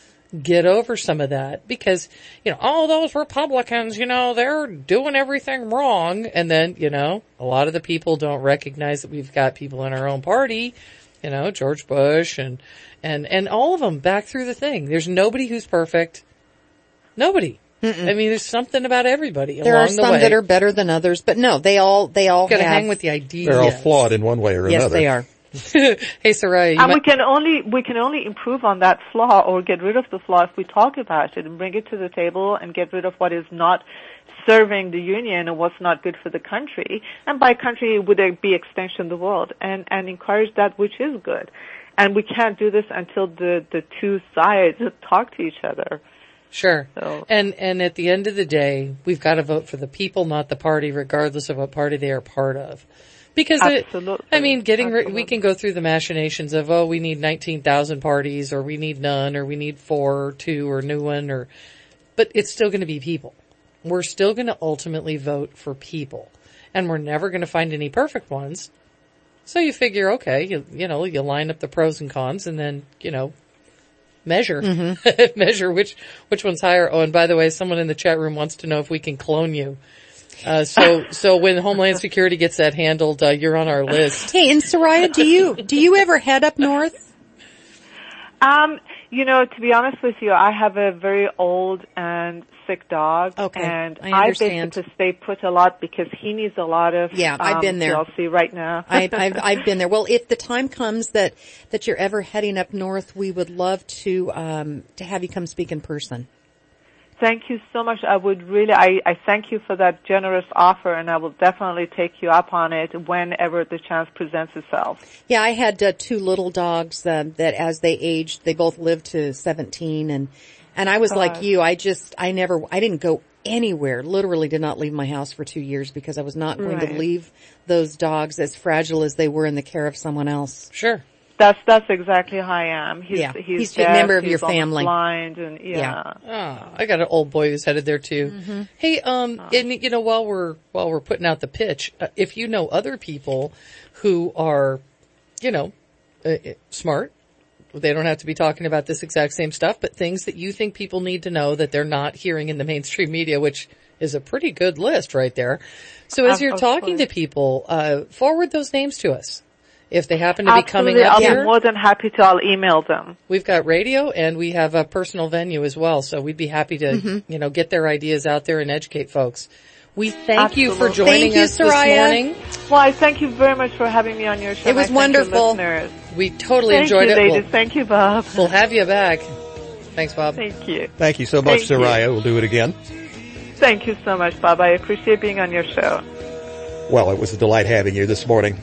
S3: get over some of that, because, you know, all those Republicans, you know, they're doing everything wrong. And then, you know, a lot of the people don't recognize that we've got people in our own party, you know, George Bush and, and, and all of them back through the thing. There's nobody who's perfect. Nobody. Mm-mm. I mean, there's something about everybody
S2: there
S3: along
S2: are
S3: the
S2: some
S3: way.
S2: that are better than others, but no, they all, they all
S3: Gotta
S2: have.
S3: hang with the ideas.
S4: They're all flawed in one way or
S2: yes,
S4: another.
S2: Yes, they are.
S3: Hey, Soraya.
S14: And might- we can only, we can only improve on that flaw or get rid of the flaw if we talk about it and bring it to the table and get rid of what is not serving the union and what's not good for the country. And by country, would it be extension the world, and, and encourage that which is good. And we can't do this until the, the two sides talk to each other.
S3: Sure.
S14: So.
S3: And, and at the end of the day, we've got to vote for the people, not the party, regardless of what party they are part of. Because it, I mean, getting, Absolutely. we can go through the machinations of, oh, we need nineteen thousand parties, or we need none, or we need four, or two, or new one, or, but it's still going to be people. We're still going to ultimately vote for people. And we're never going to find any perfect ones. So you figure, okay, you, you know, you line up the pros and cons and then, you know, measure, mm-hmm. measure which, which one's higher. Oh, and by the way, someone in the chat room wants to know if we can clone you. Uh, so, so when Homeland Security gets that handled, uh, you're on our list.
S2: Hey, and Soraya, do you, do you ever head up north?
S14: Um, You know, to be honest with you, I have a very old and sick dog.
S2: Okay,
S14: and
S2: I understand.
S14: I basically stay put a lot because he needs a lot of
S2: yeah, I've
S14: um,
S2: been there.
S14: T L C right now.
S2: I, I've, I've been there. Well, if the time comes that, that you're ever heading up north, we would love to, um, to have you come speak in person.
S14: Thank you so much. I would really, I, I thank you for that generous offer, and I will definitely take you up on it whenever the chance presents itself.
S2: Yeah, I had uh, two little dogs uh, that as they aged, they both lived to seventeen, and and I was
S14: God.
S2: like you. I just, I never, I didn't go anywhere. Literally did not leave my house for two years because I was not going
S14: Right.
S2: to leave those dogs as fragile as they were in the care of someone else.
S3: Sure.
S14: That's that's exactly how I am. He's
S2: Yeah.
S14: he's,
S2: He's a
S14: deaf,
S2: member of
S14: he's
S2: your
S14: almost
S2: family.
S14: blind, and yeah.
S3: Oh, I got an old boy who's headed there too.
S2: Mm-hmm.
S3: Hey, um, and you know, while we're while we're putting out the pitch, uh, if you know other people who are, you know, uh, smart, they don't have to be talking about this exact same stuff, but things that you think people need to know that they're not hearing in the mainstream media, which is a pretty good list right there. So as
S14: Of-
S3: you're
S14: of
S3: talking
S14: course.
S3: to people, uh, forward those names to us. If they happen to be coming
S14: Absolutely,
S3: up
S14: I'll
S3: here,
S14: be more than happy to. I'll email them.
S3: we've got radio and we have a personal venue as well. So we'd be happy to,
S2: Mm-hmm.
S3: you know, get their ideas out there and educate folks. We thank you for
S14: Absolutely.
S3: joining
S2: Thank you,
S3: us this
S2: Soraya.
S3: morning.
S14: Well, I thank you very much for having me on your show.
S2: It was
S14: and I thank your
S2: wonderful.
S14: listeners.
S3: We totally
S14: Thank
S3: enjoyed
S14: you,
S3: it.
S14: ladies.
S3: We'll,
S14: Thank you, Bob.
S3: we'll have you back. Thanks, Bob.
S14: Thank you.
S4: Thank you so much,
S14: Thank you.
S4: Soraya. We'll do it again.
S14: Thank you so much, Bob. I appreciate being on your show.
S4: Well, it was a delight having you this morning.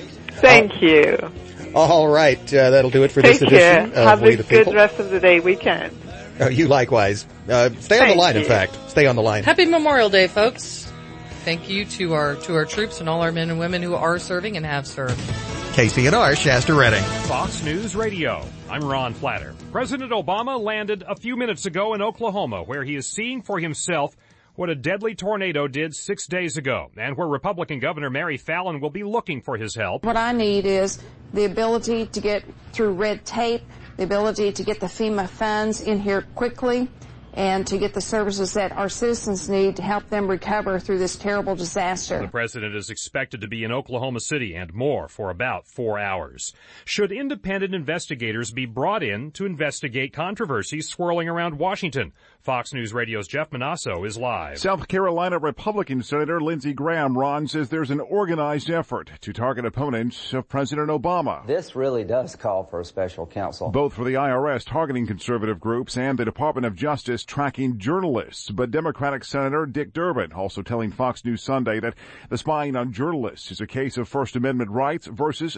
S14: Thank you.
S4: All right, uh, that'll do it for
S14: Take
S4: this
S14: care.
S4: edition of
S14: Have
S4: We
S14: a
S4: the
S14: good
S4: People.
S14: rest of the day, weekend.
S4: Uh, you likewise. Uh, stay on
S14: Thank
S4: the line, in
S14: you.
S4: fact. Stay on the line.
S3: Happy Memorial Day, folks. Thank you to our, to our troops and all our men and women who are serving and have served.
S6: K C N R, Shasta Redding.
S1: Fox News Radio. I'm Ron Flatter. President Obama landed a few minutes ago in Oklahoma, where he is seeing for himself what a deadly tornado did six days ago, and where Republican Governor Mary Fallin will be looking for his help.
S5: What I need is the ability to get through red tape, the ability to get the FEMA funds in here quickly, and to get the services that our citizens need to help them recover through this terrible disaster.
S1: The president is expected to be in Oklahoma City and more for about four hours. Should independent investigators be brought in to investigate controversies swirling around Washington? Fox News Radio's Jeff Manasso is live.
S8: South Carolina Republican Senator Lindsey Graham, Ron, says there's an organized effort to target opponents of President Obama.
S9: This really does call for a special counsel.
S8: Both for the I R S targeting conservative groups and the Department of Justice tracking journalists. But Democratic Senator Dick Durbin also telling Fox News Sunday that the spying on journalists is a case of First Amendment rights versus